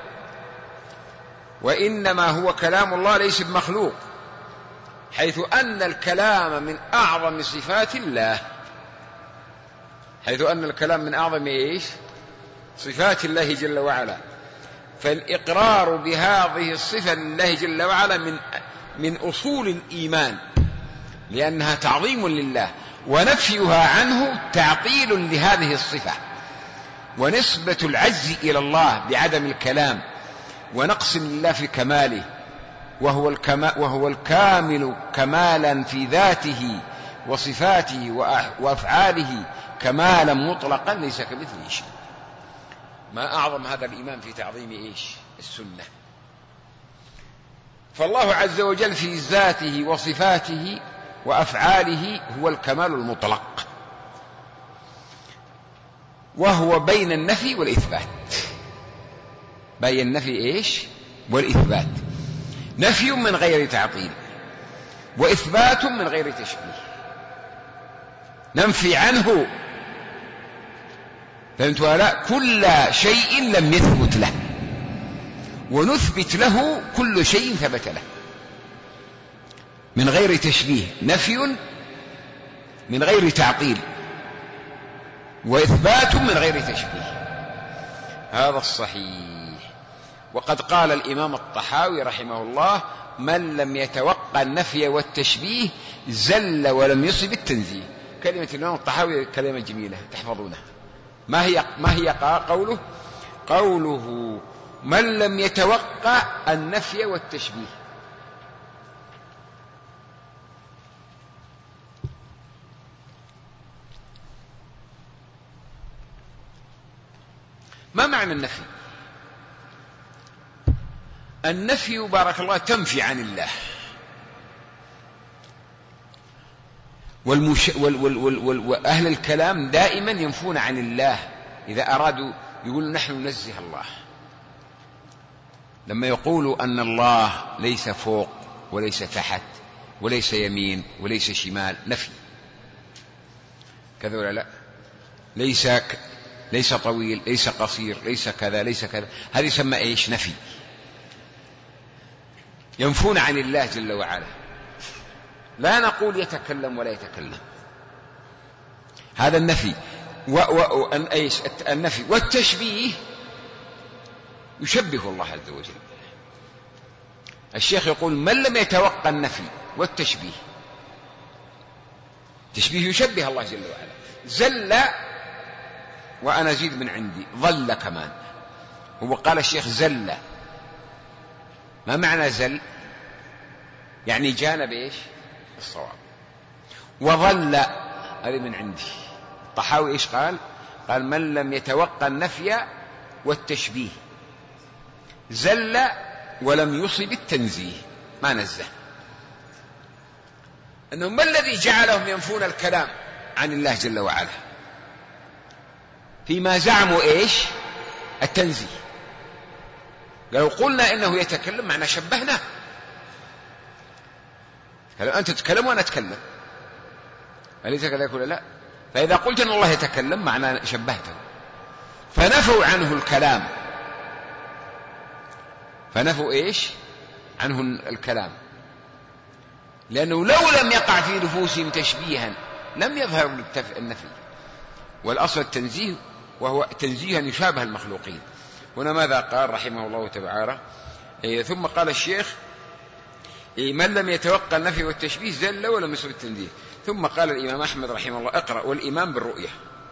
وإنما هو كلام الله ليس بمخلوق، حيث أن الكلام من أعظم صفات الله، حيث أن الكلام من أعظم إيش؟ صفات الله جل وعلا. فالإقرار بهذه الصفة لله جل وعلا من أصول الإيمان، لأنها تعظيم لله، ونفيها عنه تعطيل لهذه الصفة، ونسبة العجز إلى الله بعدم الكلام، ونقص لله في كماله، وهو الكامل كمالا في ذاته وصفاته وأفعاله كمالا مطلقا ليس كمثله شيء. ما أعظم هذا الإيمان في تعظيم إيش؟ السنة. فالله عز وجل في ذاته وصفاته وأفعاله هو الكمال المطلق، وهو بين النفي والإثبات، بين النفي إيش؟ والإثبات، نفي من غير تعطيل وإثبات من غير تشبيه. ننفي عنه، فهمت ولا؟ كل شيء لم يثبت له، ونثبت له كل شيء ثبت له من غير تشبيه، نفي من غير تعطيل وإثبات من غير تشبيه، هذا الصحيح. وقد قال الإمام الطحاوي رحمه الله من لم يتوقع النفي والتشبيه زل ولم يصب التنزيه. كلمة الإمام الطحاوي كلمة جميلة تحفظونها. ما هي قوله؟ قوله من لم يتوقع النفي والتشبيه. ما معنى النفي؟ النفي بارك الله تنفي عن الله، وأهل الكلام دائما ينفون عن الله إذا أرادوا يقولوا نحن ننزه الله. لما يقولوا أن الله ليس فوق وليس تحت وليس يمين وليس شمال، نفي. كذا ولا لا؟ ليس طويل ليس قصير ليس كذا ليس كذا، هذه يسمى إيش؟ نفي. ينفون عن الله جل وعلا. لا نقول يتكلم ولا يتكلم، هذا النفي. النفي والتشبيه يشبه الله عز وجل، الشيخ يقول من لم يتوقع النفي والتشبيه، تشبيه يشبه الله جل وعلا، زل وأنا أزيد من عندي، ظل كمان. هو قال الشيخ زل، ما معنى زل؟ يعني جانب إيش؟ الصواب. وظل هذه من عندي. الطحاوي إيش قال؟ قال من لم يتوقع النفي والتشبيه زل ولم يصب التنزيه، ما نزه. أنهم ما الذي جعلهم ينفون الكلام عن الله جل وعلا فيما زعموا إيش؟ التنزيه. لو قلنا إنه يتكلم معنى شبهنا، أنت تتكلم وأنا أتكلم، أليس كذلك ولا لا؟ فإذا قلت أن الله يتكلم معنى شبهته، فنفوا عنه الكلام، فنفوا إيش؟ عنه الكلام، لأنه لو لم يقع في نفوسهم تشبيها لم يظهر النفي، والأصل التنزيه، وهو تنزيها يشابه المخلوقين. هنا ماذا قال رحمه الله تعالى؟ ثم قال الشيخ من لم يتوقع النفي والتشبيه زل ولم يصب التنزيه. ثم قال الإمام أحمد رحمه الله اقرأ والإيمان بالرؤية.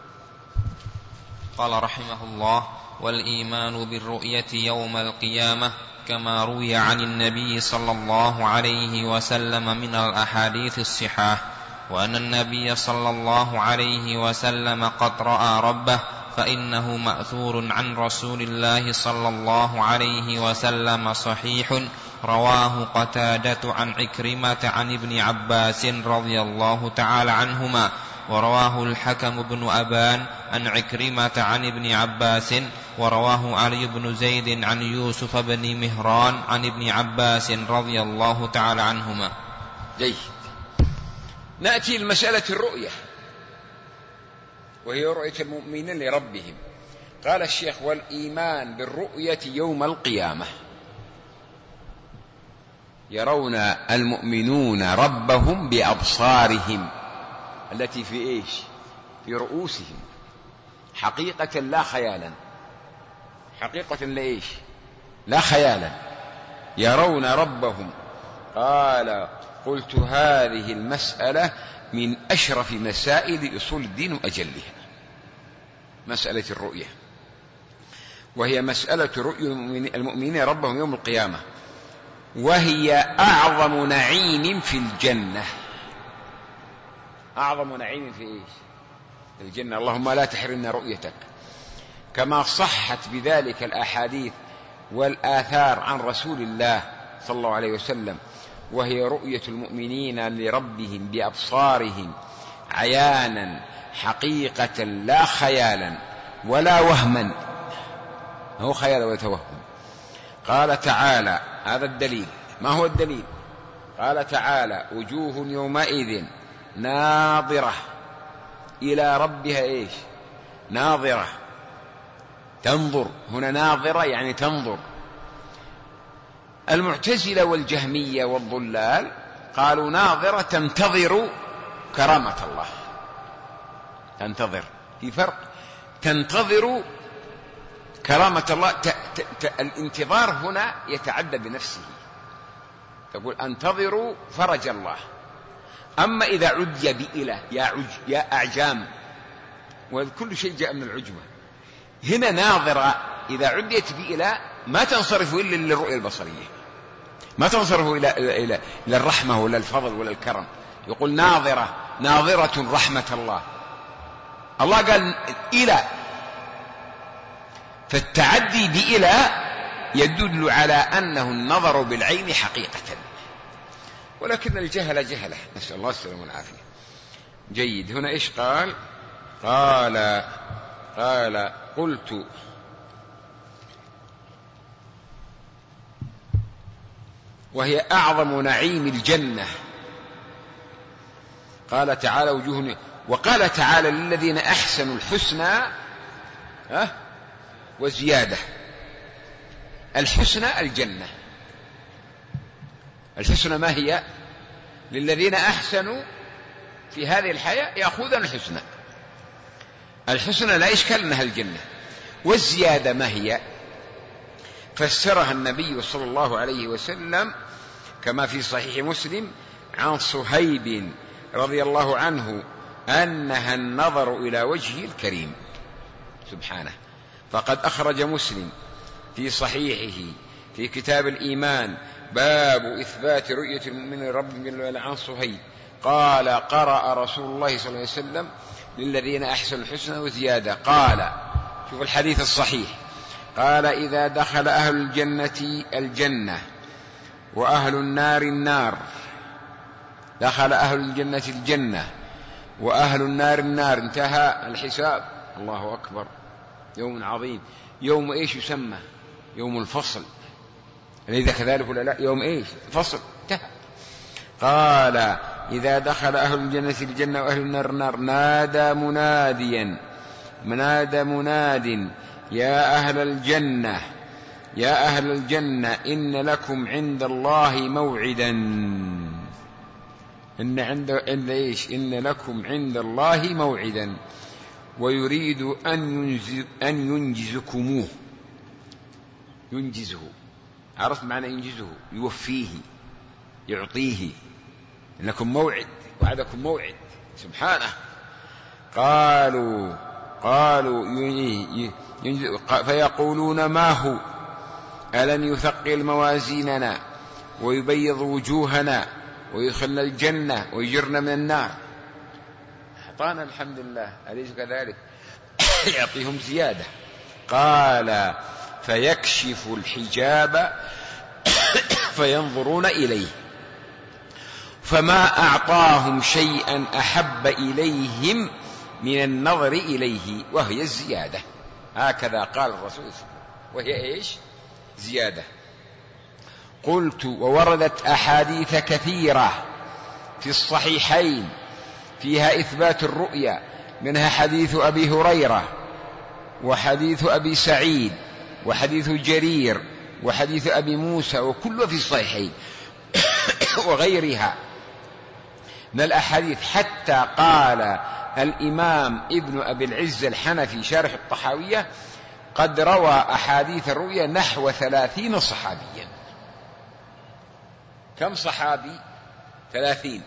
قال رحمه الله والإيمان بالرؤية يوم القيامة كما روي عن النبي صلى الله عليه وسلم من الأحاديث الصحاح، وأن النبي صلى الله عليه وسلم قد رأى ربه، فإنه مأثور عن رسول الله صلى الله عليه وسلم صحيح، رواه قتادة عن عكرمة عن ابن عباس رضي الله تعالى عنهما، ورواه الحكم بن أبان عن عكرمة عن ابن عباس، ورواه علي بن زيد عن يوسف بن مهران عن ابن عباس رضي الله تعالى عنهما. جيد. نأتي لمسألة الرؤية، وهي رؤية المؤمنين لربهم. قال الشيخ والإيمان بالرؤية يوم القيامة، يرون المؤمنون ربهم بأبصارهم التي في إيش؟ في رؤوسهم، حقيقة لا خيالا، حقيقة لإيش؟ لا خيالا، يرون ربهم. قال قلت هذه المسألة من أشرف مسائل أصول الدين وأجلها، مسألة الرؤية، وهي مسألة رؤية المؤمنين ربهم يوم القيامة، وهي أعظم نعيم في الجنة. أعظم نعيم في إيش؟ في الجنة. اللهم لا تحرمنا رؤيتك، كما صحت بذلك الأحاديث والآثار عن رسول الله صلى الله عليه وسلم، وهي رؤية المؤمنين لربهم بأبصارهم عيانا حقيقة لا خيالا ولا وهما، هو خيال ولا توهم. قال تعالى، هذا الدليل. ما هو الدليل؟ قال تعالى وجوه يومئذ ناظرة إلى ربها إيش؟ ناظرة، تنظر. هنا ناظرة يعني تنظر. المعتزلة والجهمية والضلال قالوا ناظرة تنتظر كرامة الله، تنتظر. في فرق، تنتظر كرامة الله، الانتظار هنا يتعدى بنفسه، تقول أنتظر فرج الله. أما إذا عدي بإله يا أعجام، وكل شيء جاء من العجمة. هنا ناظرة إذا عديت بإله ما تنصرف إلا للرؤية البصرية، ما تنصرف إلى الرحمة ولا الفضل ولا الكرم. يقول ناظرة، ناظرة رحمة الله. الله قال إله، فالتعدي بإله يدل على أنه النظر بالعين حقيقة، ولكن الجهل جهله، نسأل الله السلامة والعافية. جيد. هنا إيش قال؟ قال قلت وهي أعظم نعيم الجنة. قال تعالى وجوه، وقال تعالى للذين أحسنوا الحسنى وزيادة. الحسنى الجنة. الحسنى ما هي؟ للذين أحسنوا في هذه الحياة يأخذون الحسنى. الحسنى لا إشكال أنها الجنة. والزيادة ما هي؟ فسرها النبي صلى الله عليه وسلم كما في صحيح مسلم عن صهيب رضي الله عنه أنها النظر إلى وجهه الكريم سبحانه. فقد أخرج مسلم في صحيحه في كتاب الإيمان باب إثبات رؤية المؤمن لرب جل وعلا عن صهيب قال قرأ رسول الله صلى الله عليه وسلم للذين أحسنوا الحسنى وزيادة. قال شوف الحديث الصحيح قال إذا دخل أهل الجنة الجنة وأهل النار النار، دخل أهل الجنة الجنة وأهل النار النار، انتهى الحساب. الله أكبر، يوم عظيم. يوم إيش يسمى؟ يوم الفصل، لذا كذلك ولا لا؟ يوم إيش؟ فصل، انتهى. قال إذا دخل أهل الجنة الجنة وأهل النار النار نادى مناد يا أهل الجنة يا أهل الجنة إن لكم عند الله موعدا. إن لكم عند الله موعدا ويريد أن ينجزكموه. ينجزه، عرفت معنى ينجزه؟ يوفيه، يعطيه. إنكم موعد، وعدكم موعد سبحانه. قالوا فيقولون ما هو؟ ألن يثقل موازيننا ويبيض وجوهنا ويدخلنا الجنة ويجرنا من النار؟ أعطانا الحمد لله، أليس كذلك؟ يعطيهم زيادة. قال فيكشف الحجاب فينظرون إليه فما أعطاهم شيئا أحب إليهم من النظر إليه وهي الزيادة. هكذا قال الرسول، وهي إيش؟ زيادة. قلت ووردت أحاديث كثيرة في الصحيحين فيها إثبات الرؤيا، منها حديث أبي هريرة وحديث أبي سعيد وحديث جرير وحديث أبي موسى، وكله في الصحيحين وغيرها من الأحاديث. حتى قال الإمام ابن أبي العز الحنفي شارح الطحاوية قد روى أحاديث الرؤيا نحو 30 صحابيا. كم صحابي؟ 30.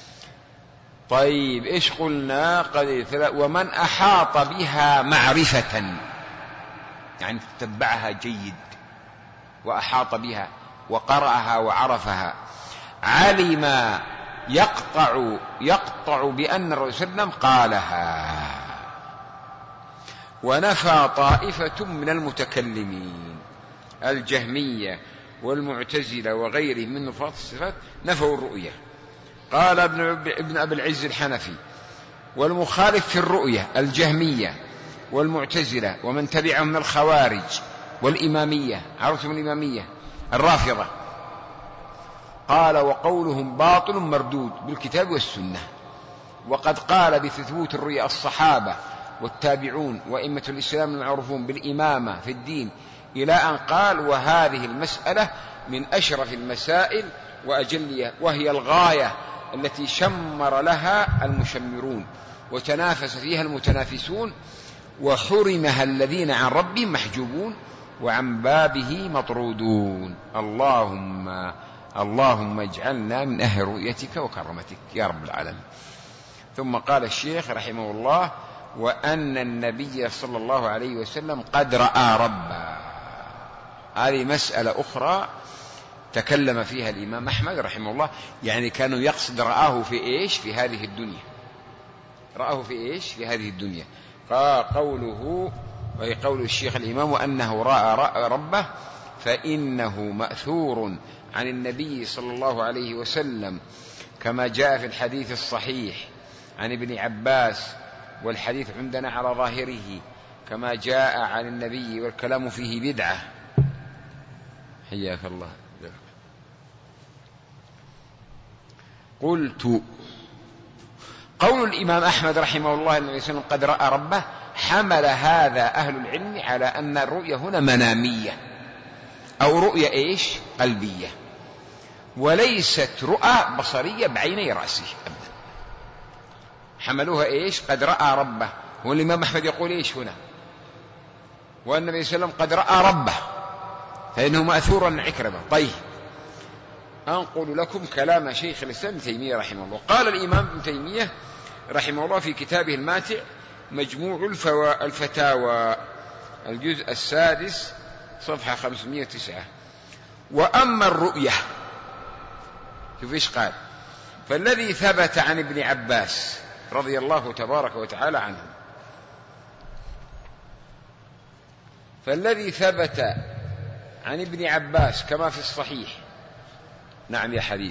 طيب إيش قلنا؟ ومن أحاط بها معرفة، يعني تتبعها جيد وأحاط بها وقرأها وعرفها، علم يقطع بأن الرسول صلى الله عليه وسلم قالها. ونفى طائفة من المتكلمين الجهمية والمعتزلة وغيرهم من نفاة الصفات نفوا الرؤية. قال ابن أبي العز الحنفي والمخالف في الرؤية الجهمية والمعتزلة ومن تبعهم من الخوارج والإمامية، عرفتم الإمامية الرافضة، قال وقولهم باطل مردود بالكتاب والسنة. وقد قال بثبوت الرؤيا الصحابة والتابعون وأئمة الإسلام المعروفون بالإمامة في الدين، إلى أن قال وهذه المسألة من أشرف المسائل وأجلها، وهي الغاية التي شمر لها المشمرون وتنافس فيها المتنافسون، وحرمها الذين عن ربهم محجوبون وعن بابه مطرودون. اللهم اجعلنا من أهل رؤيتك وكرمتك يا رب العالمين. ثم قال الشيخ رحمه الله وأن النبي صلى الله عليه وسلم قد رأى ربه. هذه مسألة أخرى تكلم فيها الإمام أحمد رحمه الله، يعني كانوا يقصد رآه في إيش؟ في هذه الدنيا. رآه في إيش؟ في هذه الدنيا. قوله وهي قول الشيخ الإمام وأنه رأى ربه، فإنه مأثور عن النبي صلى الله عليه وسلم كما جاء في الحديث الصحيح عن ابن عباس، والحديث عندنا على ظاهره كما جاء عن النبي، والكلام فيه بدعة. حياك الله. قلت قول الإمام أحمد رحمه الله النبي صلى الله عليه وسلم قد رأى ربه، حمل هذا أهل العلم على أن الرؤية هنا منامية أو رؤية إيش؟ قلبية، وليست رؤى بصرية بعيني رأسه أبدا. حملوها إيش؟ قد رأى ربه. والإمام أحمد يقول إيش هنا؟ والنبي صلى الله عليه وسلم قد رأى ربه، فإنه مأثور عن عكرمة. طيب أنقل لكم كلام شيخ الإسلام ابن تيمية رحمه الله. قال الإمام ابن تيمية رحمه الله في كتابه الماتع مجموع الفتاوى الجزء 6 صفحة 509: وأما الرؤية، شوف إيش قال: فالذي ثبت عن ابن عباس رضي الله تبارك وتعالى عنه، فالذي ثبت عن ابن عباس كما في الصحيح. نعم يا حبيب.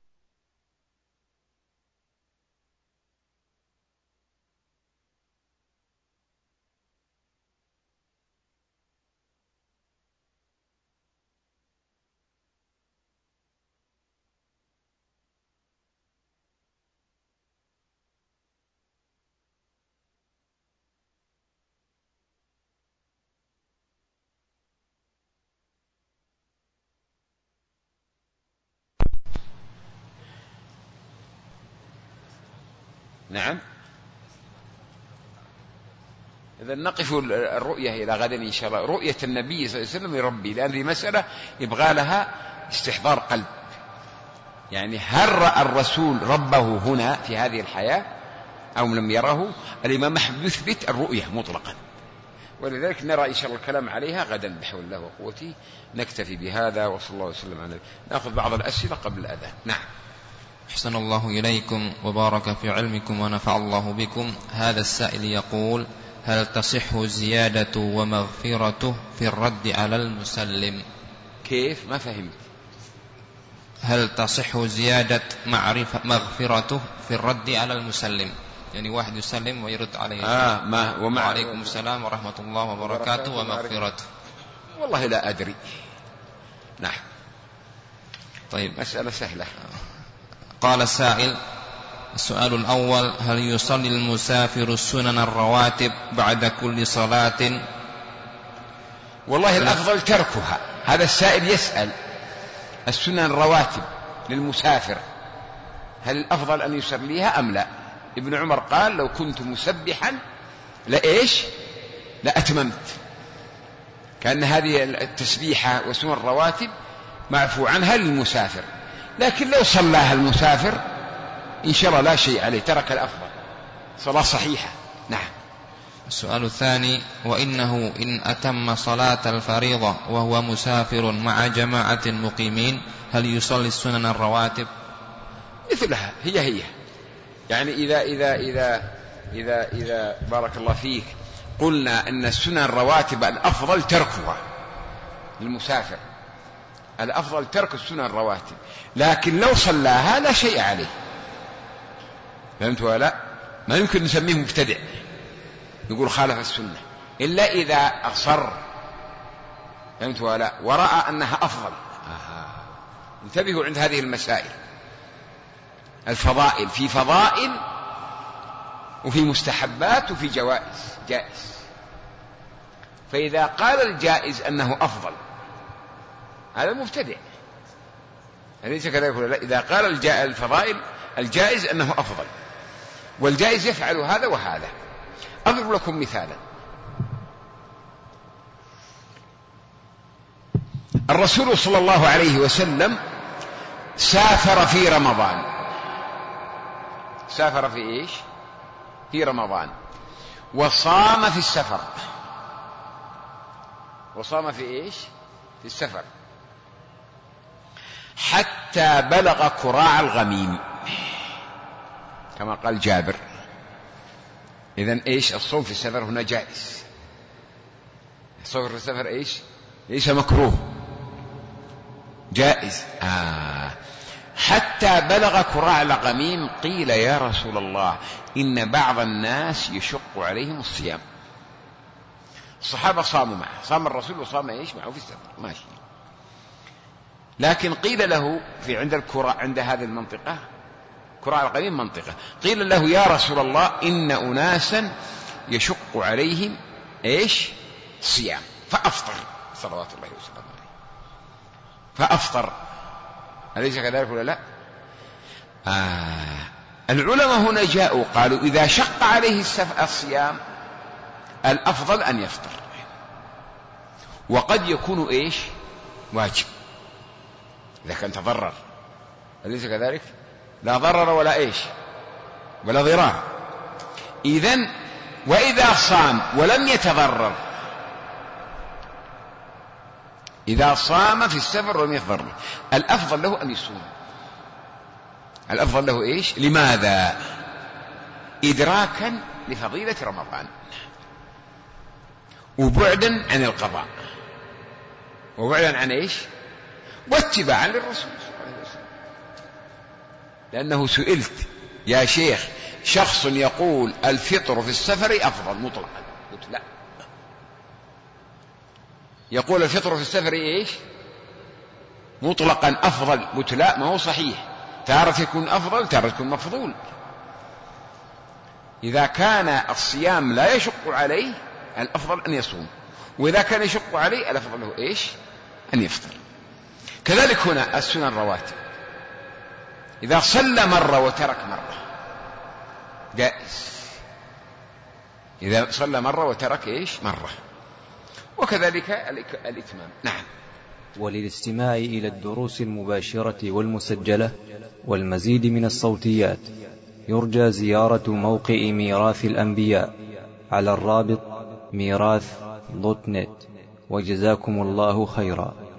نعم. إذا نقف الرؤية إلى غد إن شاء الله، رؤية النبي صلى الله عليه وسلم لربي، لأن هذه مسألة يبغى لها استحضار قلب. يعني هل رأى الرسول ربه هنا في هذه الحياة أو لم يره؟ الإمام أحمد يثبت الرؤية مطلقا، ولذلك نرى إن شاء الله الكلام عليها غدا بحول الله وقوته. نكتفي بهذا، وصلى الله وسلم على. نأخذ بعض الأسئلة قبل الأذان. نعم. أحسن الله إليكم وبارك في علمكم ونفع الله بكم. هذا السائل يقول: هل تصح زيادة ومغفرته في الرد على المسلم؟ كيف؟ ما فهمت. هل تصح زيادة مغفرته في الرد على المسلم؟ يعني واحد يسلم ويرد عليه وعليكم السلام ورحمة الله وبركاته ومغفرته. والله لا أدري. نعم. طيب، مسألة سهلة. قال السائل: السؤال الأول: هل يصلي المسافر السنن الرواتب بعد كل صلاة؟ والله الأفضل تركها. هذا السائل يسأل السنن الرواتب للمسافر، هل الأفضل أن يصليها أم لا؟ ابن عمر قال: لو كنت مسبحا لأتممت. كأن هذه التسبيحة وسنن الرواتب معفو عنها للمسافر، لكن لو صلاها المسافر إن شاء الله لا شيء عليه، ترك الأفضل، صلاة صحيحة. نعم. السؤال الثاني: وإنه إن أتم صلاة الفريضة وهو مسافر مع جماعة مقيمين، هل يصلي السنن الرواتب؟ مثلها هي. يعني إذا بارك الله فيك قلنا أن السنن الرواتب الأفضل تركها للمسافر، الأفضل ترك السنن الرواتب، لكن لو صلاها لا شيء عليه. فهمت ولا لا؟ ما يمكن نسميه مبتدع يقول خالف السنة إلا إذا أصر. فهمت ولا لا؟ ورأى أنها أفضل. انتبهوا عند هذه المسائل. الفضائل، في فضائل وفي مستحبات وفي جائز. فإذا قال الجائز أنه أفضل هذا مبتدع، أليس كذلك ولا لا؟ إذا قال الفضائل الجائز أنه أفضل، والجائز يفعل هذا وهذا. أضرب لكم مثالا. الرسول صلى الله عليه وسلم سافر في رمضان. سافر في إيش؟ في رمضان. وصام في السفر. وصام في إيش؟ في السفر، حتى بلغ كراع الغميم كما قال جابر. إذن إيش؟ الصوم في السفر هنا جائز. الصوم في السفر إيش؟ ليس مكروه، جائز. حتى بلغ كراع الغميم. قيل: يا رسول الله، إن بعض الناس يشق عليهم الصيام. الصحابة صاموا معه، صام الرسول وصام إيش معه في السفر، ماشي. لكن قيل له في عند الكراع، عند هذه المنطقة كراع الغميم منطقة، قيل له: يا رسول الله، إن أناسا يشق عليهم إيش؟ صيام، فأفطر صلوات الله وسلامه عليه. فأفطر، أليس كذلك ولا لا؟ العلماء هنا جاءوا قالوا: إذا شق عليه الصيام الأفضل أن يفطر، وقد يكون إيش؟ واجب إذا كان تضرر. أليس كذلك؟ لا ضرر ولا إيش ولا ضرار. إذن وإذا صام ولم يتضرر، إذا صام في السفر ولم يتضرر، الأفضل له أن يصوم. الأفضل له إيش؟ لماذا؟ إدراكا لفضيلة رمضان، وبعدا عن القضاء، وبعدا عن إيش؟ واتباعا للرسول. لأنه سئلت يا شيخ شخص يقول الفطر في السفر أفضل مطلقا، قلت لا، يقول الفطر في السفر إيش؟ مطلقا أفضل، قلت لا، ما هو صحيح، تارة يكون أفضل تارة يكون مفضول. إذا كان الصيام لا يشق عليه الأفضل أن يصوم، وإذا كان يشق عليه الأفضل له إيش؟ أن يفطر. كذلك هنا السنن الرواتب، إذا صلى مرة وترك مرة جائز، إذا صلى مرة وترك إيش؟ مرة. وكذلك الإتمام. نعم. وللاستماع إلى الدروس المباشرة والمسجلة والمزيد من الصوتيات يرجى زيارة موقع ميراث الأنبياء على الرابط ميراث.net. وجزاكم الله خيرا.